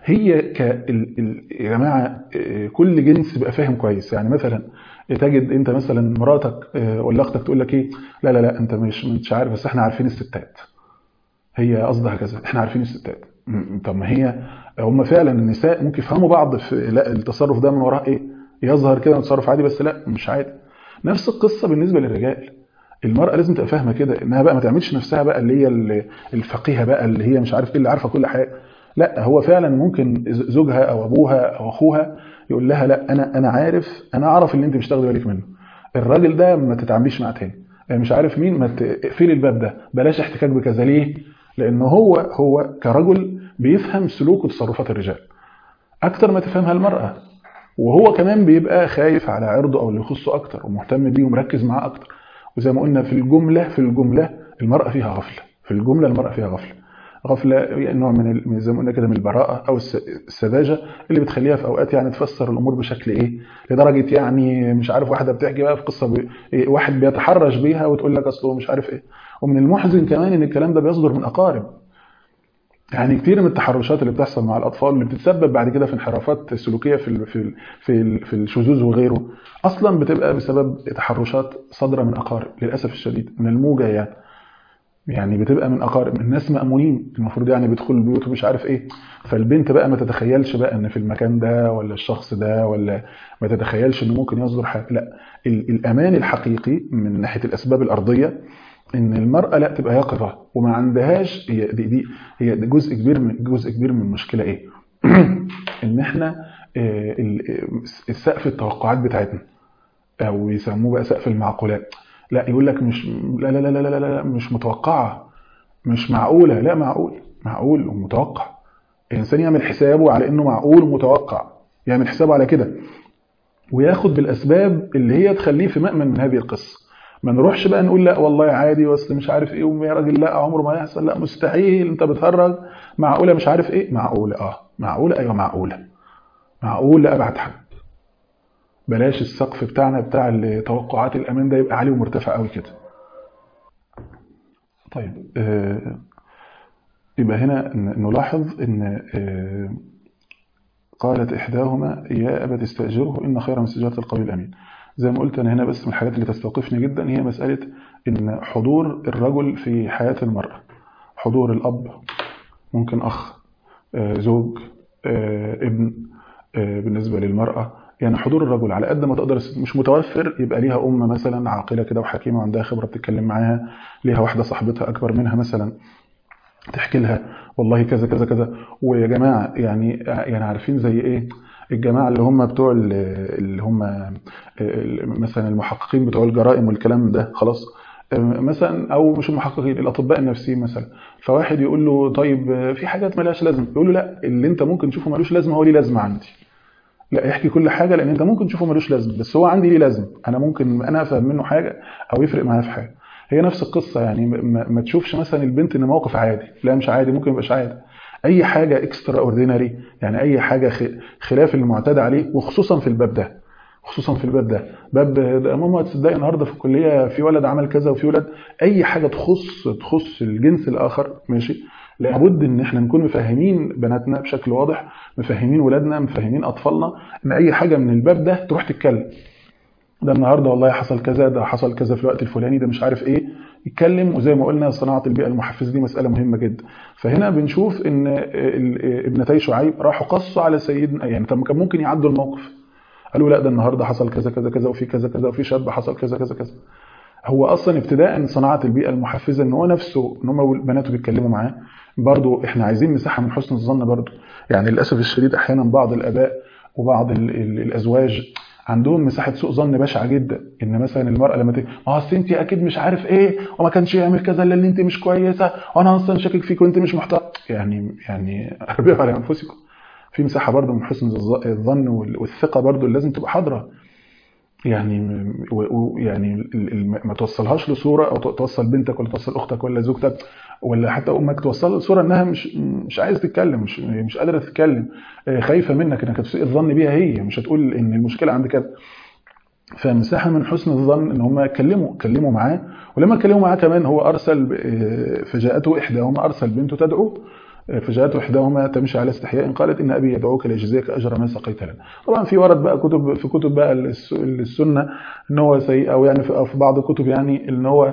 هي يا جماعه كل جنس بقى فاهم كويس. يعني مثلا تجد انت مثلا مراتك ولا اختك تقول لك ايه، لا لا لا انت مش عارف، بس احنا عارفين الستات، هي قصدها كذا، احنا عارفين الستات. طب ما هي هم فعلا النساء ممكن يفهموا بعض في لا التصرف ده من وراه ايه، يظهر كده تصرف عادي بس لا مش عادي. نفس القصه بالنسبه للرجال. المرأة لازم تبقى فاهمة كده، انها بقى ما تعملش نفسها بقى اللي هي الفقيهة بقى اللي هي مش عارف ايه اللي عارفة كل حاجة. لا هو فعلا ممكن زوجها او ابوها او اخوها يقول لها لا انا عارف، انا اعرف اللي انت مش تاخدي بالك منه، الراجل ده ما تتعامليش معاه تاني، مش عارف مين ما تقفلي الباب ده، بلاش احتكاك بكذا. ليه؟ لان هو كرجل بيفهم سلوك وتصرفات الرجال اكتر ما تفهمها المرأة، وهو كمان بيبقى خايف على عرضه او اللي يخصه اكتر ومهتم بيه ومركز معاه اكتر. وزي ما قلنا في الجمله المراه فيها غفله، في الجمله المراه فيها غفله يعني نوع زي ما قلنا كده من البراءه او السذاجه اللي بتخليها في اوقات يعني تفسر الامور بشكل ايه، لدرجه يعني مش عارف واحده بتحكي بقى في قصه واحد بيتحرش بيها وتقول لك اصله مش عارف ايه. ومن المحزن كمان ان الكلام ده بيصدر من اقارب. يعني كتير من التحرشات اللي بتحصل مع الاطفال اللي بتتسبب بعد كده في انحرافات سلوكيه في الشذوذ وغيره، اصلا بتبقى بسبب تحرشات صادره من اقارب للاسف الشديد، من الموجه يعني بتبقى من اقارب، من ناس مامونين المفروض يعني بيدخلوا البيوت ومش عارف ايه. فالبنت بقى ما تتخيلش بقى ان في المكان ده ولا الشخص ده، ولا ما تتخيلش انه ممكن يصدر حاجه. لا الامان الحقيقي من ناحيه الاسباب الارضيه ان المراه لا تبقى يقظه وما عندهاش هي جزء كبير من المشكله ايه ان احنا السقف التوقعات بتاعتنا او يسموه بقى سقف المعقولات. لا يقول لك مش لا لا لا لا لا لا مش متوقعه، مش معقوله. لا معقول ومتوقع. الانسان يعمل حسابه على انه معقول ومتوقع، يعمل حسابه على كده وياخد بالاسباب اللي هي تخليه في مأمن من هذه القصه. ما نروحش بقى نقول لا والله عادي واصل مش عارف ايه ويا راجل لا عمره ما يحصل، لا مستحيل انت بتهرج، معقوله مش عارف ايه، معقوله ايوه معقوله ابعد حد. بلاش السقف بتاعنا بتاع توقعات الامان ده يبقى عالي ومرتفع قوي كده. طيب يبقى هنا نلاحظ ان قالت إحداهما يا أبت استأجره إن خير من استئجارة القوي الأمين. زي ما قلت أنا هنا بس من الحاجات اللي تستوقفني جدا هي مسألة إن حضور الرجل في حياة المرأة، حضور الأب، ممكن أخ، زوج، ابن. بالنسبة للمرأة يعني حضور الرجل على قد ما تقدر مش متوفر يبقى ليها أم مثلا عاقلة كده وحكيمة وعندها خبرة بتتكلم معاها، ليها واحدة صاحبتها أكبر منها مثلا تحكي لها والله كذا كذا كذا. ويا جماعه يعني عارفين زي ايه الجماعه اللي هم بتوع اللي هم مثلا المحققين بتوع الجرائم والكلام ده خلاص مثلا، او مش المحققين الاطباء النفسيين مثلا. فواحد يقول له طيب في حاجات مالهاش لازمه، يقول له لا اللي انت ممكن تشوفه ملوش لازمه هو ليه لازمه عندي. لا احكي كل حاجه لان انت ممكن تشوفه ملوش لازمه بس هو عندي ليه لازمه، انا ممكن انا افهم منه حاجه او يفرق معايا في حاجه. هي نفس القصه يعني ما تشوفش مثلا البنت ان موقف عادي، لا مش عادي، ممكن يبقاش عادي. اي حاجه اكسترا اوردينري يعني اي حاجه خلاف المعتاد عليه، وخصوصا في الباب ده، باب ده ماما تصدقي النهارده في الكليه في ولد عمل كذا وفي ولد، اي حاجه تخص الجنس الاخر ماشي. لابد ان احنا نكون مفهمين بناتنا بشكل واضح، مفهمين ولادنا، مفهمين اطفالنا ان اي حاجه من الباب ده تروح تتكلم. ده النهارده والله حصل كذا، ده حصل كذا في الوقت الفلاني، ده مش عارف ايه، يتكلم. وزي ما قلنا صناعه البيئه المحفزه دي مساله مهمه جدا. فهنا بنشوف ان ابنتي شعيب راحوا قصوا على سيدنا، يعني طب كان ممكن يعدوا الموقف، قالوا لا ده النهارده حصل كذا كذا كذا وفي كذا كذا وفي شاب حصل كذا كذا كذا. هو اصلا ابتداء صناعه البيئه المحفزه ان هو نفسه ان هم بناته بيتكلموا معاه. برضو احنا عايزين مساحه من حسن الظن برضو. يعني للاسف الشديد احيانا بعض الاباء وبعض الازواج عندهم مساحه سوء ظن بشعه جدا، ان مثلا المراه لما ما اصل انت اكيد مش عارف ايه وما كانش يعمل كذا الا ان انت مش كويسه وانا اصلا شاكك فيك وانت مش محترم. يعني اربيوا على انفسكم. في مساحه برضو من حسن الظن والثقه برضو اللي لازم تبقى حاضره. يعني ما توصلهاش لصوره او توصل بنتك ولا توصل اختك ولا زوجتك ولا حتى امك توصل لصوره انها مش عايزه تتكلم، مش قادره تتكلم، خايفه منك انك تسيء الظن بيها، هي مش هتقول ان المشكله عند كده. فمساحه من حسن الظن ان هم كلموا معاه. ولما كلموا معاه كمان هو ارسل فجاءته احداهما ارسل بنته تدعو فجاءت إحداهما تمشي على استحياء قالت إن أبي يدعوك ليجزيك أجر ما سقيت لنا. طبعا في ورد بقى كتب في كتب بقى السنة إن هو سيء، أو يعني في بعض الكتب يعني إن هو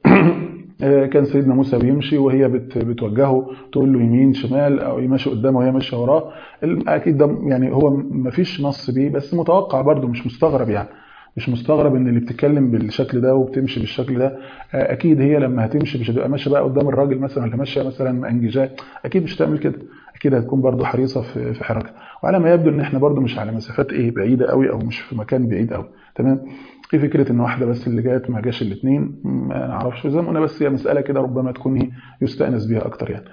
كان سيدنا موسى بيمشي وهي بتوجهه، تقول له يمين شمال، او يمشي قدامه وهي ماشيه وراه. اكيد ده يعني هو ما فيش نص بيه، بس متوقع برضه، مش مستغرب يعني، مش مستغرب ان اللي بتتكلم بالشكل ده وبتمشي بالشكل ده اكيد هي لما هتمشي مش هتبقى ماشيه بقى قدام الراجل مثلا، اللي ماشيه مثلا مأنججاه، اكيد مش هتعمل كده، اكيد هتكون برضه حريصه في حركتها. وعلى ما يبدو ان احنا برضه مش على مسافات بعيده قوي، او مش في مكان بعيد قوي. تمام. ايه فكره ان واحده بس اللي جات ما جاش الاثنين، ما نعرفش زي ما قلنا، بس هي مساله كده ربما تكون يستأنس بها اكتر يعني.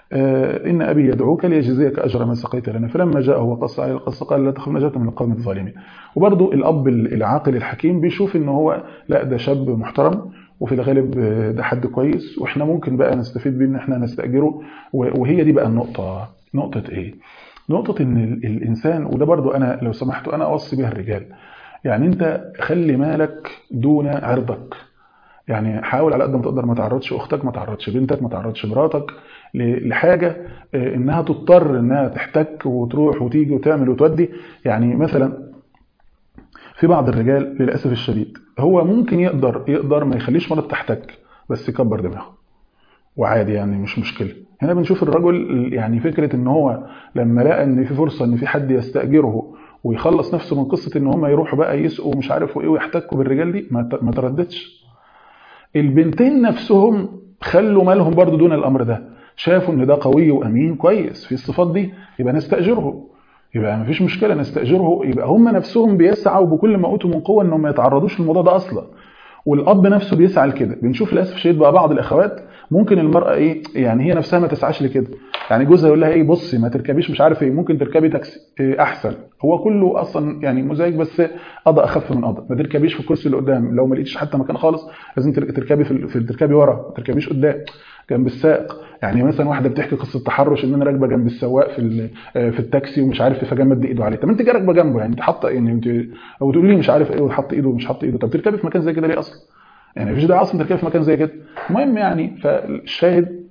إن أبي يدعوك ليجزيك أجر ما سقيت لنا، فلما جاءه وقص عليه القصة قال لا تخف نجوت من القوم الظالمين. وبرضه الأب العاقل الحكيم بيشوف إن هو لا، ده شاب محترم وفي الغالب ده حد كويس، وإحنا ممكن بقى نستفيد بيه إن إحنا نستأجره. وهي دي بقى النقطة. نقطة إيه؟ نقطة إن الإنسان، وده برضه أنا لو سمحتوا أنا أوصي بها الرجال، يعني أنت خلي مالك دون عرضك. يعني حاول على قد ما تقدر ما تعرضش اختك، ما تعرضش بنتك، ما تعرضش مراتك لحاجه انها تضطر انها تحتك وتروح وتيجي وتعمل وتودي. يعني مثلا في بعض الرجال للاسف الشديد هو ممكن يقدر ما يخليش مرات تحتك، بس يكبر دماغه وعادي يعني مش مشكله. هنا بنشوف الرجل يعني فكره ان هو لما لقى ان في فرصه ان في حد يستاجره ويخلص نفسه من قصه ان هم يروحوا بقى يسقوا ومش عارف ايه ويحتكوا بالرجال دي، ما ترددش. البنتين نفسهم خلوا مالهم برضو دون الامر ده، شافوا ان ده قوي وامين كويس في الصفات دي، يبقى نستاجره، يبقى ما فيش مشكله نستاجره. يبقى هم نفسهم بيسعوا بكل ما اوتوا من قوه انهم ما يتعرضوش للموضوع ده اصلا، والاب نفسه بيسعى لكده. بنشوف للاسف الشديد بقى بعض الاخوات ممكن المراه يعني هي نفسها ما تسعاش لكده، يعني جوزها يقول لها بصي ما تركبيش مش عارف ممكن تركبي تاكسي احسن، هو كله اصلا يعني مزعج، بس قضاء اخف من قضاء. ما تركبيش في الكرسي اللي قدام، لو ما لقيتيش حتى مكان خالص لازم تركبي تركبي ورا، ما تركبيش قدام جنب السائق. يعني مثلا واحده بتحكي قصه تحرش ان انا راكبه جنب السواق في التاكسي ومش عارف فجمد ايده عليه. طب انت جاي راكبه جنبه، يعني انت حاطه يعني انت، او تقولي لي مش عارف وحط ايده ومش حاط ايده، طب تركبي في مكان زي كده ليه اصلا؟ يعني مفيش داعي اصلا تركيب في مكان زي كده. المهم يعني فالشاهد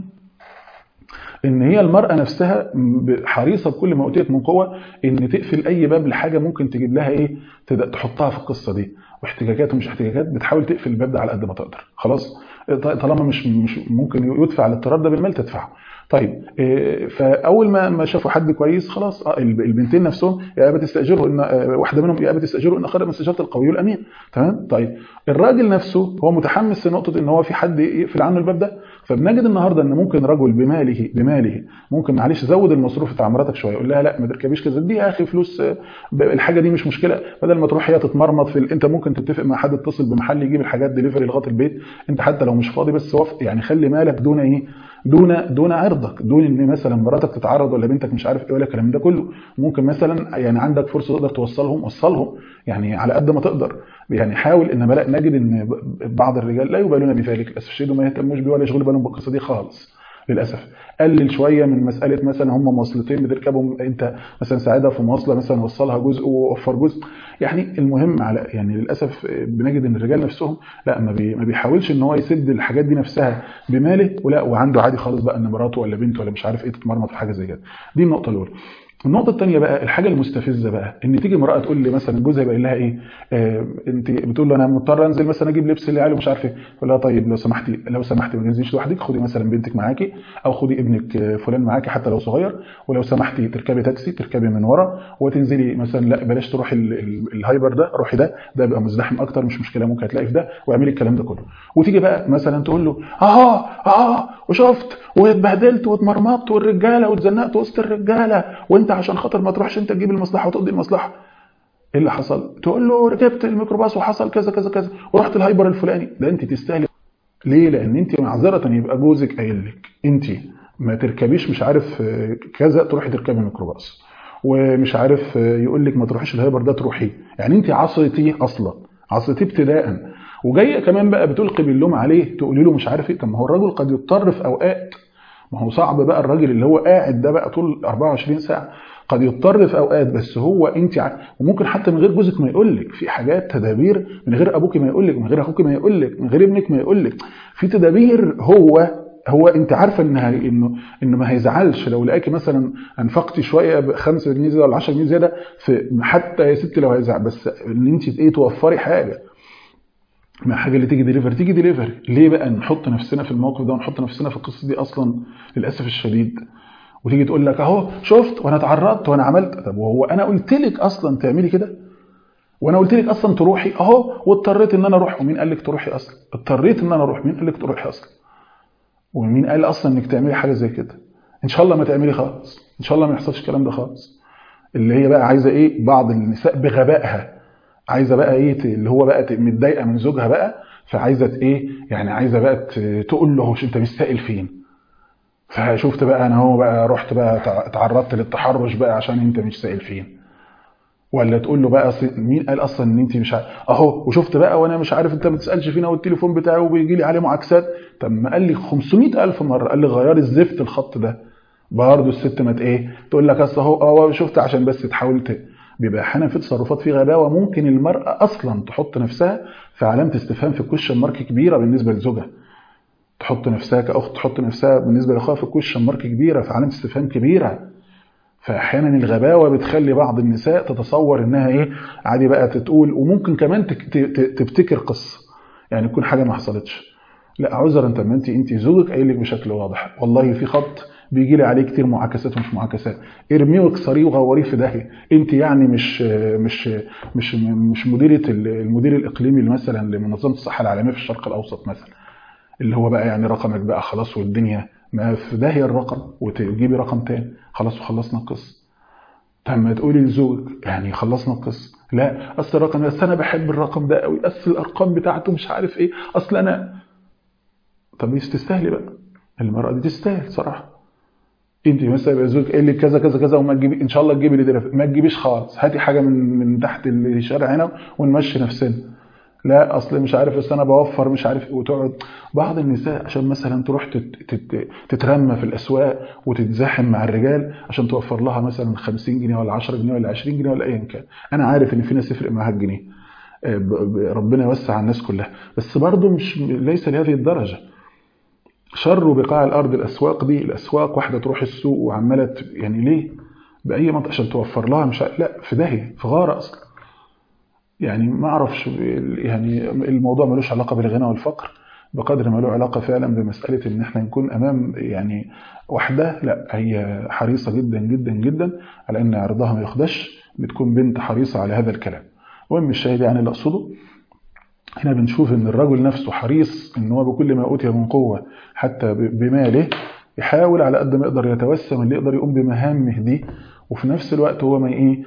ان هي المراه نفسها حريصه بكل ما اوتيت من قوه ان تقفل اي باب لحاجه ممكن تجيب لها تحطها في القصه دي، واحتجاجات ومش احتجاجات بتحاول تقفل الباب ده على قد ما تقدر. خلاص طالما مش ممكن يدفع الاضطرار ده بالمال تدفعه. طيب فاول ما شافوا حد كويس خلاص البنتين نفسهم يا ابا تستاجروا ان واحده منهم يا ابا تستاجروا ان خير من استاجرت القوي الامين. تمام. طيب الراجل نفسه هو متحمس لنقطه ان هو في حد يقفل عنه الباب ده، فبنجد النهارده ان ممكن رجل بماله ممكن معلش زود المصروف بتاع مراتك شويه، يقول لها لا ما تركبيش كذا، دي يا اخي فلوس الحاجه دي مش مشكله، بدل ما تروح هي تتمرمط انت ممكن تتفق مع حد اتصل بمحل يجيب الحاجات دليفري لغايه البيت، انت حتى لو مش فاضي بس يعني خلي مالك دون دون عرضك، دون ان مثلا مراتك تتعرض ولا بنتك مش عارف ولا الكلام ده كله. ممكن مثلا يعني عندك فرصه تقدر توصلهم يعني على قد ما تقدر. يعني حاول ان نجد ان بعض الرجال لا يبالون بذلك للاسف الشديد، وما يهتموش بيه ولا يشغلوا بالهم بالقصه دي خالص للاسف. قلل شويه من مساله مثلا هم مواصلتين بتركبهم انت مثلا ساعدها في مواصله مثلا وصلها جزء ووفر جزء. يعني المهم على يعني للاسف بنجد ان الرجال نفسهم لا ما بيحاولش ان هو يسد الحاجات دي نفسها بماله، ولا وعنده عادي خالص بقى ان مراته ولا بنته ولا مش عارف تتمرمط في حاجه زي كده. دي النقطه الاولى. النقطة الثانية بقى الحاجة المستفزة بقى ان تيجي امرأة تقول لي مثلا جوزها يبقى لها انت بتقول له انا مضطر انزل مثلا اجيب لبس للعيال ومش عارف تقول لها طيب لو سمحتي ما تنزليش لوحدك، خدي مثلا بنتك معاكي او خدي ابنك فلان معاكي حتى لو صغير، ولو سمحتي تركبي تاكسي تركبي من ورا وتنزلي مثلا، لا بلاش تروحي الهايبر ده، روحي ده بيبقى مزدحم اكتر مش مشكلة ممكن هتلاقي في ده، واعملي الكلام ده كله. وتيجي بقى مثلا تقول له وشفت واتبهدلت واتمرمطت والرجاله واتزنقت وسط الرجاله وانت عشان خاطر ما تروحش انت تجيب المصلحه وتقضي المصلحه، ايه اللي حصل؟ تقول له ركبت الميكروباص وحصل كذا كذا كذا ورحت الهايبر الفلاني. ده انت تستاهلي. ليه؟ لان انت معذره يبقى جوزك قايل لك انت ما تركبيش مش عارف كذا تروحي تركبي الميكروباص، ومش عارف يقول لك ما تروحيش الهايبر ده تروحي، يعني انت عصيتيه اصلا، عصيتيه ابتداء، وجايه كمان بقى بتلقي باللوم عليه تقولي له مش عارف طب ما هو الراجل قد يضطر في اوقات، ما هو صعب بقى الراجل اللي هو قاعد ده بقى طول 24 ساعه قد يضطر في اوقات، بس هو انت وممكن حتى من غير جوزك ما يقول لك في حاجات تدابير، من غير ابوك ما يقول لك، من غير اخوك ما يقول لك، من غير ابنك ما يقول لك، في تدابير هو هو انت عارفه انه ما هيزعلش لو لقاكي مثلا انفقتي شويه ب 5 جنيه زياده ولا 10 جنيه زياده، في حتى يا ستي لو هيزعل، بس ان انت ايه توفري حاجه، ما حاجه اللي تيجي ديليفري تيجي ديليفري. ليه بقى نحط نفسنا في الموقف ده ونحط نفسنا في القصه دي اصلا للاسف الشديد؟ وتيجي تقول لك اهو شفت وانا اتعرضت وانا عملت. طب وهو انا قلت لك اصلا تعملي كده؟ وانا قلت لك اصلا تروحي اهو واضطريت ان انا اروح؟ ومين قال لك تروحي اصلا؟ اضطريت ان انا اروح، مين قال لك تروحي اصلا؟ ومين قال اصلا انك تعملي حاجه زي كده؟ ان شاء الله ما تعملي خالص، ان شاء الله ما يحصلش الكلام ده خالص. اللي هي بقى عايزه ايه؟ بعض النساء بغبائها عايزه بقى ايه؟ اللي هو بقى متضايقه من زوجها بقى، فعايزه ايه يعني؟ عايزه بقى تقول له انت مش سائل فين؟ فشفت بقى انا هو بقى رحت بقى اتعرضت للتحرش بقى عشان انت مش سائل فين. ولا تقول له بقى مين قال اصلا ان انت مش اهو وشفت بقى وانا مش عارف انت ما بتسالش فينا والتليفون بتاعي وبيجي لي عليه معاكسات. طب ما قال لي 500,000 مره، قال لي غيري الزفت الخط ده. برضه الست ما ايه تقول لك اصل اهو شفت عشان بس تحاول بيبقى احيانا في تصرفات في غباوه ممكن المراه اصلا تحط نفسها في علامه استفهام في الكويشن مارك كبيره بالنسبه لزوجها. تحط نفسها كاخت، تحط نفسها بالنسبه لاخوها في كويشن مارك كبيره، في علامه استفهام كبيره. فاحيانا الغباوه بتخلي بعض النساء تتصور انها ايه عادي بقى تقول، وممكن كمان تبتكر قصه يعني تكون حاجه ما حصلتش. لا عذرا، انت ما انت زوجك قايل لك بشكل واضح والله في خط بيجي لي عليه كتير معاكسات ومش معاكسات، ارميه واكسريه وغوريه في داهيه. انت يعني مش مديره المدير الاقليمي مثلا لمنظمه الصحه العالميه في الشرق الاوسط مثلا، اللي هو بقى يعني رقمك بقى خلاص والدنيا ما في داهيه الرقم وتجيبي رقم تاني خلاص وخلصنا القصه. طب ما تقولي لزوجك يعني خلصنا القصه، لا اصل الرقم ده، اصل انا بحب الرقم ده قوي، اصل الارقام بتاعته مش عارف ايه، اصل انا. طب تستاهلي بقى، المرأة دي تستاهل صراحة. انت مثلا يبقى زوجك قال لك كذا كذا كذا وما تجيبي، ان شاء الله تجيبي اللي ما تجيبيش خالص، هاتي حاجة من تحت الشارع هنا ونمشي نفسنا. لا اصل مش عارف، اصل انا بوفر مش عارف ايه. وتقعد بعض النساء عشان مثلا تروح تترمى في الاسواق وتتزاحم مع الرجال عشان توفر لها مثلا 50 جنيه ولا 10 جنيه ولا 20 جنيه ولا ايا كان. انا عارف ان في ناس يفرق معاها الجنيه، ربنا يوسع على الناس كلها، بس برضه مش ليس لهذه الدرجة. شر بقاع الارض الاسواق دي، الاسواق واحده تروح السوق وعماله يعني ليه؟ باي منطق عشان توفر لها مش لا في داهيه في غاره اصلا. يعني ما اعرفش يعني الموضوع ملوش علاقه بالغنى والفقر بقدر ما له علاقه فعلا بمساله ان احنا نكون امام يعني واحده لا هي حريصه جدا جدا جدا على ان عرضها ما يخدش، بتكون بنت حريصه على هذا الكلام. المهم الشاهد يعني اللي اقصده هنا بنشوف ان الرجل نفسه حريص ان هو بكل ما اوتي من قوه حتى بماله يحاول على قد ما يقدر يتوسم اللي يقدر يقوم بمهامه دي، وفي نفس الوقت هو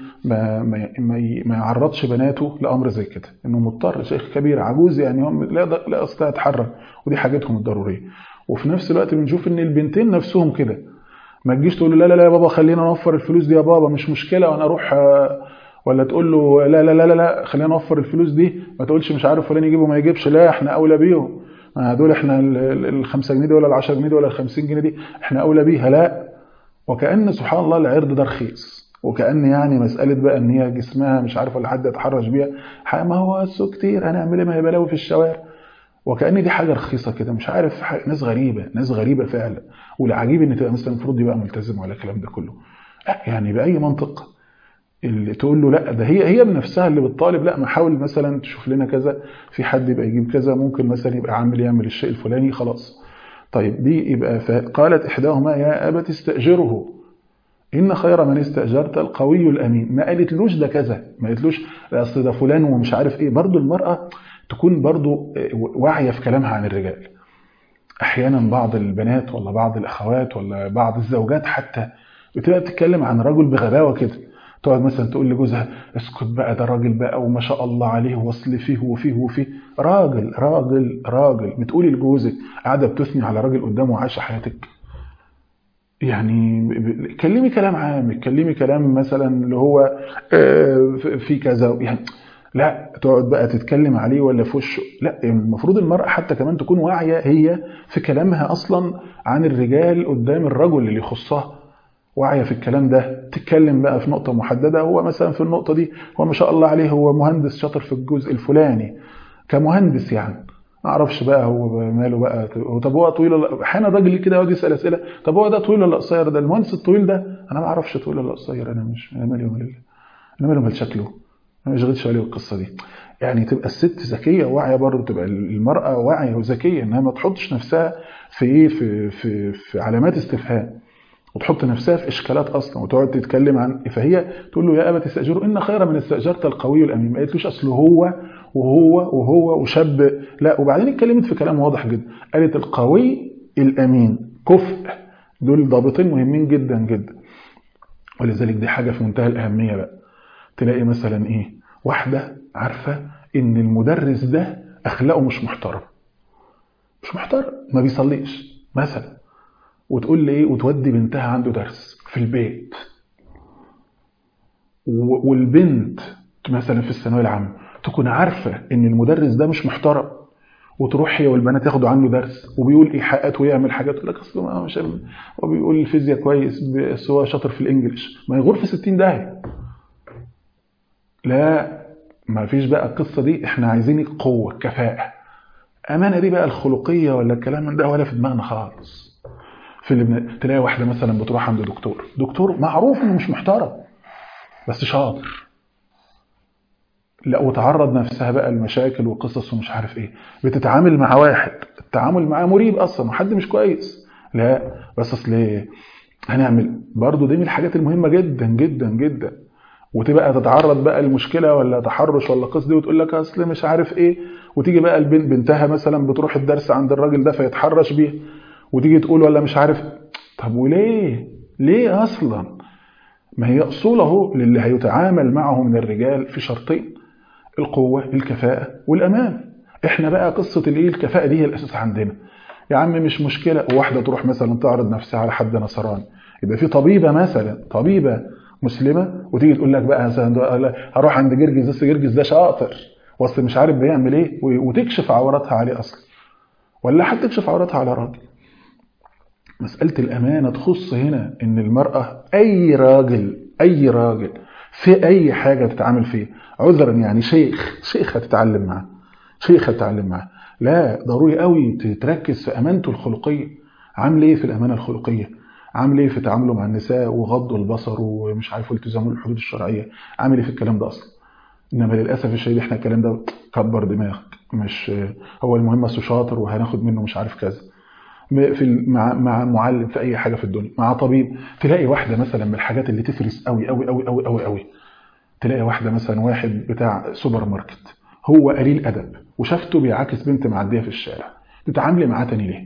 ما يعرضش بناته لامر زي كده، انه مضطر شيخ كبير عجوز يعني هم لا يستطيع يتحرك ودي حاجتهم الضروريه. وفي نفس الوقت بنشوف ان البنتين نفسهم كده، ما تجيش تقول له لا لا لا يا بابا خلينا نوفر الفلوس دي يا بابا مش مشكله وانا اروح، ولا تقول له لا لا لا لا, لا خلينا نوفر الفلوس دي، ما تقولش مش عارف فلان يجيبه ما يجيبش، لا احنا اولى بيهم، دول احنا ال5 جنيه دي ولا ال10 جنيه دي ولا ال50 جنيه دي احنا اولى بيها. لا، وكأن سبحان الله العرض ده رخيص، وكأن يعني مسألة بقى ان هي جسمها مش عارف ولا حد يتحرش بيها، ما هو السوق كتير هنعمل ايه ما هي بلاوي في الشوارع، وكأن دي حاجة رخيصة كده مش عارف ناس غريبة، ناس غريبة فعلا. والعجيب ان تبقى مثلا المفروض يبقى ملتزم ولا الكلام ده كله، يعني بأي منطق اللي تقول له لا ده هي بنفسها اللي بتطالب، لا ما حاول مثلا تشوف لنا كذا، في حد يبقى يجيب كذا، ممكن مثلا يبقى عامل يعمل الشيء الفلاني خلاص. طيب دي يبقى قالت احداهما يا ابت استاجره ان خير من استاجرت القوي الامين. ما قالتلوش ده كذا، ما قالتلوش اصل ده فلان ومش عارف ايه. برضو المراه تكون برضو واعيه في كلامها عن الرجال. احيانا بعض البنات ولا بعض الاخوات ولا بعض الزوجات حتى بتبقى بتتكلم عن رجل بغباوه كده، تقعد مثلا تقول لجوزها اسكت بقى ده راجل بقى وما شاء الله عليه وصل فيه وفيه وفيه، راجل راجل راجل بتقولي لجوزك قاعده بتثني على راجل قدامه وعايشه حياتك. يعني كلمي كلام عام، كلمي كلام مثلا اللي هو في كذا يعني، لا تقعد بقى تتكلم عليه ولا في وشه. لا المفروض المرأة حتى كمان تكون واعية هي في كلامها أصلا عن الرجال قدام الرجل اللي يخصها، واعية في الكلام ده، تتكلم بقى في نقطة محددة. هو مثلا في النقطة دي هو ما شاء الله عليه هو مهندس شاطر في الجزء الفلاني كمهندس يعني، ما اعرفش بقى هو ماله بقى، طب هو طويل ولا، احيانا الراجل كده يقعد يسال اسئله، طب هو ده طويل ولا قصير، ده المهندس الطويل ده انا ما اعرفش طويل ولا قصير، انا مش، انا مالي ومال، انا مالي ومال شكله، انا ما اشغلش بالي بالقصه دي. يعني تبقى الست ذكيه وواعيه برضه، تبقى المراه واعيه وذكيه انها ما تحطش نفسها في ايه، في علامات استفهام، وتحط نفسها في اشكالات اصلا، وتقعد تتكلم عن، فهي تقول له يا ابت استاجره ان خير من استاجرت القوي الامين، ما قالتلوش اصل هو وهو وشاب، لا. وبعدين اتكلمت في كلام واضح جدا، قالت القوي الامين كفء، دول ضابطين مهمين جدا جدا. ولذلك دي حاجه في منتهى الاهميه بقى. تلاقي مثلا ايه، واحده عارفه ان المدرس ده اخلاقه مش محترم، مش محترم، ما بيصليش مثلا، وتقول لي ايه، وتودي بنتها عنده درس في البيت، والبنت مثلا في الثانويه العامه تكون عارفه ان المدرس ده مش محترم، وتروح هي والبنات ياخدوا عنه درس، وبيقول ايحاءات ويعمل حاجات، تقول لك اصل ما مش، هو بيقول الفيزياء كويس بس هو شاطر في الانجليش، ما يغور في 60 داهيه. لا، ما فيش بقى القصه دي، احنا عايزين قوه، كفاءه، امانه، دي بقى الخلقيه ولا الكلام من ده ولا في دماغنا خالص. في اللي تلاقي واحده مثلا بتروح عند دكتور معروف انه مش محترم بس شاطر، لا، وتعرض نفسها بقى لمشاكل وقصص ومش عارف ايه، بتتعامل مع واحد التعامل معاه مريب اصلا وحد مش كويس، لا بس اصل ايه هنعمل برضه، دي من الحاجات المهمه جدا جدا جدا. وتبقى تتعرض بقى لمشكله ولا تحرش ولا قصه دي، وتقول لك اصل مش عارف ايه، وتيجي بقى البنت بنتها مثلا بتروح الدرس عند الراجل ده فيتحرش بيه، وتيجي تقول ولا مش عارف، طب وليه، ليه اصلا؟ ما هي اصول اهو للي هيتعامل معه من الرجال في شرطين، القوة، الكفاءة، والأمان. احنا بقى قصة الايه، الكفاءة دي هي الأساس عندنا. يا عم مش مشكلة واحدة تروح مثلا تعرض نفسها على حد نصراني، يبقى في طبيبة مثلا، طبيبة مسلمة، وتيجي تقول لك بقى مثلا هروح عند جرجس، بس جرجس ده شاطر واصل مش عارف بيعمل ايه، وتكشف عوراتها عليه اصلا، ولا حتى تكشف عوراتها على راجل. مسألة الأمانة تخص هنا إن المرأة، أي راجل في أي حاجة تتعامل فيه، عذرا يعني شيخ هتتعلم معاه، لا ضروري قوي تركز في أمانته الخلقية، عامل إيه في الأمانة الخلقية، عامل إيه في تعامله مع النساء وغض البصر ومش عارف التزامه بالحدود الشرعية، عامل إيه في الكلام ده أصلا. إنما للأسف الشديد إحنا الكلام ده كبر دماغك، مش هو المهم أصله شاطر وهناخد منه مش عارف كذا. مع معلم في اي حاجه في الدنيا، مع طبيب، تلاقي واحده مثلا من الحاجات اللي تفرس قوي قوي قوي قوي قوي قوي، تلاقي واحده مثلا، واحد بتاع سوبر ماركت هو قليل ادب وشافته بيعاكس بنت معديه في الشارع، تتعاملي معاه تاني ليه؟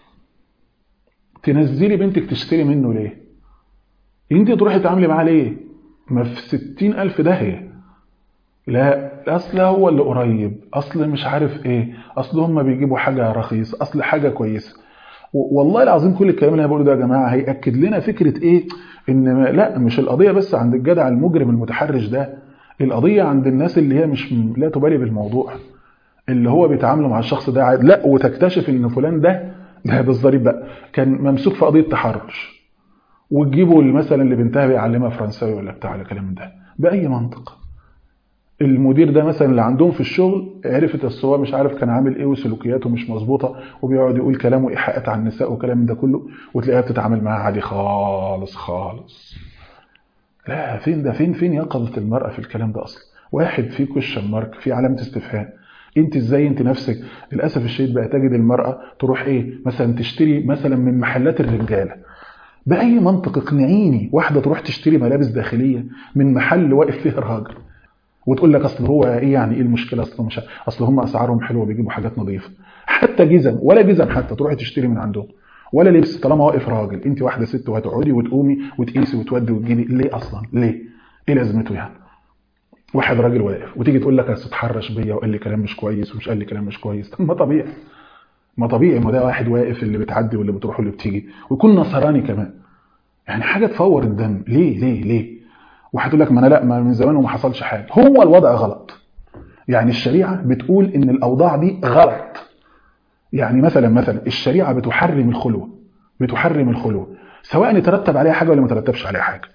تنزلي بنتك تشتري منه ليه؟ انت تروحي تتعاملي معاه ليه؟ ما في 60,000 داهيه. لا اصل هو اللي قريب، اصل مش عارف ايه، اصل هم بيجيبوا حاجه رخيص، اصل حاجه كويسه. والله العظيم كل الكلام اللي انا بقوله ده يا جماعه هياكد لنا فكره ايه، ان لا، مش القضيه بس عند الجدع المجرم المتحرش ده، القضيه عند الناس اللي هي مش لا تبالي بالموضوع، اللي هو بيتعاملوا مع الشخص ده عادي، لا، وتكتشف ان فلان ده بالظريف بقى كان ممسوك في قضيه تحرش، وتجيبه مثلا اللي بنتها بيعلمها فرنساوي ولا بتاع الكلام ده، باي منطق؟ المدير ده مثلا اللي عندهم في الشغل عرفت الصور مش عارف كان عامل ايه وسلوكياته مش مظبوطه، وبيقعد يقول كلام وايحاءات عن النساء وكلام ده كله، وتلاقيها بتتعامل معاه عادي خالص خالص. لا، فين ده، فين يقظه المراه في الكلام ده اصلا؟ واحد في كويشن مارك، في علامه استفهام. انت ازاي انت نفسك؟ للاسف الشديد بقى تجد المراه تروح ايه مثلا تشتري مثلا من محلات الرجاله، باي منطق اقنعيني واحده تروح تشتري ملابس داخليه من محل واقف فيه راجل، وتقول لك اصل هو ايه يعني، ايه المشكله، اصل مش، اصل هم اسعارهم حلوه بيجيبوا حاجات نظيفه، حتى جزم ولا جزم حتى تروحي تشتري من عندهم، ولا لبس طالما واقف راجل، انت واحده ست وهتقعدي وتقومي وتقيسي وتودي وتجيبي، ليه اصلا، ليه؟ ايه لازمته يعني؟ واحد راجل واقف وتيجي تقول لك اصل اتحرش بيا وقال لي كلام مش كويس ومش قال لي كلام مش كويس، طب ما طبيعي، ما ده واحد واقف اللي بتعدي واللي بتروح واللي بتيجي، ويكون نصراني كمان، يعني حاجه تفور الدم، ليه؟ واحد يقول لك ما انا لا، ما من زمان وما حصلش حاجه، هو الوضع غلط، يعني الشريعة بتقول إن الأوضاع دي غلط. يعني مثلا الشريعة بتحرم الخلوة، سواء يترتب عليها حاجة ولا ما يترتبش عليها حاجة،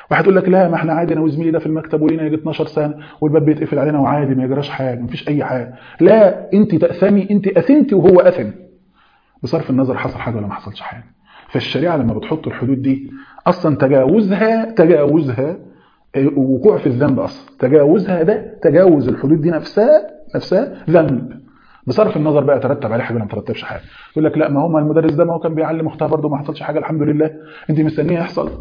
واحد يقول لك لا ما احنا عادي انا وزميلي ده في المكتب ولينا يجي 12 سنه والباب بيتقفل علينا وعادي ما يجراش حاجه، مفيش اي حاجه. لا، انت تاثمي، انت اثمتي وهو اثم، بصرف النظر حصل حاجه ولا ما حصلش حاجه. فالشريعه لما بتحط الحدود دي اصلا تجاوزها وقوع في الذنب، اصلا تجاوزها ده تجاوز الحدود دي نفسها ذنب، بصرف النظر بقى ترتب عليه حاجه ولا ما ترتبش حاجه. يقول لك لا ما هو المدرس ده ما هو كان بيعلم اختها برضه ما حصلش حاجه الحمد لله، انت مستنيه يحصل.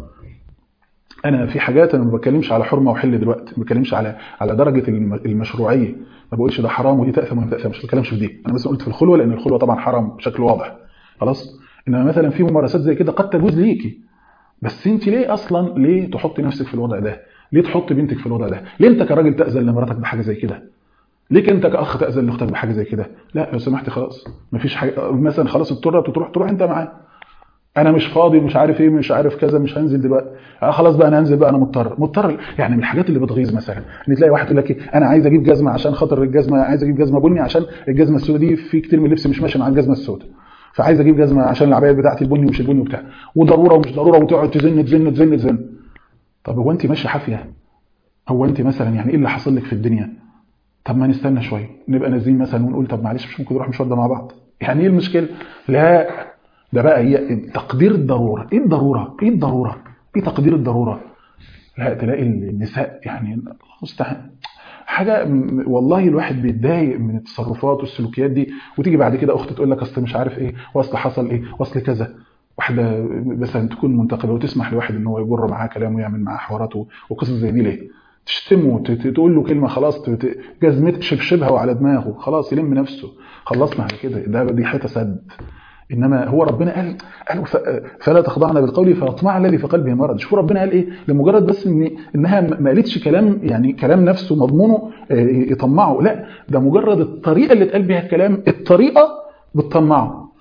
انا في حاجات انا ما بتكلمش على حرمه وحل دلوقتي، ما بتكلمش على درجه المشروعيه، ما بقولش ده حرام ودي تاثم وما تاثمش، ما بتكلمش في دي. انا بس قلت في الخلوه لان الخلوه طبعا حرام بشكل واضح خلاص. انما مثلا في ممارسات زي كده قد تجوز ليكي، بس انت ليه اصلا ليه تحطي نفسك في الوضع ده؟ ليه تحطي بنتك في الوضع ده؟ ليه انت كراجل تاذن لمراتك بحاجه زي كده؟ ليك انت كاخ تاذن لاختك بحاجه زي كده؟ لا لو سمحتي خلاص مفيش حاجه، مثلا خلاص اضطرت تروح انت معاه، انا مش فاضي مش عارف ايه مش عارف كذا مش هنزل دلوقتي، خلاص بقى انا هنزل بقى انا مضطر. يعني من الحاجات اللي بتغيظ مثلا ان تلاقي واحد يقول لك ايه انا عايز اجيب جزمه عشان خاطر الجزمه، عايز اجيب جزمه بني عشان الجزمه السوداء دي في كتير من اللبس مش ماشي مع الجزمه السوداء، فعايز اجيب جزمه عشان العبايه بتاعتي البني ومش البني وبتاع، وضروره ومش ضروره، وتقعد تزن. طب هو انت ماشيه حافيه؟ هو انت مثلا يعني ايه اللي حاصل لك في الدنيا؟ طب ما نستنى شويه نبقى نازلين مثلا ونقول طب معلش مش ممكن نروح مشوار ده مع بعض، يعني ايه المشكله؟ لا ده بقى هي تقدير الضروره. ايه الضروره؟ ايه تقدير الضروره؟ لا تلاقي النساء يعني مستحيل حاجه والله الواحد بيتضايق من التصرفات والسلوكيات دي، وتيجي بعد كده اخت تقول لك اصل مش عارف ايه واصل حصل ايه واصل كذا. واحده مثلا تكون منتقبه وتسمح لواحد ان هو يجر معاه كلامه ويعمل معاه حواراته وقصص زي دي، ليه؟ تشتمه تقول له كلمه خلاص جزمت شبشبها وعلى دماغه خلاص يلم نفسه، خلصنا على كده، دي حته سد. انما هو ربنا قال فلا تخضعن بالقول فيطمع الذي في قلبه مرض. شوفوا ربنا قال ايه لمجرد بس انها ما قالتش كلام يعني كلام نفسه مضمونه يطمعه، لا ده مجرد الطريقه اللي اتقال بها الكلام، الطريقه بتطمعه.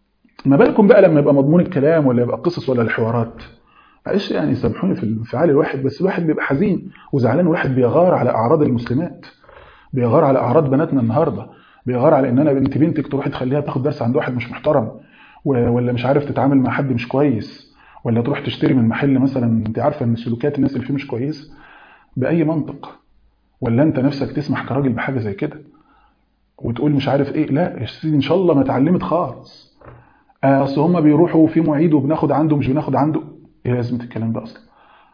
ما بالكم بقى لما يبقى مضمون الكلام ولا يبقى قصص ولا الحوارات؟ معلش يعني سامحوني في الانفعال الواحد، بس الواحد بيبقى حزين وزعلان، والواحد بيغار على اعراض المسلمات، بيغار على اعراض بناتنا النهارده، بيغار على ان انا بنتك تروح تخليها تاخد درس عند واحد مش محترم، ولا مش عارف تتعامل مع حد مش كويس، ولا تروح تشتري من محل مثلا انت عارفه ان سلوكيات الناس اللي فيه مش كويس. باي منطق؟ ولا انت نفسك تسمح كراجل بحاجه زي كده وتقول مش عارف ايه؟ لا يا سيدي ان شاء الله ما اتعلمت خالص، اصل هم بيروحوا في معيد وبناخد عنده مش بناخد عنده. ايه لازمه الكلام ده اصلا؟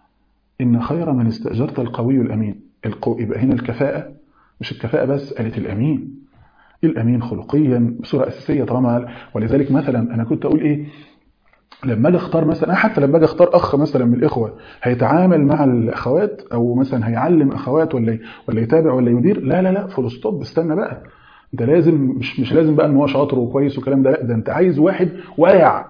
ان خير من استاجرت القوي الامين. يبقى هنا الكفاءه، مش الكفاءه بس، قالت الامين. الامين خلقيا بصوره اساسيه طالما. ولذلك مثلا انا كنت اقول ايه لما اجي اختار مثلا، حتى لما اجي اختار اخ مثلا من الاخوه هيتعامل مع الاخوات او مثلا هيعلم اخوات ولا يتابع ولا يدير، لا فول ستوب، استنى بقى. انت لازم مش لازم بقى ان هو شاطر وكويس والكلام ده، لا ده انت عايز واحد واقع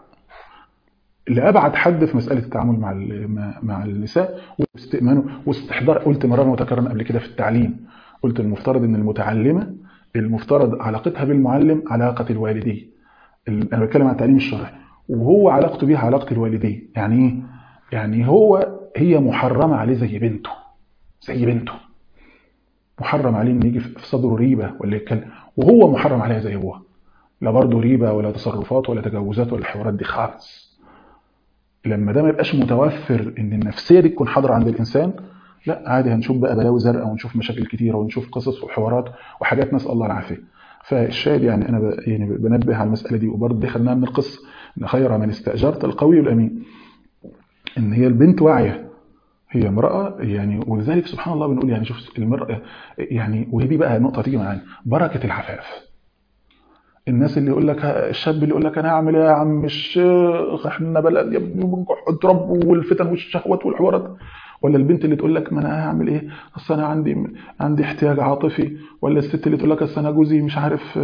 لابعد حد في مساله التعامل مع النساء واستئمانه واستحضار. قلت مرارا وتكرارا قبل كده في التعليم، قلت المفترض ان المتعلمه المفترض علاقتها بالمعلم علاقه الوالدين. انا بتكلم عن التعليم الشرعي، وهو علاقته بيها علاقه الوالدين. يعني ايه؟ يعني هي محرمه عليه زي بنته محرم عليه ان يجي في صدره ريبه ولا يتكلم، وهو محرم عليها زي ابوها، لا برضه ريبه ولا تصرفات ولا تجاوزات ولا الحوارات دي خالص. لما ده ما يبقاش متوفر ان النفسيه دي تكون حاضره عند الانسان، لا عادي هنشوف بقى بلاوي زرقاء ونشوف مشاكل كتيره ونشوف قصص وحوارات وحاجات نسال الله العافيه. فالشاهد يعني انا يعني بنبه على المساله دي، وبرضه دي خدناها من القصه ان خير من استاجرت القوي الامين. ان هي البنت واعيه، هي امراه يعني، ولذلك سبحان الله بنقول يعني شوف المراه يعني، وهي دي بقى نقطه تيجي معانا بركه العفاف. الناس اللي يقول لك الشاب اللي يقول لك انا هعمل ايه يا عم الشيخ احنا بلد يا ابني ترب والفتن والشهوات والحوارات، ولا البنت اللي تقول لك ما انا هعمل ايه اصل انا عندي احتياج عاطفي، ولا الست اللي تقول لك اصل انا جوزي مش عارف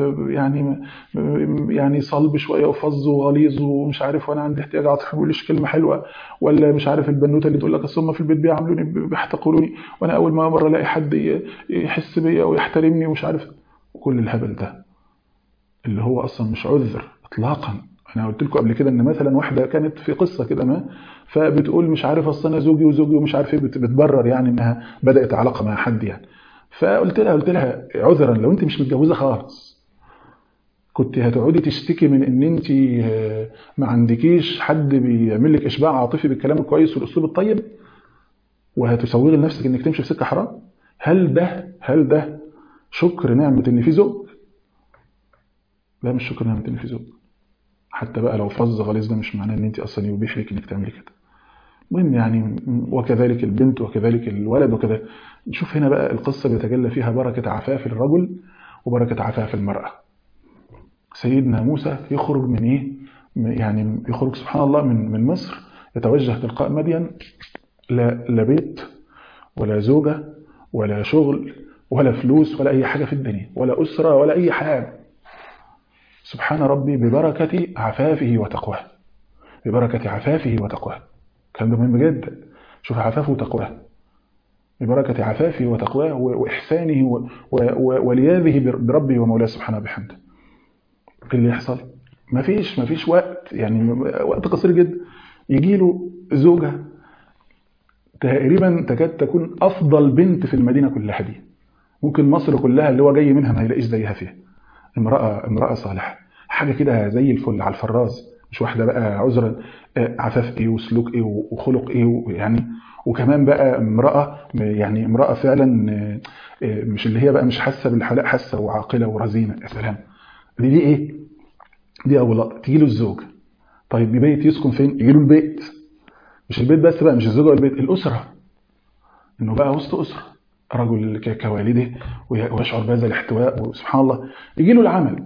يعني صلب شويه وفظ وغليظ ومش عارف وانا عندي احتياج عاطفي ما بيقولش كلمه حلوه، ولا مش عارف البنوته اللي تقول لك اصل هم في البيت بيعاملوني بيحتقروني وانا اول ما مره الاقي حد يحس بيا ويحترمني ومش عارف كل الهبل ده اللي هو اصلا مش عذر اطلاقا. انا قلت لكم قبل كده ان مثلا واحده كانت في قصه كده ما، فبتقول مش عارف اصل انا زوجي ومش عارف ايه، بتبرر يعني انها بدات علاقه مع حد يعني. فقلت لها عذرا لو انت مش متجوزه خالص كنت هتقعدي تشتكي من ان انت ما عندكيش حد بيعمل لك اشباع عاطفي بالكلام الكويس والاسلوب الطيب؟ وهتسوغ لنفسك انك تمشي في سكه حرام؟ هل ده شكر نعمه ان في زوج؟ لا، مش شكر نعمه ان في زوج. حتى بقى لو فظ غليظ ده مش معناه ان انت اصلا يبيح لك انك تعملي كده. المهم يعني، وكذلك البنت وكذلك الولد وكذا. نشوف هنا بقى القصه بيتجلى فيها بركه عفاف الرجل وبركه عفاف المراه. سيدنا موسى يخرج من ايه؟ يعني يخرج سبحان الله من مصر، يتوجه تلقاء مدين. لا بيت ولا زوجة ولا شغل ولا فلوس ولا أي حاجة في الدنيا ولا أسرة ولا أي حاجة. سبحان ربي، ببركة عفافه وتقواه. ببركة عفافه وتقواه. كان ده مهم جدا. شوف عفافه وتقواه. ببركة عفافه وتقواه وإحسانه ولياذه بربه ومولاه سبحانه وبحمده. إيه اللي يحصل؟ مفيش وقت، يعني وقت قصير جدا يجي له زوجة تقريبا تكاد تكون أفضل بنت في المدينة كلها دي. ممكن مصر كلها اللي هو جاي منها ما يلاقيش زيها فيها. امرأة صالحة، حاجة كده زي الفل على الفراز. مش واحدة بقى عذرا عفاف ايه وسلوك ايه وخلق ايه يعني. وكمان بقى امرأة، يعني امرأة فعلا مش اللي هي بقى مش حاسة بالحلاء، حاسة وعاقلة ورزينة. يا سلام. دي ايه؟ دي أول لقطة. تيجي له الزوج، طيب يبيت يسكن فين؟ يجي له البيت. مش البيت بس بقى، مش الزوجة والبيت، الأسرة. انه بقى وسط أسرة، رجل كوالده ويشعر بهذا الاحتواء. وسبحان الله يجي له العمل.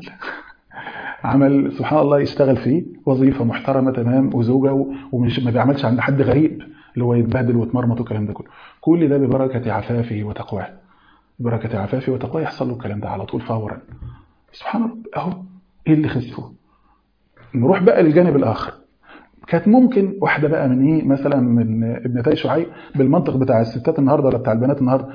عمل سبحان الله يشتغل فيه وظيفة محترمة تمام، وزوجة، ومش ما بيعملش عند حد غريب اللي هو يتبهدل ويتمرمط والكلام ده كله. كل ده ببركة عفافه وتقواه. ببركة عفافه وتقواه يحصل له الكلام ده على طول فورا. سبحان الله. اهو ايه اللي خسفه. نروح بقى للجانب الاخر. كانت ممكن واحده بقى من ايه، مثلا من ابنتي شعيب، بالمنطق بتاع الستات النهارده ولا بتاع البنات النهارده،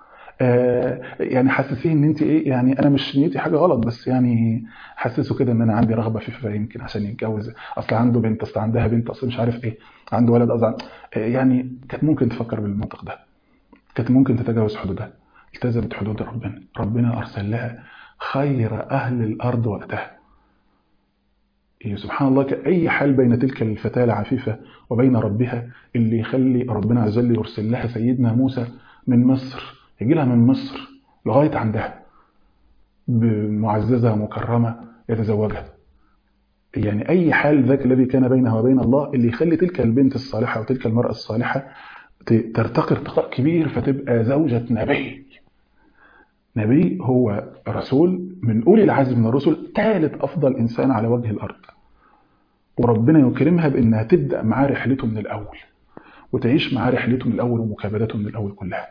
يعني حسسيه ان انت ايه، يعني انا مش نيتي حاجه غلط، بس يعني حسسه كده ان انا عندي رغبه فيه، فيمكن عشان يتجوز، اصل عنده بنت، اصل عندها بنت، اصل مش عارف ايه، عنده ولد اصلا. يعني كانت ممكن تفكر بالمنطق ده، كانت ممكن تتجاوز حدودها. التزمت حدود ربنا. ربنا ارسل لها خير اهل الارض وقتها. سبحان الله، كأي حال بين تلك الفتاة العفيفة وبين ربها اللي يخلي ربنا عز وجل يرسل لها سيدنا موسى من مصر، يجي لها من مصر لغاية عندها بمعززة مكرمة يتزوجها. يعني أي حال ذاك الذي كان بينها وبين الله اللي يخلي تلك البنت الصالحة وتلك المرأة الصالحة ترتقي ارتقاء كبير فتبقى زوجة نبي. نبي هو رسول من أولي العزم من الرسل، ثالث أفضل إنسان على وجه الأرض. وربنا يكرمها بأنها تبدأ معاه رحلته من الأول، وتعيش معاه رحلته من الأول ومكابدته من الأول كلها.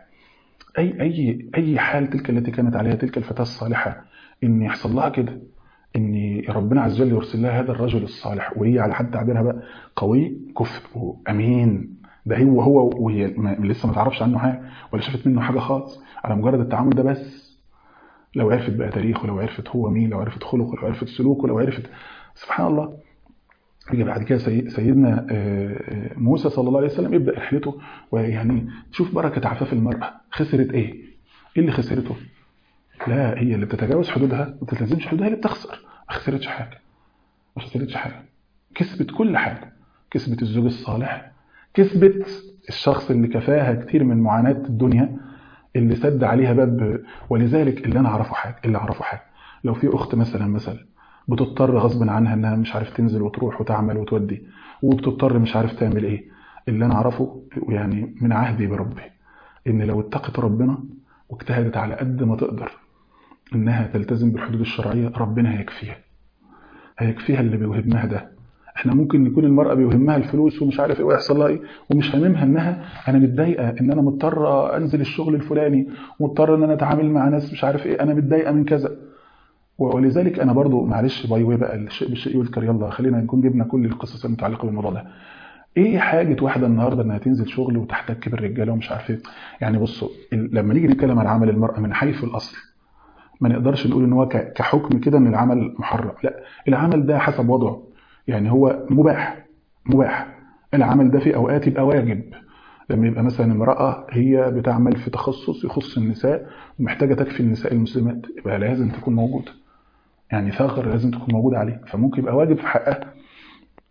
أي حال تلك التي كانت عليها تلك الفتاة الصالحة إن يحصل لها كده، إن ربنا عز وجل يرسل لها هذا الرجل الصالح، وهي على حد تعبيرها بقى قوي كفء أمين. ده هو وهي لسه ما تعرفش عنه حاجة ولا شافت منه حاجة خالص، على مجرد التعامل ده بس. لو عرفت بقى تاريخه، لو عرفت هو مين، لو عرفت خلقه، لو عرفت سلوكه، لو عرفت، سبحان الله. يجي بعد كده سيدنا موسى صلى الله عليه وسلم يبدأ رحلته. ويعني تشوف بركة عفاف المرأة. خسرت ايه اللي خسرته؟ لا، هي اللي بتتجاوز حدودها ما بتلتزمش حدودها اللي بتخسر. ما خسرتش حاجة، ما خسرتش حاجة. كسبت كل حاجة. كسبت الزوج الصالح، كسبت الشخص اللي كفاها كتير من معاناة الدنيا، اللي سد عليها باب. ولذلك اللي اعرفه حاجة، لو في اخت مثلا بتضطر غصب عنها انها مش عارف تنزل وتروح وتعمل وتودي، وبتضطر مش عارف تعمل ايه، اللي انا اعرفه يعني من عهدي بربي ان لو اتقت ربنا واجتهدت على قد ما تقدر انها تلتزم بالحدود الشرعية، ربنا هيكفيها اللي بيوهمها ده. احنا ممكن يكون المرأة بيوهمها الفلوس ومش عارف ايه ويحصل لها ايه، ومش هاممها انها انا متضايقة ان انا مضطرة انزل الشغل الفلاني، مضطرة ان انا اتعامل مع ناس مش عارف ايه، انا متضايقة من كذا. ولذلك انا برضو معلش باي واي بقى، الشيء بالشيء يذكر، يلا خلينا نكون جبنا كل القصص المتعلقة بالموضوع ده. ايه حاجة واحدة النهاردة انها تنزل شغل وتحتك بالرجالة ومش عارف ايه؟ يعني بصوا، لما نيجي نتكلم عن عمل المرأة من حيث الاصل، ما نقدرش نقول ان هو كحكم كده ان العمل محرم. لا، العمل ده حسب وضعه. يعني هو مباح. العمل ده في اوقات يبقى واجب. لما يبقى مثلا امرأة هي بتعمل في تخصص يخص النساء ومحتاجة تكفي النساء المسلمات، يبقى لازم تكون موجودة. يعني ثغر لازم تكون موجودة عليه، فممكن يبقى واجب في حقها.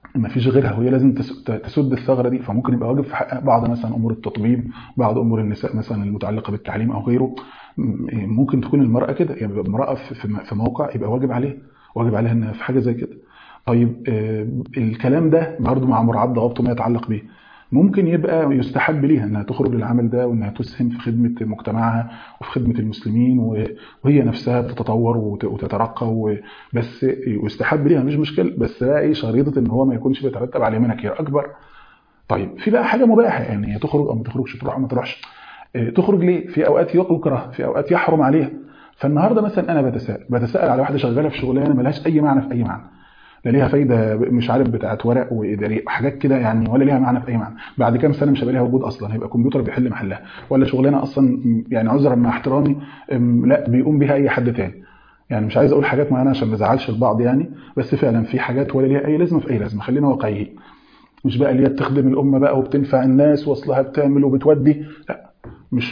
ما فيش غيرها وهي لازم تسد الثغره دي. فممكن يبقى واجب في حق بعض مثلا امور التطبيب، بعض امور النساء مثلا المتعلقه بالتعليم او غيره. ممكن تكون المراه كده، يعني امراه في موقع يبقى واجب عليها انها في حاجه زي كده. طيب الكلام ده برضه مع مراعاه ضوابط ما يتعلق به. ممكن يبقى يستحب ليها انها تخرج للعمل ده وانها تسهم في خدمه مجتمعها وفي خدمه المسلمين، وهي نفسها تتطور وتترقى بس يستحب ليها مش مشكله، بس بقى ايه شريطه ان هو ما يكونش بيترتب عليه مناكير اكبر. طيب في بقى حاجه مباحه، يعني هي تخرج او ما تخرجش، تروح او ما تروحش. تخرج ليه؟ في اوقات يكره، في اوقات يحرم عليها. فالنهارده مثلا انا بتساءل على واحده شغاله في شغلانه ملهاش اي معنى في اي معنى، لا ليها فايده مش عارف بتاعت ورق واداريه وحاجات كده يعني، ولا ليها معنى في اي معنى. بعد كام سنه مش هيبقى ليها وجود اصلا، هيبقى كمبيوتر بيحل محلها، ولا شغلانه اصلا يعني عذرا مع احترامي لا بيقوم بيها اي حد تاني. يعني مش عايز اقول حاجات معينه عشان ما ازعلش البعض يعني، بس فعلا في حاجات ولا ليها اي لازمه في اي لازمه. خلينا واقعيين، مش بقى اللي هي بتخدم الامه بقى وبتنفع الناس واصلها بتعمل وبتودي، لا. مش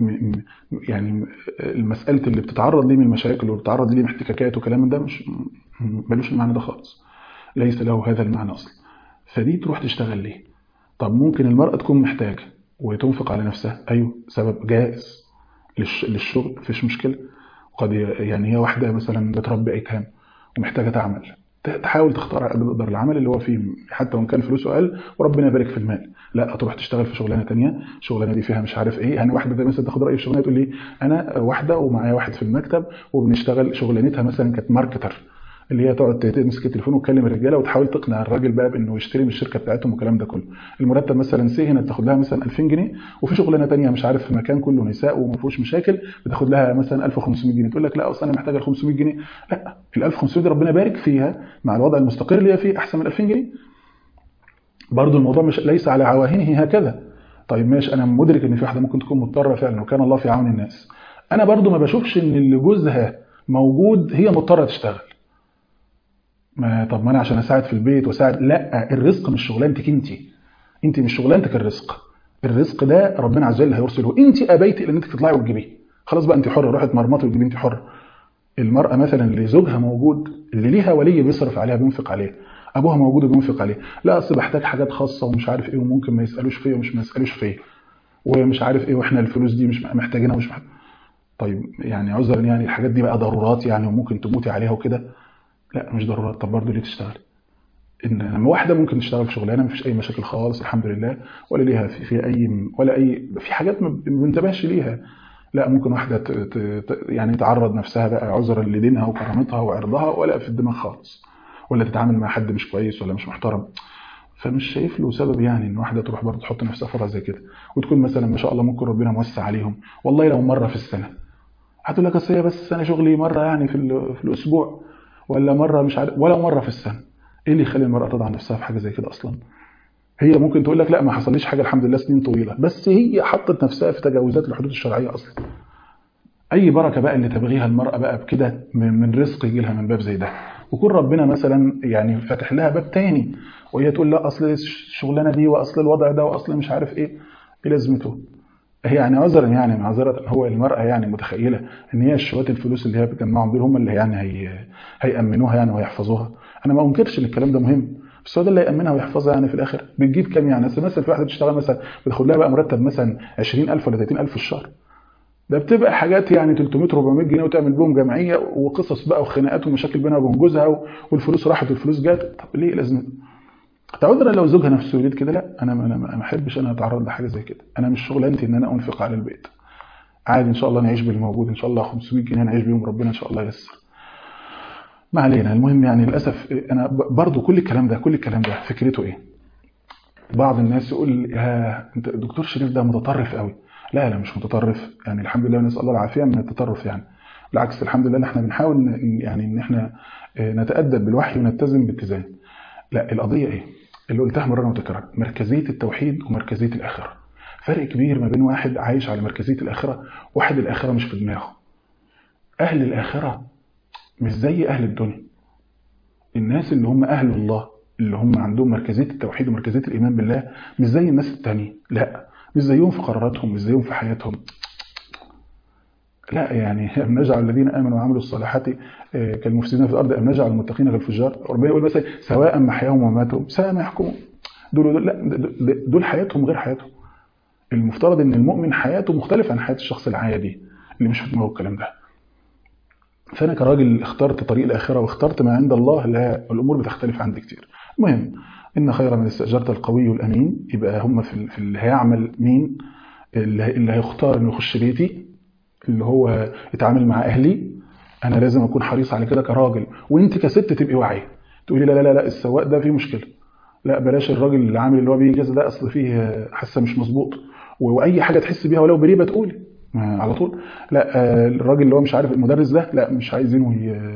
يعني المساله اللي بتتعرض ليه من المشاكل وبتتعرض ليه من احتكاكات وكلام ده مش ملوش المعنى ده خالص، ليس له هذا المعنى اصلا. فدي تروح تشتغل ليه؟ طب ممكن المرأة تكون محتاجة وتنفق على نفسها، ايوه سبب جائز للشغل، مفيش مشكلة. قد يعني هي واحدة مثلا بتربي ايتام ومحتاجة تعمل، تحاول تختار على قد ما تقدر العمل اللي هو فيه حتى وان كان فلوسه اقل وربنا يبارك في المال. لا تروح تشتغل في شغلانه ثانيه، الشغلانه دي فيها مش عارف ايه. يعني واحده مثلا تاخد رايي في شغلانه تقول لي انا واحده ومعايا واحد في المكتب وبنشتغل، شغلانتها مثلا كانت ماركتر، اللي هي تقعد تمسك التليفون وتكلم الرجاله وتحاول تقنع الراجل بقى بانه يشتري من الشركه بتاعتهم والكلام ده كله. المرتب مثلا هنا بتاخد لها مثلا 2000 جنيه، وفي شغلانه ثانيه مش عارف في مكان كله نساء وما فيهوش مشاكل بتاخد لها مثلا 1500 جنيه. تقول لك لا اصل انا محتاجه ال 500 جنيه. لا ال 1500 دي ربنا يبارك فيها مع الوضع المستقر اللي هي فيه احسن من 2000 جنيه. برضو الموضوع مش ليس على عواهنه هكذا. طيب ماشي، انا مدرك ان في واحده ممكن تكون مضطره فعلا وكان الله في عون الناس. انا برضو ما بشوفش ان اللي جوزها موجود هي مضطره تشتغل. ما طب ما انا عشان اساعد في البيت واساعد، لا الرزق مش شغلانتك انت مش شغلانتك الرزق ده ربنا عز وجل هيرسله. انت ابيتي ان انت تطلعي وتجيبيه، خلاص بقى انت حره، روحي اتمرمطي وتجيبي، انت حره. المرأة مثلا اللي زوجها موجود، اللي ليها ولي بيصرف عليها بينفق عليها، ابوها موجود وبينفق عليها، لا اصل بحتاج حاجات خاصه ومش عارف ايه وممكن ما يسالوش فيا ومش ما يسالوش فيا ومش عارف ايه واحنا الفلوس دي مش محتاجينها ومش محتاج. طيب يعني عذرا يعني الحاجات دي بقى ضرورات يعني وممكن تموتي عليها وكده؟ لا مش ضرورات. طب برضه ليه تشتغل؟ ان لما واحده ممكن تشتغل في شغلانه مفيش اي مشاكل خالص الحمد لله، ولا ليها في اي ولا اي في حاجات ما بننتبهش ليها. لا ممكن واحده يعني تعرض نفسها بقى عذرا لدينها وكرامتها وعرضها ولا في الدماغ خالص، ولا تتعامل مع حد مش كويس ولا مش محترم. فمش شايف له سبب يعني ان واحده تروح برضه تحط نفسها في وضع زي كده. وتكون مثلا ما شاء الله ممكن ربنا موسع عليهم، والله لو مره في السنه هتقول لك اصل هي بس انا شغلي مره يعني في الاسبوع، ولا مره مش عارف، ولا مره في السنه. ايه اللي يخلي المراه تضع نفسها في حاجه زي كده اصلا؟ هي ممكن تقول لك لا ما حصليش حاجه الحمد لله سنين طويله، بس هي حطت نفسها في تجاوزات الحدود الشرعيه اصلا. اي بركه بقى اللي تبغيها المراه بقى بكده من رزق يجي لها من باب زي ده، ويكون ربنا مثلا يعني فاتح لها باب تاني، وهي تقول لا اصل الشغلانه دي واصل الوضع ده واصل مش عارف ايه. ايه لازمته؟ هي يعني عذرا يعني معذره، هو المراه يعني متخيله ان هي شويه الفلوس اللي هي بتجمعهم دول هم اللي يعني هيامنوها يعني ويحفظوها؟ انا ما انكرش ان الكلام ده مهم، بس هو ده اللي هيامنها ويحفظها يعني في الاخر. بتجيب كام يعني؟ مثلا في واحده بتشتغل مثلا بتاخد لها بقى مرتب مثلا 20000 ولا 30000 في الشهر، ده بتبقى حاجات يعني 300 400 جنيه وتعمل بهم جمعيه وقصص بقى وخناقات ومشاكل بينها وبين جوزها والفلوس راحت والفلوس جت. طب ليه لازم تعذر لو زوجها نفسه يريد كده؟ لا انا ما احبش انا اتعرض لحاجه زي كده. انا مش شغلانتي ان انا انفق على البيت، عادي ان شاء الله نعيش بالموجود، ان شاء الله 500 جنيه نعيش بيهم ربنا ان شاء الله ييسر. ما علينا. المهم يعني للاسف انا برضو كل الكلام ده فكرته ايه؟ بعض الناس يقول يا انت دكتور شريف ده متطرف قوي. لا لا مش متطرف، يعني الحمد لله نسال الله العافيه من التطرف يعني. بالعكس الحمد لله احنا بنحاول يعني ان احنا نتادب بالوحي ونلتزم باتزان. لا القضيه ايه؟ اللي قلتها مره متكرره، مركزيه التوحيد ومركزيه الاخره. فرق كبير ما بين واحد عايش على مركزيه الاخره وواحد الاخره مش في دماغه. اهل الاخره مش زي اهل الدنيا. الناس اللي هم اهل الله اللي هم عندهم مركزيه التوحيد ومركزيه الايمان بالله مش زي الناس التانية، لا مش زيهم في قراراتهم، مش زيهم في حياتهم. لا يعني أم نجعل الذين آمنوا وعملوا الصالحات كالمفسدين في الأرض أم نجعل المتقين كالفجار. ربنا يقول مثلا سواء محياهم ومماتهم ساء ما يحكمون. دول لا، دول حياتهم غير حياتهم. المفترض ان المؤمن حياته مختلفه عن حياه الشخص العادي اللي مش في دماغه الكلام ده. فانا كراجل اخترت طريق الاخره واخترت ما عند الله، لا الامور بتختلف عندي كتير. المهم ان خير من استاجرت القوي الامين. يبقى هم في اللي هيعمل مين؟ اللي هيختار انه يخش بيتي، اللي هو يتعامل مع اهلي. انا لازم اكون حريص على كده كراجل، وانت كست تبقي واعيه تقولي لا لا لا لا السواق ده فيه مشكله، لا بلاش الراجل اللي عامل اللي هو بيجي كذا ده اصل فيه حاسه مش مظبوط. واي حاجه تحس بيها ولو بريبه تقولي على طول. لا الراجل اللي هو مش عارف المدرس ده لا مش عايزينه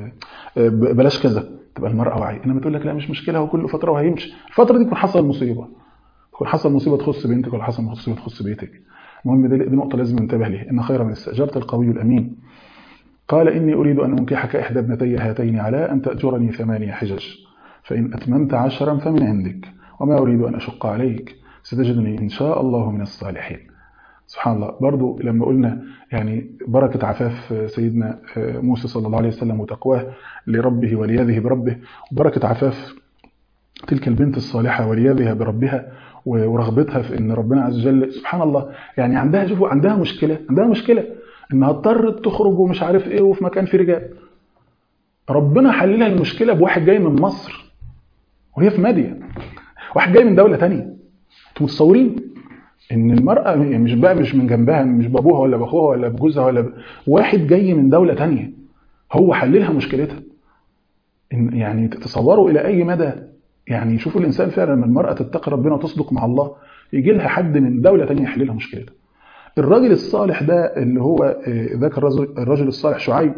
بلاش كذا. تبقى المراه واعيه. انما تقول لك لا مش مشكله هو كل فتره وهيمشي. الفتره دي تكون حصل مصيبه، تكون حصل مصيبه تخص بنتك ولا حصل مصيبه تخص بيتك. المهم دي نقطه لازم ننتبه ليها. ان خير من استاجرت القوي الامين. قال إني أريد أن أنكحك إحدى ابنتي هاتين على أن تأجرني 8 حجج فإن أتممت 10 فمن عندك وما أريد أن أشق عليك ستجدني إن شاء الله من الصالحين. سبحان الله. برضو لما قلنا يعني بركة عفاف سيدنا موسى صلى الله عليه وسلم وتقواه لربه ولياذه بربه، وبركة عفاف تلك البنت الصالحة ولياذها بربها ورغبتها في ان ربنا عز وجل سبحان الله يعني عندها، شوفوا عندها مشكله انها اضطرت تخرج ومش عارف ايه وفي مكان فيه رجال. ربنا حللها المشكله بواحد جاي من مصر وهي في ماديا، واحد جاي من دوله ثانيه. انتوا متصورين ان المراه يعني مش من جنبها، مش بابوها ولا باخوها ولا بجوزها واحد جاي من دوله ثانيه هو حللها مشكلتها. يعني تتصوروا الى اي مدى يعني شوفوا الانسان فعلا لما المراه تتقي ربنا وتصدق مع الله يجي لها حد من دوله ثانيه يحل لها مشكلتها. الراجل الصالح ده اللي هو ذاك الرجل الصالح شعيب،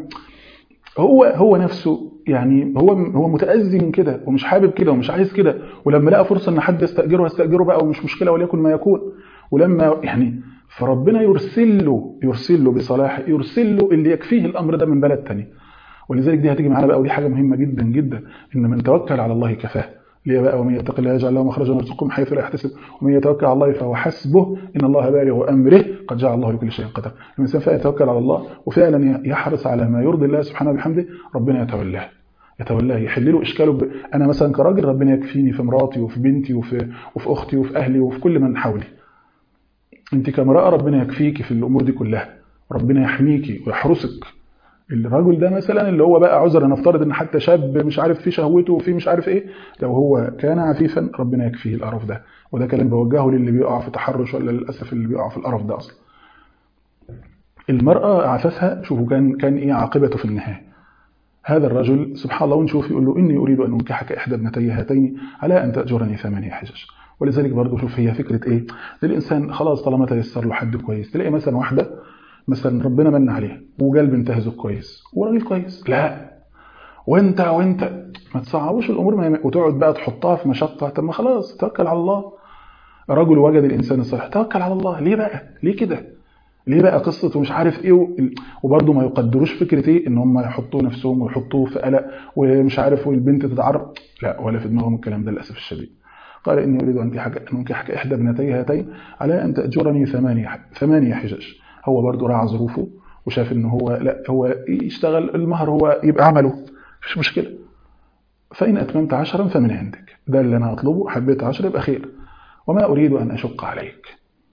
هو نفسه يعني هو متأذي من كده ومش حابب كده ومش عايز كده، ولما لقى فرصه ان حد يستأجره بقى ومش مشكله وليكن ما يكون. ولما يعني فربنا يرسل له بصلاح، يرسل له اللي يكفيه الامر ده من بلد ثاني. ولذلك دي هتيجي معانا بقى، ودي حاجه مهمه جدا جدا، ان من توكل على الله كفاه. ليه بقى؟ ومن يتق الله يجعل له مخرجا ويرزقه من حيث لا يحتسب ومن يتوكل على الله فهو حسبه ان الله بالغ امره قد جعل الله لكل شيء قدر. الانسان فعلا يتوكل على الله وفعلا يحرص على ما يرضي الله سبحانه وبحمده، ربنا يتولاه يحل له اشكاله. انا مثلا كراجل ربنا يكفيني في مراتي وفي بنتي وفي اختي وفي اهلي وفي كل من حولي. انت كامراه ربنا يكفيكي في الامور دي كلها، ربنا يحميكي ويحرسك. الرجل ده مثلا اللي هو بقى عذر، نفترض ان حتى شاب مش عارف في شهوته وفي مش عارف ايه، لو هو كان عفيفا ربنا يكفيه القرف ده. وده كلام بوجهه للي بيقع في تحرش ولا للاسف اللي بيقع في القرف ده اصلا. المراه عفافها شوفوا كان ايه عاقبته في النهايه. هذا الرجل سبحان الله ونشوف يقول له اني اريد ان انكحك احدى ابنتي هاتين على ان تاجرني 8 حجج. ولذلك برضه شوف هي فكره ايه؟ الانسان خلاص طالما تيسر له حد كويس، تلاقي مثلا واحده مثلا ربنا من عليها وجال بنتها زوج كويس وراجل كويس، لا وانت ما تصعبوش الامور وتقعد بقى تحطها في مشقه. طب ما خلاص توكل على الله. رجل وجد الانسان الصالح توكل على الله. ليه بقى؟ ليه كده؟ ليه بقى قصه ومش عارف ايه وبرضه ما يقدروش فكره ايه ان هم يحطوا نفسهم ويحطوه في قلق ومش عارف والبنت تتعرض، لا ولا في دماغهم الكلام ده للاسف الشديد. قال اني اريد ان انكحك احدى ابنتي هاتين على ان تاجرني 8 حجج. هو برضه راعى ظروفه وشاف ان هو لا هو يشتغل المهر هو يبقى عمله مفيش مشكله. فان اتممت 10 فمن عندك، ده اللي انا اطلبه. حبيت 10 يبقى خير. وما اريد ان اشق عليك.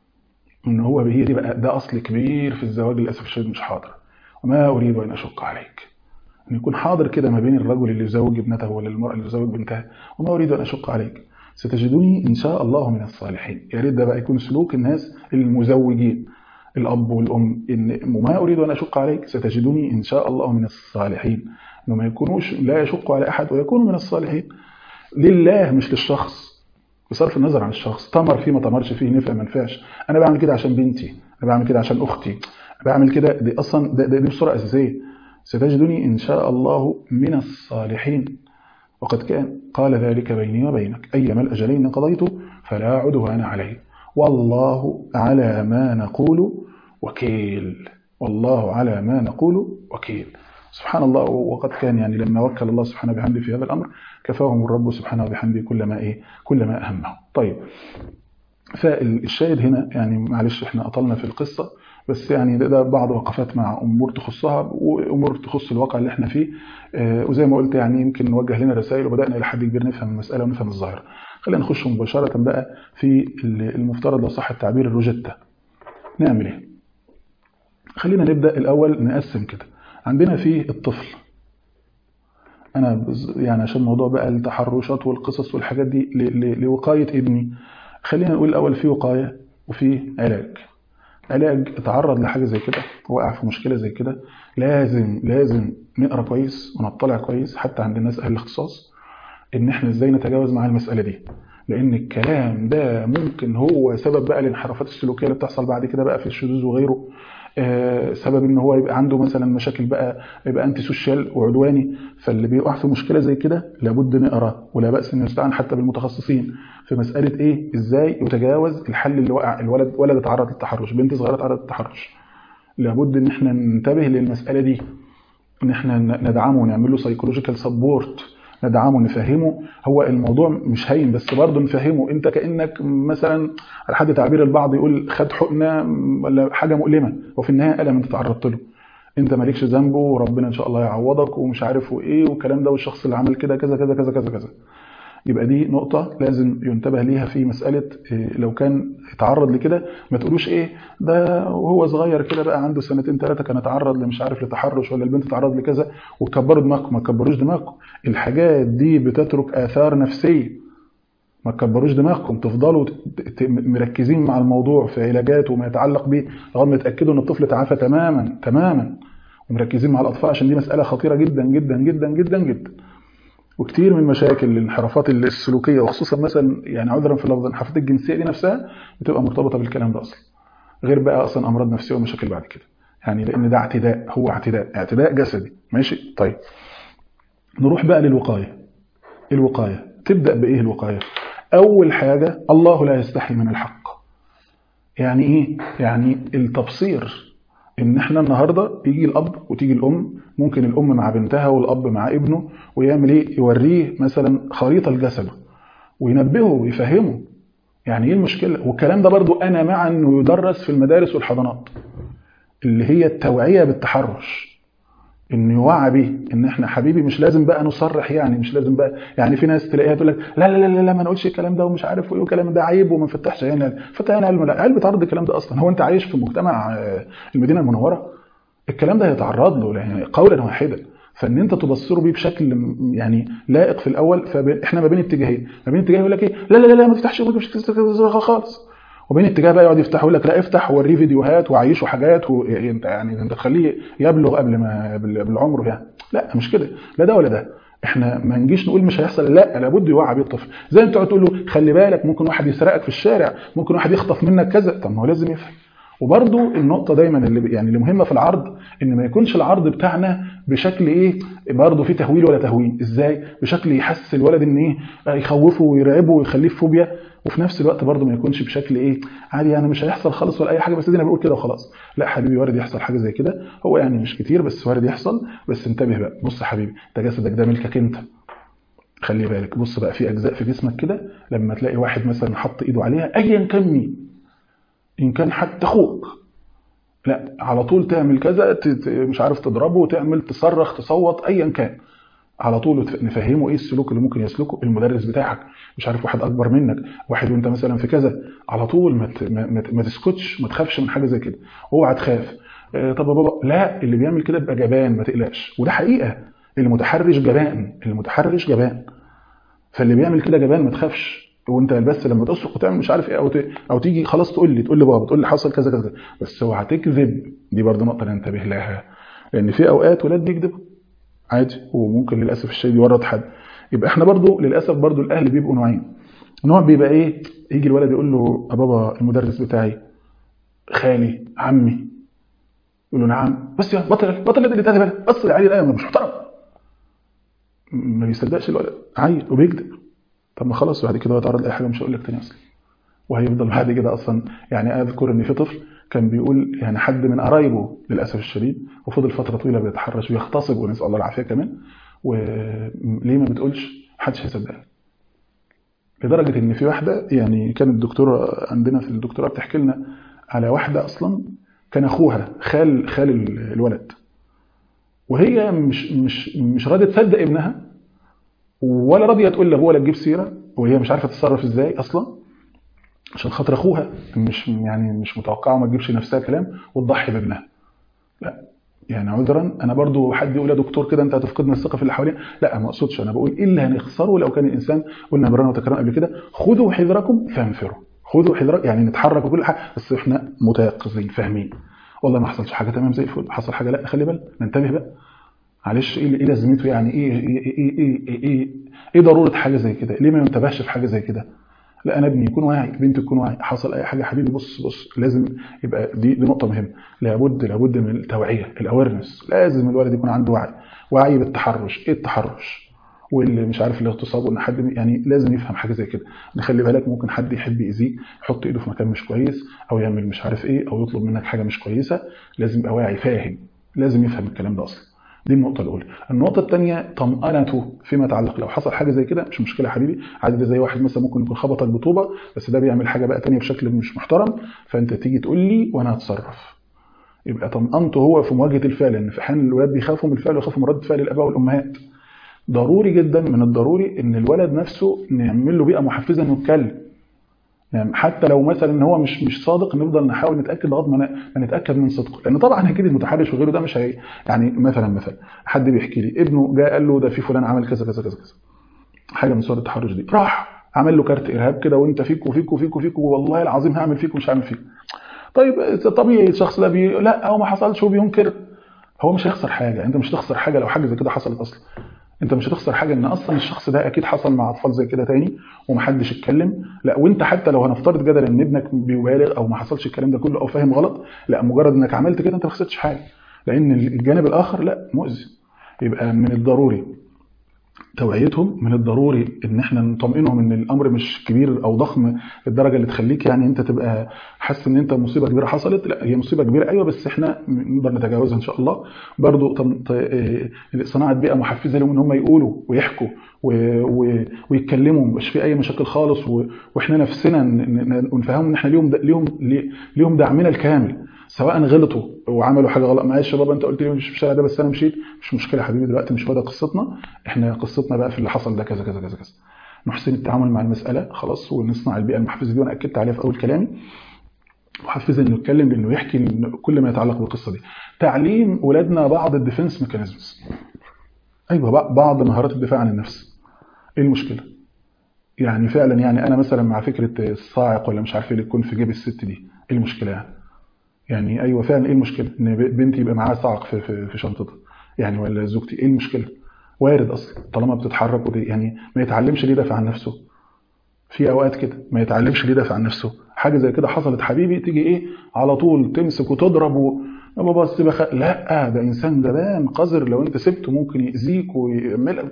ان هو هي دي بقى ده اصل كبير في الزواج للاسف الشديد مش حاضر. وما اريد ان اشق عليك، ان يكون حاضر كده ما بين الرجل اللي يزوج ابنته ولا المراه اللي يزوج بنتها. وما اريد ان اشق عليك ستجدني ان شاء الله من الصالحين. يا ريت ده بقى يكون سلوك الناس المزوجين، الاب والام، ان وما اريد ان اشق عليك ستجدني ان شاء الله من الصالحين. انه ما يكونوش لا يشق على احد ويكونوا من الصالحين لله مش للشخص. بصرف النظر عن الشخص، تمر فيه ما تمرش فيه، نفع ما نفعش. انا بعمل كده عشان بنتي، انا بعمل كده عشان اختي، انا بعمل كده دي اصلا دي بصوره اساسيه. ستجدني ان شاء الله من الصالحين وقد كان قال ذلك بيني وبينك ايما الاجلين قضيت فلا عدوان عليه والله على ما نقول وكيل. والله على ما نقول وكيل. سبحان الله. وقد كان يعني لما وكل الله سبحانه وبحمده في هذا الامر كفاهم الرب سبحانه وبحمده كل ما اهمه. طيب فالشاهد هنا يعني معلش احنا اطلنا في القصه، بس يعني ده بعض وقفات مع امور تخصها وامور تخص الواقع اللي احنا فيه. وزي ما قلت يعني يمكن نوجه لنا رسائل، وبدانا الى حد كبير نفهم المساله ونفهم الظاهره. خلينا نخش مباشره بقى في المفترض لو صح التعبير الروجيتا. نعمل ايه؟ خلينا نبدا الاول نقسم كده. عندنا في الطفل، انا يعني عشان موضوع بقى التحرشات والقصص والحاجات دي لوقايه ابني، خلينا نقول الاول في وقايه وفي علاج. علاج اتعرض لحاجه زي كده، وقع في مشكله زي كده، لازم نقرا كويس ونطلع كويس حتى عند الناس اهل الاختصاص ان احنا ازاي نتجاوز مع المساله دي. لان الكلام ده ممكن هو سبب بقى الانحرافات السلوكيه اللي بتحصل بعد كده بقى في الشذوذ وغيره. سبب ان هو يبقى عنده مثلا مشاكل بقى، يبقى انتي سوشيال وعدواني. فاللي بيقع في مشكله زي كده لابد نقرا، ولا باس ان نستعين حتى بالمتخصصين في مساله ايه ازاي يتجاوز الحل اللي وقع. ولد اتعرض للتحرش، بنت صغيره اتعرضت للتحرش، لابد ان احنا ننتبه للمساله دي، ان احنا ندعمه ونعمل له سايكولوجيكال سبورت، ندعمه نفهمه. هو الموضوع مش هين، بس برضه نفهمه. انت كانك مثلا على حد تعبير البعض يقول خد حقنه ولا حاجه مؤلمه، وفي النهايه الم انت تعرضت له، انت مالكش ذنبه وربنا ان شاء الله يعوضك ومش عارف وايه والكلام ده، والشخص اللي عمل كده كذا كذا كذا كذا كذا. يبقى دي نقطة لازم ينتبه ليها في مسألة لو كان اتعرض لكده ما تقولوش ايه ده وهو صغير كده بقى عنده سنتين ثلاثة كان اتعرض لمش عارف لتحرش، ولا البنت اتعرض لكذا، وتكبروا دماغكم. ما تكبروش دماغكم، الحاجات دي بتترك آثار نفسية. ما تكبروش دماغكم، تفضلوا مركزين مع الموضوع في علاجات وما يتعلق به لغايه ما تتاكدوا ان الطفل تعافى تماما تماما، ومركزين مع الاطفال عشان دي مساله خطيره جدا جدا جدا جدا جدا. وكتير من مشاكل الانحرافات السلوكيه، وخصوصا مثلا يعني عذرا في اللفظ الانحرافات الجنسيه دي نفسها بتبقى مرتبطه بالكلام ده اصلا، غير بقى اصلا امراض نفسيه ومشاكل بعد كده. يعني لان ده اعتداء، هو اعتداء جسدي. ماشي طيب، نروح بقى للوقايه. الوقايه تبدا بايه؟ الوقايه اول حاجه الله لا يستحي من الحق. يعني ايه؟ يعني التبصير. ان احنا النهارده يجي الاب وتيجي الام، ممكن الام مع بنتها والاب مع ابنه، ويعمل ايه؟ يوريه مثلا خريطه لجسده وينبهه ويفهمه يعني ايه المشكله. والكلام ده برضو انا مع انه يدرس في المدارس والحضانات، اللي هي التوعيه بالتحرش، ان يوعى بيه ان احنا حبيبي مش لازم بقى نصرح. يعني مش لازم بقى، يعني في ناس تلاقيها تقول لك لا لا لا لا ما نقولش الكلام ده ومش عارف ايه والكلام ده عيب وما نفتحش عيننا. فتح عين علم؟ لا، علم بتعرض الكلام ده اصلا. هو انت عايش في مجتمع المدينه المنوره؟ الكلام ده هيتعرض له يعني قولا واحدا. فان انت تبصره بيه بشكل يعني لائق في الاول. فاحنا ما بين اتجاهين، ما بين اتجاه يقول لك ايه لا لا لا ما تفتحش خالص، وبين اتجاه بقى يقعد يفتح يقول لك لا افتح ووريه فيديوهات وعيشه حاجات، وانت يعني انت تخليه يبلغ قبل ما بالعمر يعني. لا مش كده، لا ده ولا ده. احنا ما نجيش نقول مش هيحصل، لا لابد يوعى بيه الطفل. زي انت تقعد تقول له خلي بالك ممكن واحد يسرقك في الشارع، ممكن واحد يخطف منك كذا. طب ما هو لازم يفهم. وبرضو النقطه دايما اللي يعني اللي مهمه في العرض ان ما يكونش العرض بتاعنا بشكل ايه برضو في تهويل ولا تهوين. ازاي؟ بشكل يحسس الولد ان ايه، يخوفه ويرعبه ويخليه في فوبيا، وفي نفس الوقت برضو ما يكونش بشكل ايه عادي يعني مش هيحصل خالص ولا اي حاجه بس انا بقول كده وخلاص. لا حبيبي وارد يحصل حاجه زي كده، هو يعني مش كتير بس وارد يحصل. بس انتبه بقى، بص يا حبيبي ده جسدك ده ملكك انت، خلي بالك. بص بقى في اجزاء في جسمك كده لما تلاقي واحد مثلا حط ايده عليها ايا كان مين، ان كان حتى اخوك، لا على طول تعمل كذا، مش عارف تضربه وتعمل تصرخ تصوت ايا كان، على طول نفهمه ايه السلوك اللي ممكن يسلكه. المدرس بتاعك مش عارف واحد اكبر منك، واحد وانت مثلا في كذا، على طول ما تسكتش، ما تخافش من حاجه زي كده، اوعى تخاف. طب يا بابا لا، اللي بيعمل كده بيبقى جبان، ما تقلقش. وده حقيقه، المتحرش جبان، المتحرش جبان. فاللي بيعمل كده جبان، ما تخافش. وانت بس لما تصرخ وتعمل مش عارف ايه او تيجي خلاص تقول لي بابا، تقول لي حصل كذا كذا، بس اوعى تكذب. دي برضه نقطه ننتبه لها، لان في اوقات ولاد بيكذبوا عادي، وممكن للاسف الشديد يورط حد. يبقى احنا برضو للاسف برضو الاهل بيبقوا نوعين. نوع بيبقى ايه، يجي الولد يقول له يا بابا المدرس بتاعي، خالي، عمي، يقول له نعم بس يا بطل اللي تاني بالك بص عليه الايه مش محترم. ما بيصدقش الولد، عيل وبيكذب. طب ما خلاص بعد كده هيتعرض لاي حاجه مش هقول لك تاني اصلا، وهيفضل بعد كده اصلا. يعني اذكر ان في طفل كان بيقول يعني حد من قرايبه للاسف الشديد، وفضل فتره طويله بيتحرش ويغتصب ونسال الله العافيه كمان، وليه ما بتقولش؟ محدش هيصدقني. لدرجه ان في واحده يعني كانت دكتوره عندنا في الدكتوراه بتحكي لنا على واحده اصلا كان اخوها خال الولد، وهي مش راضيه تصدق ابنها ولا راضيه تقول لابوها ولا تجيب سيره، وهي مش عارفه تتصرف ازاي اصلا عشان خاطر اخوها، مش متوقعه ما تجيبش نفسها كلام وتضحي بابنها. لا يعني عذرا، انا برضو حد يقول يا دكتور كده انت هتفقدنا الثقه في اللي حوالينا، لا ما اقصدش، انا بقول ايه اللي هنخسره لو كان الانسان، قلنا مرارا وتكرارا قبل كده، خذوا حذركم فانفروا. خذوا حذركم يعني نتحرك وكل حاجه، بس احنا متيقظين فاهمين والله ما حصلش حاجه تمام زي الفل، حصل حاجه لا خلي بالك ننتبه بقى، معلش ايه لازمته يعني، ايه ضروره حاجه زي كده، ليه ما ينتبهش في حاجه زي كده؟ لا انا ابني يكون واعي، بنتي تكون واعي، حصل اي حاجه يا حبيبي بص لازم يبقى دي نقطه مهمه، لابد من التوعيه، الاويرنس، لازم الولد يكون عنده وعي بالتحرش، ايه التحرش واللي مش عارف الاغتصاب، وان حد يعني لازم يفهم حاجه زي كده، نخلي بالك ممكن حد يحب يأذيك، يحط ايده في مكان مش كويس او يعمل مش عارف ايه او يطلب منك حاجه مش كويسه، لازم يبقى واعي فاهم، لازم يفهم الكلام ده اصلا. دي النقطة الأولى. النقطة الثانية طمأنته فيما يتعلق، لو حصل حاجة زي كده مش مشكلة حبيبي، عادي، ده زي واحد مثلا ممكن يكون خبطك بطوبة بس ده بيعمل حاجة بقى تانية بشكل مش محترم، فأنت تيجي تقول لي وأنا هتصرف. يبقى طمأنته هو في مواجهة الفعل، لأن في أحيانا الولاد بيخافوا من الفعل ويخافوا من رد فعل الآباء والأمهات. ضروري جدا من الضروري إن الولد نفسه نعمل له بيئة محفزة إنه يتكلم. يعني حتى لو مثلا هو مش صادق، نفضل نحاول نتاكد لغايه ما نتاكد من صدقه، لان طبعا اكيد المتحرش وغيره ده مش هي، يعني مثلا حد بيحكي لي ابنه جاء قال له ده في فلان عمل كذا كذا كذا كذا، حاجه من صور التحرش دي، راح عمل له كارت ارهاب كده، وانت فيك وفيك وفيك وفيك والله العظيم هعمل فيك ومش هعمل فيك. طيب طبيعي الشخص ده لا هو ما حصلش وبينكر، هو مش هيخسر حاجه، انت مش هتخسر حاجه لو حاجه زي كده حصلت اصلا، انت مش هتخسر حاجه، ان اصلا الشخص ده اكيد حصل مع اطفال زي كده تاني ومحدش اتكلم، لا وانت حتى لو هنفترض جدلا ان ابنك بيبالغ او ما حصلش الكلام ده كله او فاهم غلط، لا مجرد انك عملت كده انت ما خسرتش حاجه، لان الجانب الاخر لا مؤذي. يبقى من الضروري توعيتهم، من الضروري ان احنا نطمئنهم ان الامر مش كبير او ضخم للدرجه اللي تخليك يعني انت تبقى حاسس ان انت مصيبه كبيره حصلت، لا هي مصيبه كبيره ايوه بس احنا نقدر نتجاوزها ان شاء الله. برضو صناعه بيئه محفزه لهم ان هم يقولوا ويحكوا ويتكلموا، مش في اي مشاكل خالص، واحنا نفسنا نفهمهم ان احنا ليهم دعمنا الكامل، سواء غلطوا وعملوا حاجه غلط، معلش يا بابا انت قلت لي مش في الشارع ده بس انا مشيت، مش مشكله حبيبي دلوقتي مش هو ده قصتنا، احنا قصتنا بقى في اللي حصل ده كذا كذا كذا كذا، نحسن التعامل مع المساله خلاص، ونصنع البيئه المحفزه دي، وانا اكدت عليها في اول كلامي، محفزه انه يتكلم، انه يحكي كل ما يتعلق بالقصه دي. تعليم ولادنا بعض الديفنس ميكانيزمز، ايوه بعض مهارات الدفاع عن النفس، ايه المشكله؟ يعني فعلا يعني انا مثلا مع فكره الصاعق ولا مش عارف ايه اللي تكون في جيب الست دي، ايه المشكله يعني ايوه فعلا ايه المشكله ان بنتي يبقى معاها صاعق في شنطتها يعني، ولا زوجتي، ايه المشكله؟ وارد اصلا طالما بتتحرك يعني ما يتعلمش ليه يدافع عن نفسه، في اوقات كده ما يتعلمش ليه يدافع عن نفسه، حاجه زي كده حصلت حبيبي تيجي ايه على طول تمسك وتضرب يا بابا لا ده انسان جبان قذر، لو انت سبته ممكن يأذيك ويعمل،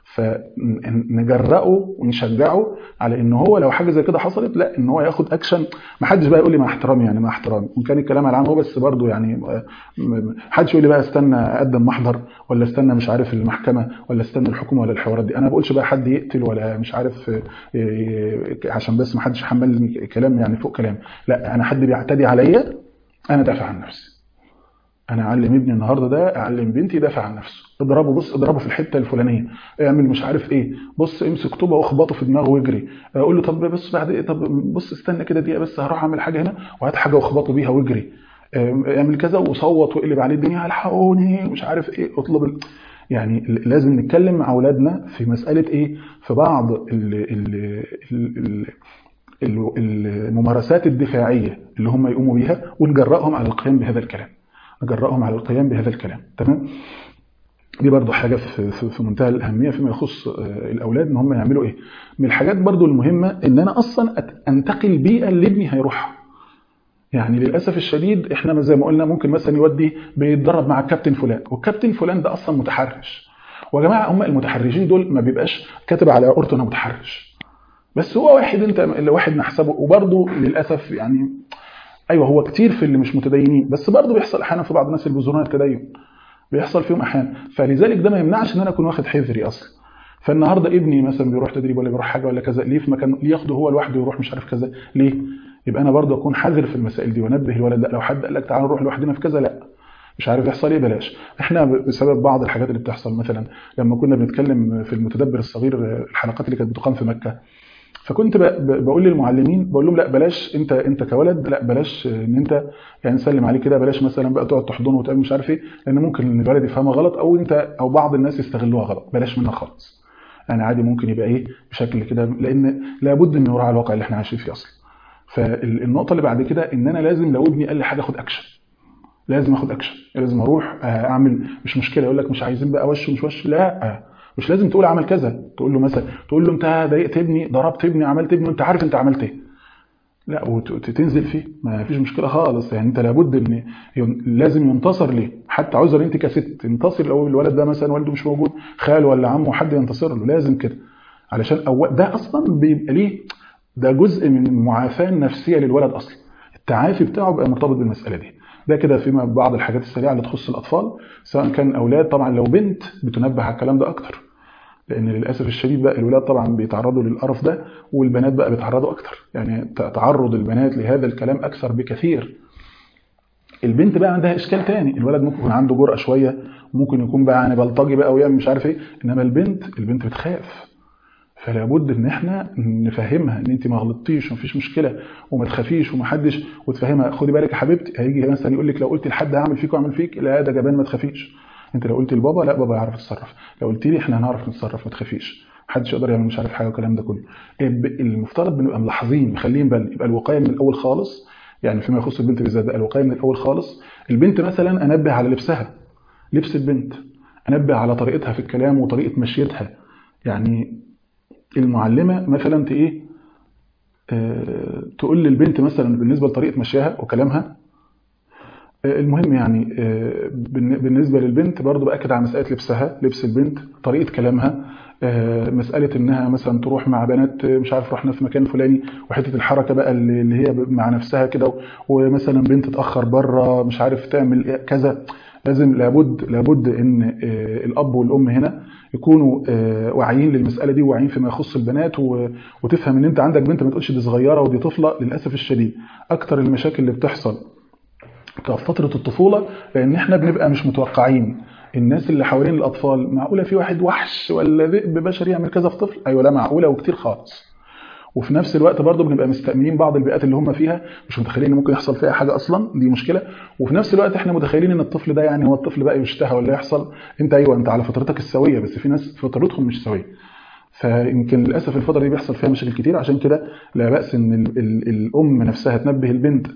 فنجرأه ونشجعه على ان هو لو حاجه زي كده حصلت لا ان هو ياخد اكشن. ما حدش بقى يقول لي مع احترامي، يعني مع احترامي وان كان الكلام على العام هو، بس برضه يعني ما حدش يقول لي بقى استنى اقدم محضر ولا استنى مش عارف المحكمه ولا استنى الحكومه ولا الحوارات دي، انا ما بقولش بقى حد يقتل ولا مش عارف عشان بس ما حدش يحملني كلام يعني فوق كلام، لا انا حد بيعتدي عليا انا دافع عن نفسي، انا اعلم ابني النهارده ده، اعلم بنتي دافع عن نفسه، اضربه بص اضربه في الحته الفلانيه، اعمل مش عارف ايه، بص امسك طوبه واخبطه في دماغه واجري، اقول له طب بص بعد ايه، طب بص استنى كده دقيقه بس هروح اعمل حاجه هنا، وهات حاجه واخبطه بيها واجري، اعمل كذا وصوت واقلب عليه الدنيا الحقوني مش عارف ايه، اطلب يعني لازم نتكلم مع اولادنا في مساله ايه، في بعض الممارسات الدفاعيه اللي هم يقوموا بيها، ونجرأهم على القيام بهذا الكلام، نجرأهم على القيام بهذا الكلام. تمام؟ دي برضو حاجة في منتهى الأهمية فيما يخص الأولاد إن هم يعملوا إيه. من الحاجات برضو المهمة إن أنا أصلا أنتقل بيئة اللي ابني هيروحها. يعني للأسف الشديد إحنا زي ما قلنا ممكن مثلا يودي بيتدرب مع الكابتن فلان، والكابتن فلان ده أصلا متحرش، ويا جماعة هم المتحرشين دول ما بيبقاش كاتب على عورته إنه متحرش، بس هو واحد أنت واحد نحسبه، وبرضو للأسف يعني ايوه هو كتير في اللي مش متدينين، بس برضه بيحصل احيانا في بعض الناس اللي بيظهرون التدين بيحصل فيهم احيانا، فلذلك ده ما يمنعش ان انا اكون واخد حذري اصلا. فالنهارده ابني مثلا بيروح تدريب ولا بيروح حاجه ولا كذا، ليه في مكان ليه ياخده هو لوحده ويروح مش عارف كذا ليه؟ يبقى انا برضه اكون حذر في المسائل دي وانبه الولد ده. لو حد قال لك تعالى نروح لوحدنا في كذا، لا مش عارف يحصل ايه بلاش. احنا بسبب بعض الحاجات اللي بتحصل، مثلا لما كنا بنتكلم في المتدبر الصغير الحلقات اللي كانت بتقام في مكه، فكنت بقول للمعلمين، بقول لهم لا بلاش، انت كولد لا بلاش ان انت يعني نسلم عليه كده، بلاش مثلا بقى تقعد تحضنه وتعمل مش عارف ايه، لان ممكن ان الولد يفهمها غلط او انت او بعض الناس يستغلوها غلط، بلاش منها خالص. يعني عادي ممكن يبقى ايه بشكل كده، لان لابد ان نراعي الواقع اللي احنا عايشين فيه اصلا. فالنقطه اللي بعد كده ان انا لازم لو ابني قال لي حاجه اخد اكشن، لازم اخد اكشن، لازم اروح اعمل. مش مشكله يقول لك مش عايزين بقى وش ومش وش، لا مش لازم تقول عمل كذا، تقول له مثلا تقول له انت ضايقت ابني، ضربت ابني، عملت ابني، وانت عارف انت عملت ايه، لا وتنزل فيه، ما فيش مشكله خالص. يعني انت لابد ان لازم ينتصر ليه، حتى عذر انت كست انتصر لو الولد ده مثلا والده مش موجود، خاله ولا عمه حد ينتصر له، لازم كده. علشان ده اصلا بيبقى ليه، ده جزء من المعافاه النفسيه للولد اصلا، التعافي بتاعه بيبقى مرتبط بالمساله دي. ده كده فيما بعض الحاجات السريعه اللي تخص الاطفال، سواء كان اولاد. طبعا لو بنت بتنبه على الكلام ده اكتر، لان للاسف الشديد بقى الولاد طبعا بيتعرضوا للقرف ده، والبنات بقى بيتعرضوا اكتر، يعني تعرض البنات لهذا الكلام اكثر بكثير. البنت بقى عندها اشكال تاني، الولد ممكن يكون عنده جرأة شويه، ممكن يكون بقى يعني بلطجي بقى ويعمل مش عارف ايه، انما البنت بتخاف. فلا بد ان احنا نفهمها ان انت ما غلطتيش ومفيش مشكله وما تخافيش ومحدش، وتفهمها خدي بالك يا حبيبتي، هيجي مثلا يقول لك لو قلت لحد هعمل فيك واعمل فيك، لا ده جبان ما تخافيش. انت لو قلت لبابا، لا بابا يعرف يتصرف، لو قلت لي احنا هنعرف نتصرف ما تخافيش، محدش يقدر يعمل مش عارف حاجه والكلام ده كله. المفترض بنبقى ملاحظين مخلين بالنا، يبقى الوقايه من الاول خالص. يعني فيما يخص البنت بالذات بقى الوقايه من الاول خالص. البنت مثلا انبه على لبسها، لبس البنت، انبه على طريقتها في الكلام وطريقه مشيتها. يعني المعلمه مثلا ايه، تقول للبنت مثلا بالنسبه لطريقه مشيها وكلامها. المهم يعني بالنسبه للبنت برضو باكد على مساله لبسها، لبس البنت، طريقه كلامها، مساله انها مثلا تروح مع بنات مش عارف رحنا في مكان فلاني، وحته الحركه بقى اللي هي مع نفسها كده، ومثلا بنت تتاخر بره مش عارف تعمل كذا. لازم لابد ان الاب والام هنا يكونوا واعيين للمساله دي، وواعيين فيما يخص البنات، وتفهم ان انت عندك بنت، ما تقولش دي صغيره ودي طفله. للاسف الشديد اكتر المشاكل اللي بتحصل في فتره الطفوله، لان احنا بنبقى مش متوقعين الناس اللي حوالين الاطفال. معقوله في واحد وحش ولا ذئب بشري يعمل كذا في طفل؟ ايوه لا معقوله وكتير خالص. وفي نفس الوقت برضه بنبقى مستأمنين بعض البيئات اللي هم فيها، مش متخيلين ان ممكن يحصل فيها حاجه اصلا، دي مشكله. وفي نفس الوقت احنا متخيلين ان الطفل ده يعني هو الطفل بقى يشتهى ولا يحصل. انت ايوه انت على فطرتك السويه، بس في ناس فطرتهم مش سويه. فيمكن للاسف الفتره دي بيحصل فيها مشاكل كتير. عشان كده لا باس ان الام نفسها تنبه البنت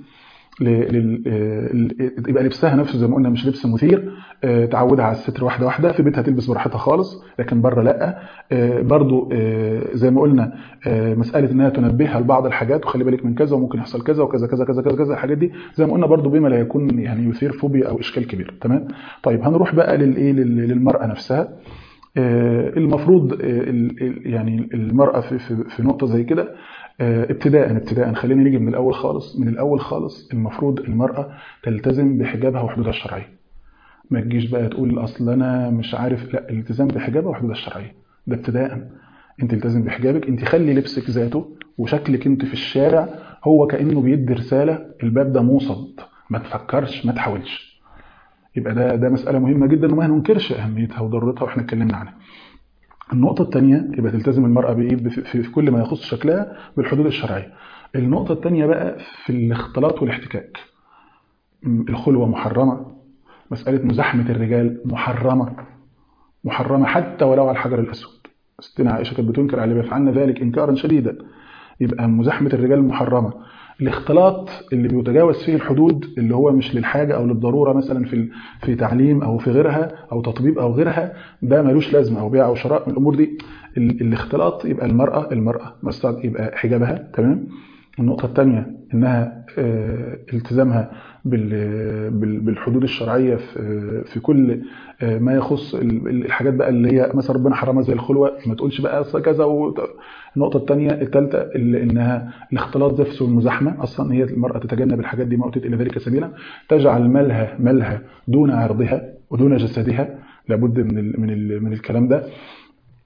يبقى لبسها نفسه زي ما قلنا مش لبس مثير، تعودها على الستر واحده واحده، في بيتها تلبس براحتها خالص لكن بره لا. برضو زي ما قلنا مساله انها تنبهها لبعض الحاجات، وخلي بالك من كذا وممكن يحصل كذا وكذا كذا كذا كذا كذا، الحاجات دي زي ما قلنا برضو بما لا يكون يعني يثير فوبيا او اشكال كبير. تمام. طيب هنروح بقى للمراه نفسها. المفروض يعني المراه في نقطه زي كده، ابتداء خلينا نيجي من الاول خالص. من الاول خالص المفروض المراه تلتزم بحجابها وحدودها الشرعيه. ما تجيش بقى تقول اصل انا مش عارف، لا، الالتزام بحجابها وحدودها الشرعيه ده ابتداء. انت التزم بحجابك، انت خلي لبسك ذاته وشكلك انت في الشارع هو كانه بيدي رساله، الباب ده موصد، ما تفكرش ما تحاولش. يبقى ده مساله مهمه جدا وما هننكرش اهميتها وضرورتها واحنا اتكلمنا عنها. النقطة الثانية يبقى تلتزم المرأة بإيه في كل ما يخص شكلها بالحدود الشرعية. النقطة الثانية بقى في الاختلاط والاحتكاك. الخلوة محرمة، مسألة مزاحمة الرجال محرمة حتى ولو على الحجر الأسود. ستنا عائشة كانت بتنكر على اللي بيفعلن ذلك إنكارا شديدا. يبقى مزاحمة الرجال محرمة. الاختلاط اللي بيتجاوز فيه الحدود، اللي هو مش للحاجة أو للضرورة مثلا في تعليم أو في غيرها أو تطبيب أو غيرها، ده ملوش لازمة، أو بيع أو شراء من الأمور دي. الاختلاط يبقى المرأة يبقى حجابها تمام. النقطة الثانية إنها التزامها بالحدود الشرعية في كل ما يخص الحاجات بقى اللي هي مثلا ربنا حرمها زي الخلوة، ما تقولش بقى كذا. النقطة الثانية الثالثة إنها الاختلاط ده في المزاحمة، أصلا هي المرأة تتجنب الحاجات دي ما أوتت إلى ذلك سبيلا، تجعل مالها دون عرضها ودون جسدها، لابد من الكلام ده.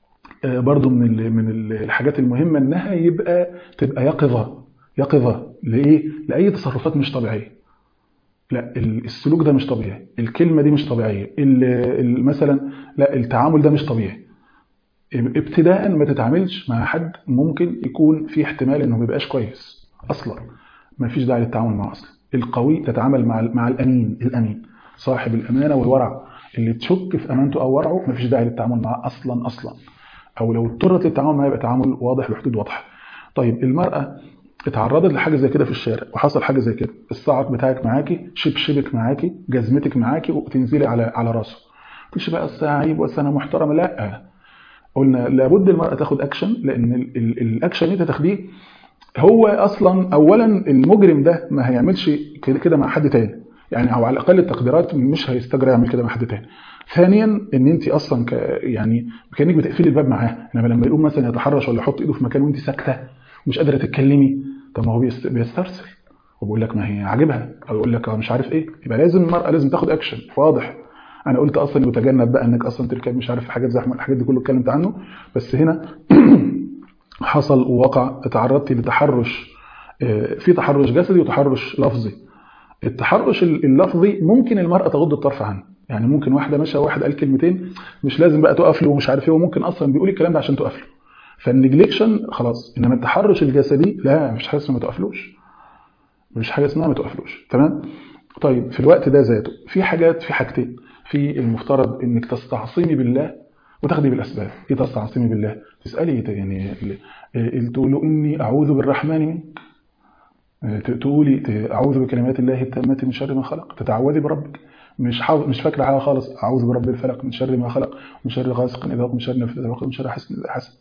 برضو من الحاجات المهمة انها تبقى يقظة لايه؟ لاي تصرفات مش طبيعية. لا السلوك ده مش طبيعي، الكلمة دي مش طبيعية، مثلا لا التعامل ده مش طبيعي. ابتداء ما تتعاملش مع حد ممكن يكون في احتمال انه ما يبقاش كويس اصلا، ما فيش داعي للتعامل معه اصلا. القوي تتعامل مع الامين صاحب الامانه والورع. اللي تشك في امانته او ورعه ما فيش داعي للتعامل معه اصلا، او لو اضطرت للتعامل معه يبقى تعامل واضح بحدود واضحه. طيب المراه اتعرضت لحاجه زي كده في الشارع وحصل حاجه زي كده، الصعق بتاعك معاكي، شبشبك معاكي، جزمتك معاكي، وتنزلي على راسه، مش بقى عيب وانا محترمه، لا. قلنا لابد المرأة تاخد اكشن، لان الاكشن اللي انت تاخديه هو اصلا اولا المجرم ده ما هيعملش كده مع حد تاني، يعني او على الاقل التقديرات مش هيستجرى يعمل كده مع حد تاني. ثانيا ان انت اصلا يعني كانك بتقفلي الباب معاه، انما لما يقوم مثلا يتحرش ولا يحط ايده في مكان وانت ساكته ومش قادره تتكلمي، طب ما هو بيسترسل وبيقول لك ما هي عاجبها، او يقول لك مش عارف ايه، يبقى لازم المرأة لازم تاخد اكشن واضح. انا قلت اصلا يتجنب بقى انك اصلا تركب مش عارف حاجات زحمه، الحاجات دي كله اتكلمت عنه، بس هنا حصل ووقع تعرضت لتحرش، في تحرش جسدي وتحرش لفظي. التحرش اللفظي ممكن المرأة تغض الطرف عنه، يعني ممكن واحدة ماشية واحد قال كلمتين مش لازم بقى تقف له ومش عارف ايه، وممكن اصلا بيقول الكلام ده عشان تقف له، فالنجليكشن خلاص. انما التحرش الجسدي لا، مش حاجة اسمها ما تقفلوش، مش حاجة اسمها ما تقفلوش، تمام. طيب في الوقت ده ذاته في حاجتين في المفترض انك تستعصمي بالله وتاخدي بالاسباب. ايه تستعصمي بالله؟ تسالي يعني تقولوا اني اعوذ بالرحمن منك، تقولي اعوذ بكلمات الله التامه من شر ما خلق، تتعوذي بربك، مش فاكره حاجه خالص، اعوذ برب الفلق من شر ما خلق، من شر غاسق اذا وقب، من شر النفاثات في العقد، من شر حاسد اذا حسد.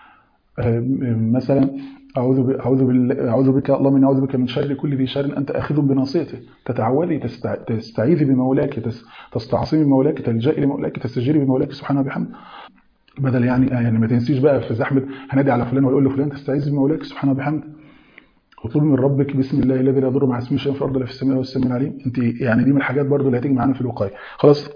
مثلا اعوذ بك اللهم اني اعوذ بك من شر كل ذي شر انت اخذ بناصيته، تتعوذي تستعيذي بمولاك، تستعصمي بمولاك، تلجئي لمولاك، تستجيري بمولاك سبحانه وبحمده، بدل يعني ما تنسيش بقى في زحمه هنادي على فلان واقول له فلان، تستعيذي بمولاك سبحانه وبحمده. اطلبي من ربك بسم الله الذي لا يضر مع اسمه شيء في الارض ولا في السماء والسميع العليم. انت يعني دي من الحاجات برضو اللي هتيجي معانا في الوقايه خلاص.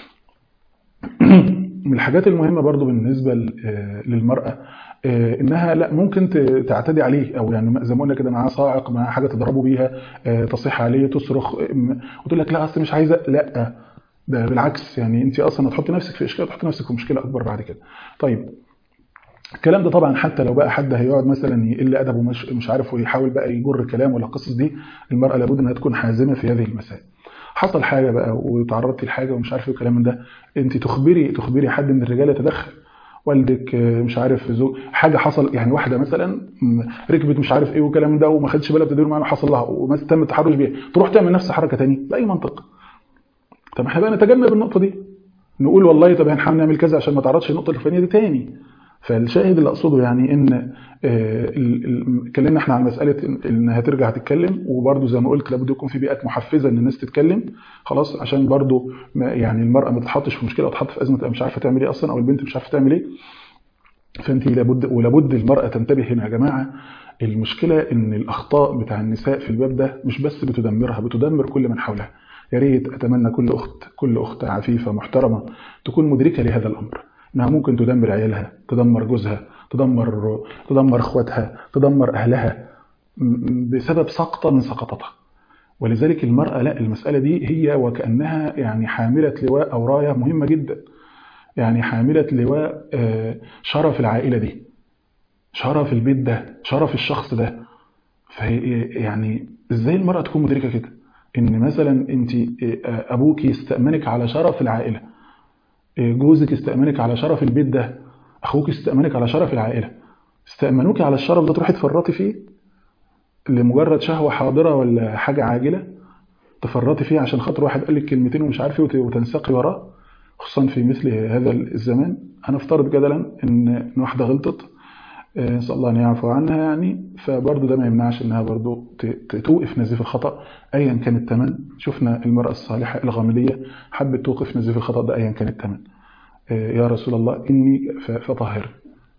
من الحاجات المهمه برضو بالنسبه للمراه انها لا ممكن تعتدي عليه، او يعني زي ما قلنا كده معاه صاعق، معاه حاجه تضربه بيها، تصيح عليه، تصرخ وتقول لك لا اصل مش عايزه، لا ده بالعكس، يعني انت اصلا هتحطي نفسك في اشكال، تحطي نفسك في مشكله اكبر بعد كده. طيب الكلام ده طبعا حتى لو بقى حد هيقعد مثلا يقل ادبه مش عارف ويحاول بقى يجر كلام ولا القصص دي، المراه لابد انها تكون حازمه في هذه المسائل. حصل حاجه بقى وتعرضتي لحاجه ومش عارف ايه الكلام من ده، انت تخبري حد من الرجاله يتدخل، والدك مش عارف زوج حاجه حصل، يعني واحده مثلا ركبت مش عارف ايه والكلام ده وما خدتش بالها بتدور معاها حصل لها وما تم التحرش بيها، تروح تعمل نفس الحركه ثاني باي منطق؟ طب احنا بقى نتجنب النقطه دي، نقول والله طب هنحاول نعمل كذا عشان ما تعرضش النقطه الفلانيه دي تاني. فالشاهد اللي اقصده يعني ان اتكلمنا احنا عن مساله انها ترجع تتكلم، وبرده زي ما قلت لابد يكون في بيئات محفزه ان الناس تتكلم خلاص، عشان برده يعني المراه ما تتحطش في مشكله او تتحط في ازمه مش عارفه تعمل ايه اصلا، او البنت مش عارفه تعمل ايه. فانت لابد المراه تنتبه هنا يا جماعه. المشكله ان الاخطاء بتاع النساء في الباب ده مش بس بتدمرها، بتدمر كل من حولها. يا ريت اتمنى كل اخت عفيفه محترمه تكون مدركه لهذا الامر، انها ممكن تدمر عيالها، تدمر جوزها، تدمر اخواتها، تدمر اهلها بسبب سقطه من سقطاتها. ولذلك المراه لا، المساله دي هي وكانها يعني حامله لواء او رايه مهمه جدا، يعني حامله لواء شرف العائله دي، شرف البيت ده، شرف الشخص ده. يعني ازاي المراه تكون مدركه كده، ان مثلا انت ابوك يستأمنك على شرف العائله، جوزك يستأمنك على شرف البيت ده، اخوك يستأمنك على شرف العائله، استأمنوك على الشرف ده تروحي تفرطي فيه لمجرد شهوه حاضره ولا حاجه عاجله، تفرطي فيه عشان خاطر واحد قال لك كلمتين ومش عارف ايه وتنساقي وراه، خصوصا في مثل هذا الزمان. هنفترض جدلا ان واحده غلطت، نسأل الله أن يعفو عنها يعني، فبرضه ده ما يمنعش أنها برضه توقف نزيف الخطأ أيا كان الثمن. شفنا المرأة الصالحة الغامدية حبت توقف نزيف الخطأ ده أيا كان الثمن. يا رسول الله إني فطهر،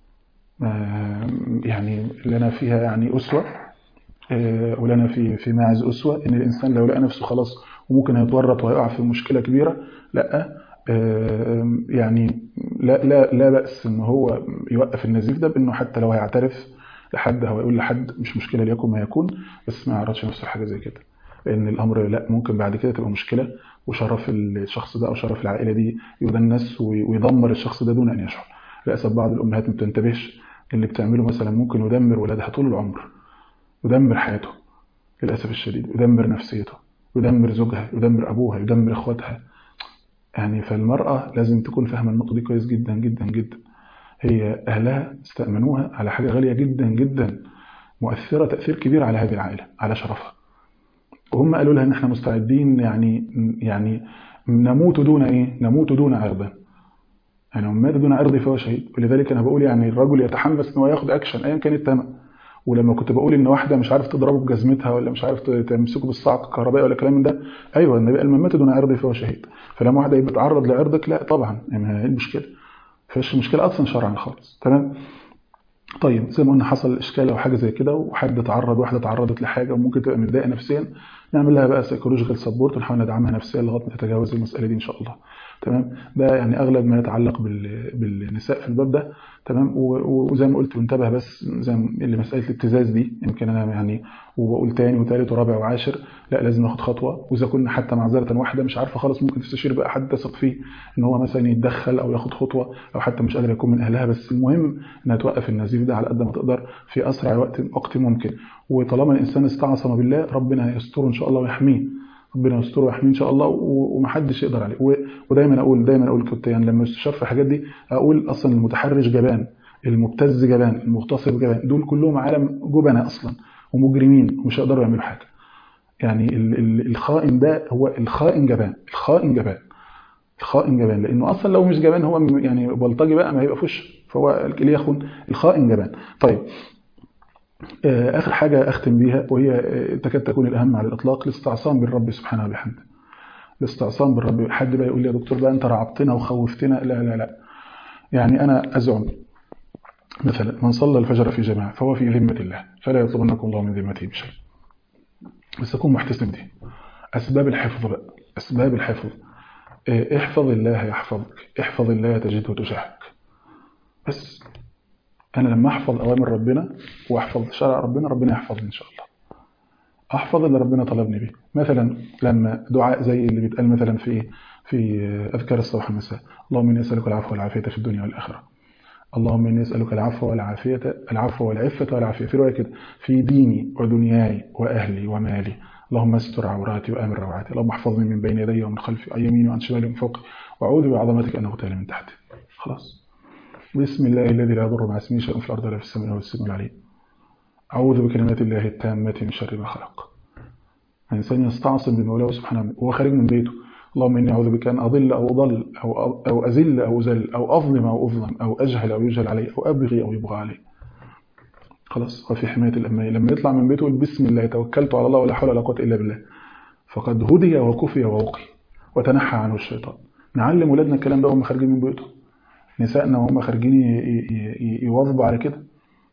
يعني لنا فيها يعني أسوة، ولنا في ماعز أسوة، إن الإنسان لو لقى نفسه خلاص وممكن هيتورط وهيقع في مشكلة كبيرة، لا يعني لا بأس ان هو يوقف النزيف ده بانه حتى لو هيعترف لحد او يقول لحد مش مشكله ليكن ما يكون، بس ما يعرضش نفسه لحاجه زي كده، لان الامر لا ممكن بعد كده تبقى مشكله وشرف الشخص ده او شرف العائله دي يدنس ويدمر الشخص ده دون ان يشعر. للاسف بعض الامهات ما بتنتبهش اللي بتعمله مثلا ممكن يدمر ولادها طول العمر، يدمر حياته للاسف الشديد، يدمر نفسيته، يدمر زوجها، يدمر ابوها، يدمر اخواتها. يعني فالمراه لازم تكون فاهمه النقطه دي كويس جدا جدا جدا. هي اهلها استأمنوها على حاجه غاليه جدا جدا، مؤثره تاثير كبير على هذه العائله، على شرفها، وهم قالوا لها ان احنا مستعدين يعني نموت دون ايه، نموت دون عرض. يعني من مات دون عرض فهو شهيد. ولذلك انا بقول يعني الرجل يتحمس ان هو ياخد اكشن ايا كان الثمن. ولما كنت بقول ان واحده مش عارف تضربه بجزمتها ولا مش عارف تمسكه بالصعق الكهربائي ولا كلام من ده، ايوه النبي قال من مات دون عرض فهو شهيد. فلما واحده يبقى تعرض لعرضك، لا طبعا يعني ايه المشكله؟ فيش مشكله اصلا شرعا خالص. تمام. طيب زي ما قلنا حصل اشكال او حاجه زي كده وحد تعرض، واحده تعرضت لحاجه وممكن تبقى متضايقه نفسيا، نعمل لها بقى سايكولوجيكال سبورت ونحاول ندعمها نفسيا لغايه ما تتجاوز المساله دي ان شاء الله. تمام. ده يعني اغلب ما يتعلق بالنساء في الباب ده. تمام. وزي ما قلت وانتبه بس زي اللي مساله الابتزاز دي يمكن انا يعني وبقول تاني وثالث ورابع وعاشر، لا لازم ناخد خطوه. واذا كنا حتى معذره واحده مش عارفه خالص ممكن تستشير بقى حد تثق فيه ان هو مثلا يتدخل او ياخد خطوه، او حتى مش قادر يكون من اهلها، بس المهم انها توقف النزيف ده على قد ما تقدر في اسرع وقت ممكن. وطالما الانسان استعصم بالله ربنا يستره ان شاء الله ويحميه، ربنا يستره ويحميه ان شاء الله ومحدش يقدر عليه. ودايما اقول كنت يعني لما استشار في الحاجات دي اقول اصلا المتحرش جبان، المبتز جبان، المغتصب جبان، دول كلهم عالم جبنة اصلا ومجرمين ومش هيقدروا يعملوا حاجه. يعني الخائن ده هو الخائن جبان، الخائن جبان، الخائن جبان، لانه اصلا لو مش جبان هو يعني بلطجي بقى ما هيبقى فش، فهو اللي يخون الخائن جبان. طيب اخر حاجه اختم بيها وهي تكاد تكون الاهم على الاطلاق، الاستعصام بالرب سبحانه وبحمده. الاستعصام بالرب. حد بقى يقول لي يا دكتور بقى انت رعبتنا وخوفتنا، لا لا لا. يعني انا ازعم مثلا من صلى الفجر في جماعه فهو في ذمه الله، فلا يطلبنكم الله من ذمته بشيء، بس اكون محتسب دي. اسباب الحفظ بقى، اسباب الحفظ. احفظ الله يحفظك، احفظ الله تجده تجاهك. بس انا لما احفظ اوامر ربنا واحفظ شرع ربنا، ربنا يحفظني ان شاء الله. احفظ اللي ربنا طلبني به. مثلا لما دعاء زي اللي بيتقال مثلا في اذكار الصباح والمساء، اللهم اني اسالك العفو والعافيه في الدنيا والاخره، اللهم اني اسالك العفو والعافيه، العفو والعفه والعافيه، في روايه كده، في ديني ودنياي واهلي ومالي، اللهم استر عوراتي وامن روعاتي، اللهم احفظني من بين يدي ومن خلفي وعن يميني وعن شمالي ومن فوقي، واعوذ بعظمتك ان اغتال من تحتي. خلاص. بسم الله الذي لا يضر مع اسمه شيء في الارض ولا في السماء والسميع العليم. اعوذ بكلمات الله التامه من شر ما خلق. الانسان يستعصم بمولاه سبحانه وهو خارج من بيته، اللهم اني اعوذ بك ان اضل او اضل او اذل او اذل او اظلم او اظلم او اجهل او يجهل علي او ابغي او يبغى علي. خلاص. وفي حمايه الامنيه لما يطلع من بيته بسم الله توكلت على الله ولا حول ولا قوه الا بالله، فقد هدي وكفي ووقي وتنحى عنه الشيطان. نعلم ولادنا الكلام ده وهم خارجين من بيوتهم، نسائنا وهم خارجين يواظبوا على كده.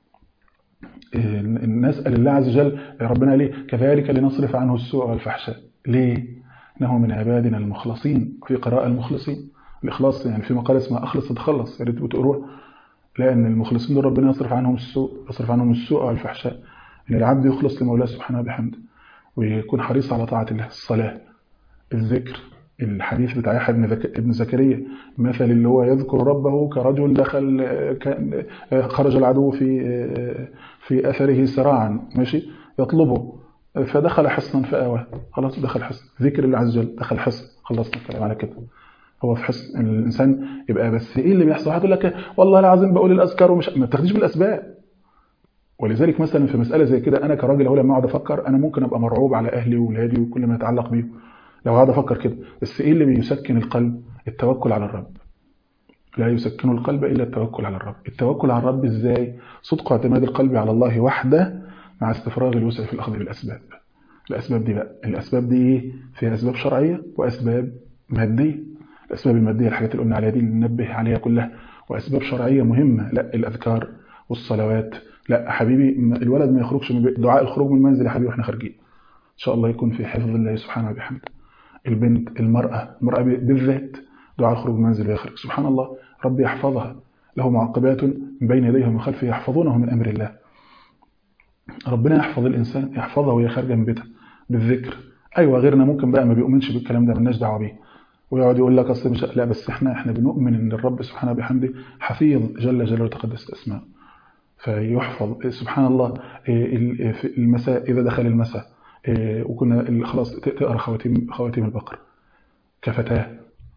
نسأل الله عز وجل ربنا ليه كذلك لنصرف عنه السوء والفحشاء. ليه؟ إنه من عبادنا المخلصين. في قراءة المخلصين، الإخلاص يعني في مقال اسمها أخلص تتخلص، يا ريت بتقروها. لأن المخلصين دول ربنا يصرف عنهم السوء والفحشاء، إن العبد يخلص لمولاه سبحانه وبحمده ويكون حريص على طاعة الله. الصلاة، الذكر، الحديث بتاع يحيى ابن زكريا، مثل اللي هو يذكر ربه كرجل دخل خرج العدو في أثره سراعا، ماشي، يطلبه فدخل حصنا فآواه. خلاص دخل حصن، ذكر الله عز وجل دخل حصن، خلصنا الكلام على كده. هو في حصن الإنسان يبقى. بس إيه اللي بيحصل؟ هتقول لك والله العظيم بقول الأذكار ومش، ما تاخديش بالأسباب. ولذلك مثلا في مسألة زي كده أنا كراجل أهو لما أقعد أفكر أنا ممكن أبقى مرعوب على أهلي وولادي وكل ما يتعلق بيهم لو قاعد افكر كده. بس ايه اللي بيسكن القلب؟ التوكل على الرب. لا يسكن القلب الا التوكل على الرب. التوكل على الرب ازاي؟ صدق اعتماد القلب على الله وحده مع استفراغ الوسع في الاخذ بالاسباب. الاسباب دي بقى، الاسباب دي ايه؟ فيها اسباب شرعيه واسباب ماديه. الاسباب الماديه الحاجات اللي قلنا عليها دي اللي ننبه عليها كلها، واسباب شرعيه مهمه، لا الاذكار والصلوات. لا حبيبي الولد ما يخرجش من دعاء الخروج من المنزل يا حبيبي واحنا خارجين ان شاء الله يكون في حفظ الله سبحانه وبحمده. البنت، المرأة بالذات دعاء الخروج من المنزل ويخرج، سبحان الله، ربي يحفظها، له معقبات من بين يديه ومن خلفه يحفظونه من أمر الله. ربنا يحفظ الإنسان، يحفظها وهي خارجة من بيتها بالذكر. أيوة غيرنا ممكن بقى ما بيؤمنش بالكلام ده، مالناش دعوة بيه، ويقعد يقول لك أصل مش، لا، بس احنا بنؤمن إن الرب سبحانه بحمده حفيظ جل جلاله وتقدست أسماءه، فيحفظ سبحان الله. في المساء إذا دخل المساء وكنا خلاص تقرأ خواتيم البقرة كفتاه.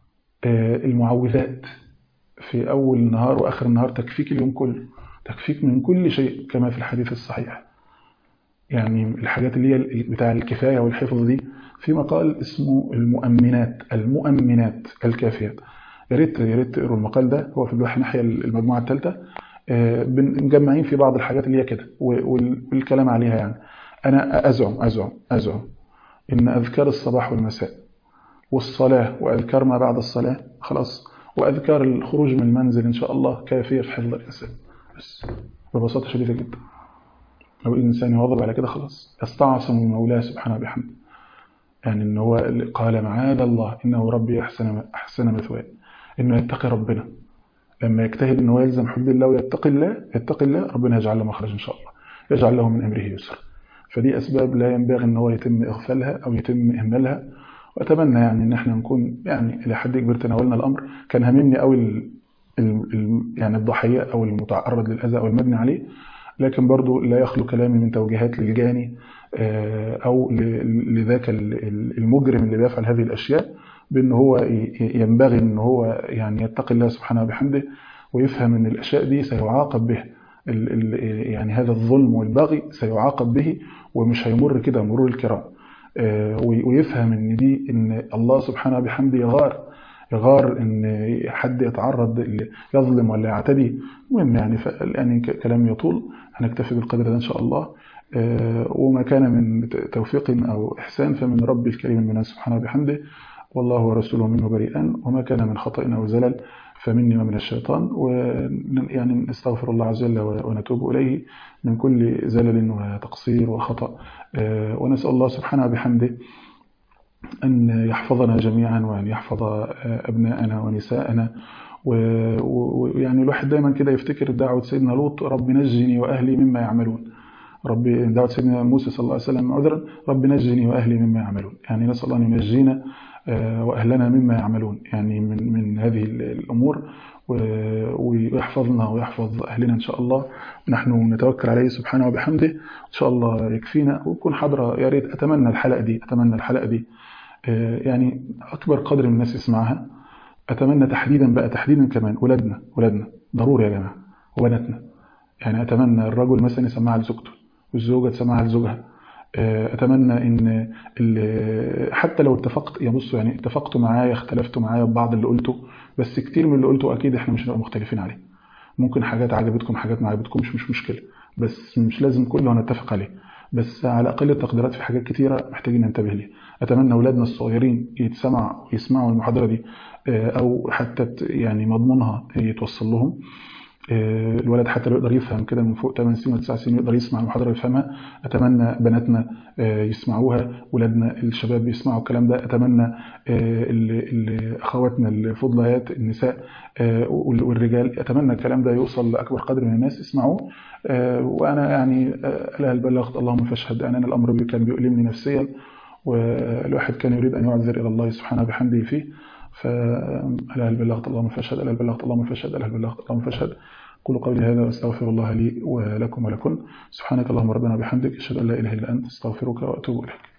المعوذات في أول النهار وآخر النهار تكفيك اليوم كله، تكفيك من كل شيء كما في الحديث الصحيح. يعني الحاجات اللي هي بتاع الكفاية والحفظ دي في مقال اسمه المؤمنات الكافيات. يا ريت تقروا المقال ده، هو في اللوحة ناحية المجموعة الثالثة. مجمعين في بعض الحاجات اللي هي كده والكلام عليها. يعني أنا أزعم إن أذكار الصباح والمساء والصلاة وأذكار ما بعد الصلاة خلاص، وأذكار الخروج من المنزل إن شاء الله كافية في حفظ الإنسان. بس ببساطة شديدة جدا، لو الإنسان يواظب على كده خلاص يستعصم من مولاه سبحانه بحمده. يعني إن هو قال معاذ الله إنه ربي أحسن مثواي، إنه يتقي ربنا لما يجتهد إن هو يلزم حدود الله ويتقي الله ربنا يجعل له مخرج إن شاء الله، يجعل له من أمره يسر. فدي أسباب لا ينبغي إن هو يتم إغفالها أو يتم إهمالها. وأتمنى يعني إن احنا نكون يعني إلى حد كبير تناولنا الأمر. كان هممني أو يعني الضحية أو المتعرض للأذى أو المبني عليه، لكن برضو لا يخلو كلامي من توجيهات للجاني أو لذاك المجرم اللي بيفعل هذه الأشياء، بأنه هو ينبغي أنه هو يعني يتقي الله سبحانه وبحمده ويفهم أن الأشياء دي سيعاقب به، يعني هذا الظلم والبغي سيعاقب به ومش هيمر كده مرور الكرام. ويفهم ان الله سبحانه وبحمده يغار ان حد يتعرض يظلم ولا يعتدي. المهم يعني كلام يطول، هنكتفي بالقدر ده ان شاء الله. وما كان من توفيق او احسان فمن ربي الكريم المنان سبحانه وبحمده، والله ورسوله منه بريئان، وما كان من خطأ او زلل فمني ومن الشيطان. ويعني نستغفر الله عز وجل ونتوب إليه من كل زلل وتقصير وخطأ. ونسأل الله سبحانه وبحمده أن يحفظنا جميعا وأن يحفظ أبناءنا ونساءنا. ويعني الواحد دايما كده يفتكر دعوة سيدنا لوط: رب نجني وأهلي مما يعملون. دعوة سيدنا موسى صلى الله عليه وسلم عذرا: رب نجني وأهلي مما يعملون. يعني نسأل الله أن ينجينا وأهلنا مما يعملون، يعني من هذه الأمور، ويحفظنا ويحفظ أهلنا إن شاء الله. ونحن نتوكل عليه سبحانه وبحمده إن شاء الله يكفينا ويكون حضرة. يا ريت أتمنى الحلقة دي يعني أكبر قدر من الناس يسمعها. أتمنى تحديدا كمان ولادنا ضروري يا جماعة، وبناتنا. يعني أتمنى الرجل مثلا يسمعها لزوجته والزوجة تسمعها لزوجها. أتمنى إن حتى لو اتفقتوا معايا، اختلفتوا معايا ببعض اللي قلته، بس كتير من اللي قلته أكيد إحنا مش هنبقى مختلفين عليه. ممكن حاجات عجبتكم، حاجات ما عجبتكمش، مش مشكلة، بس مش لازم كله نتفق عليه. بس على أقل التقديرات في حاجات كتيرة محتاجين ننتبه ليها. أتمنى أولادنا الصغيرين يسمعوا المحاضرة دي، أو حتى يعني مضمونها يتوصل لهم. الولد حتى لو يقدر يفهم كده من فوق 8 سنين و9 سنين يقدر يسمع المحاضرة ويفهمها. أتمنى بناتنا يسمعوها، ولادنا الشباب يسمعوا الكلام ده. أتمنى أخواتنا الفضليات النساء والرجال، أتمنى الكلام ده يوصل لأكبر قدر من الناس يسمعوه. وأنا يعني لا بلغت اللهم فاشهد. أنا الأمر كان بيؤلمني نفسيا، والواحد كان يريد أن يعذر إلى الله سبحانه بحمده فيه. فألا بلغت اللهم فاشهد، ألا بلغت اللهم فاشهد، ألا بلغت اللهم فاشهد. قل قولي هذا واستغفر الله لي ولكم ولكن. سبحانك اللهم ربنا بحمدك، أشهد أن لا إله إلا أنت، استغفرك وأتوب إليك.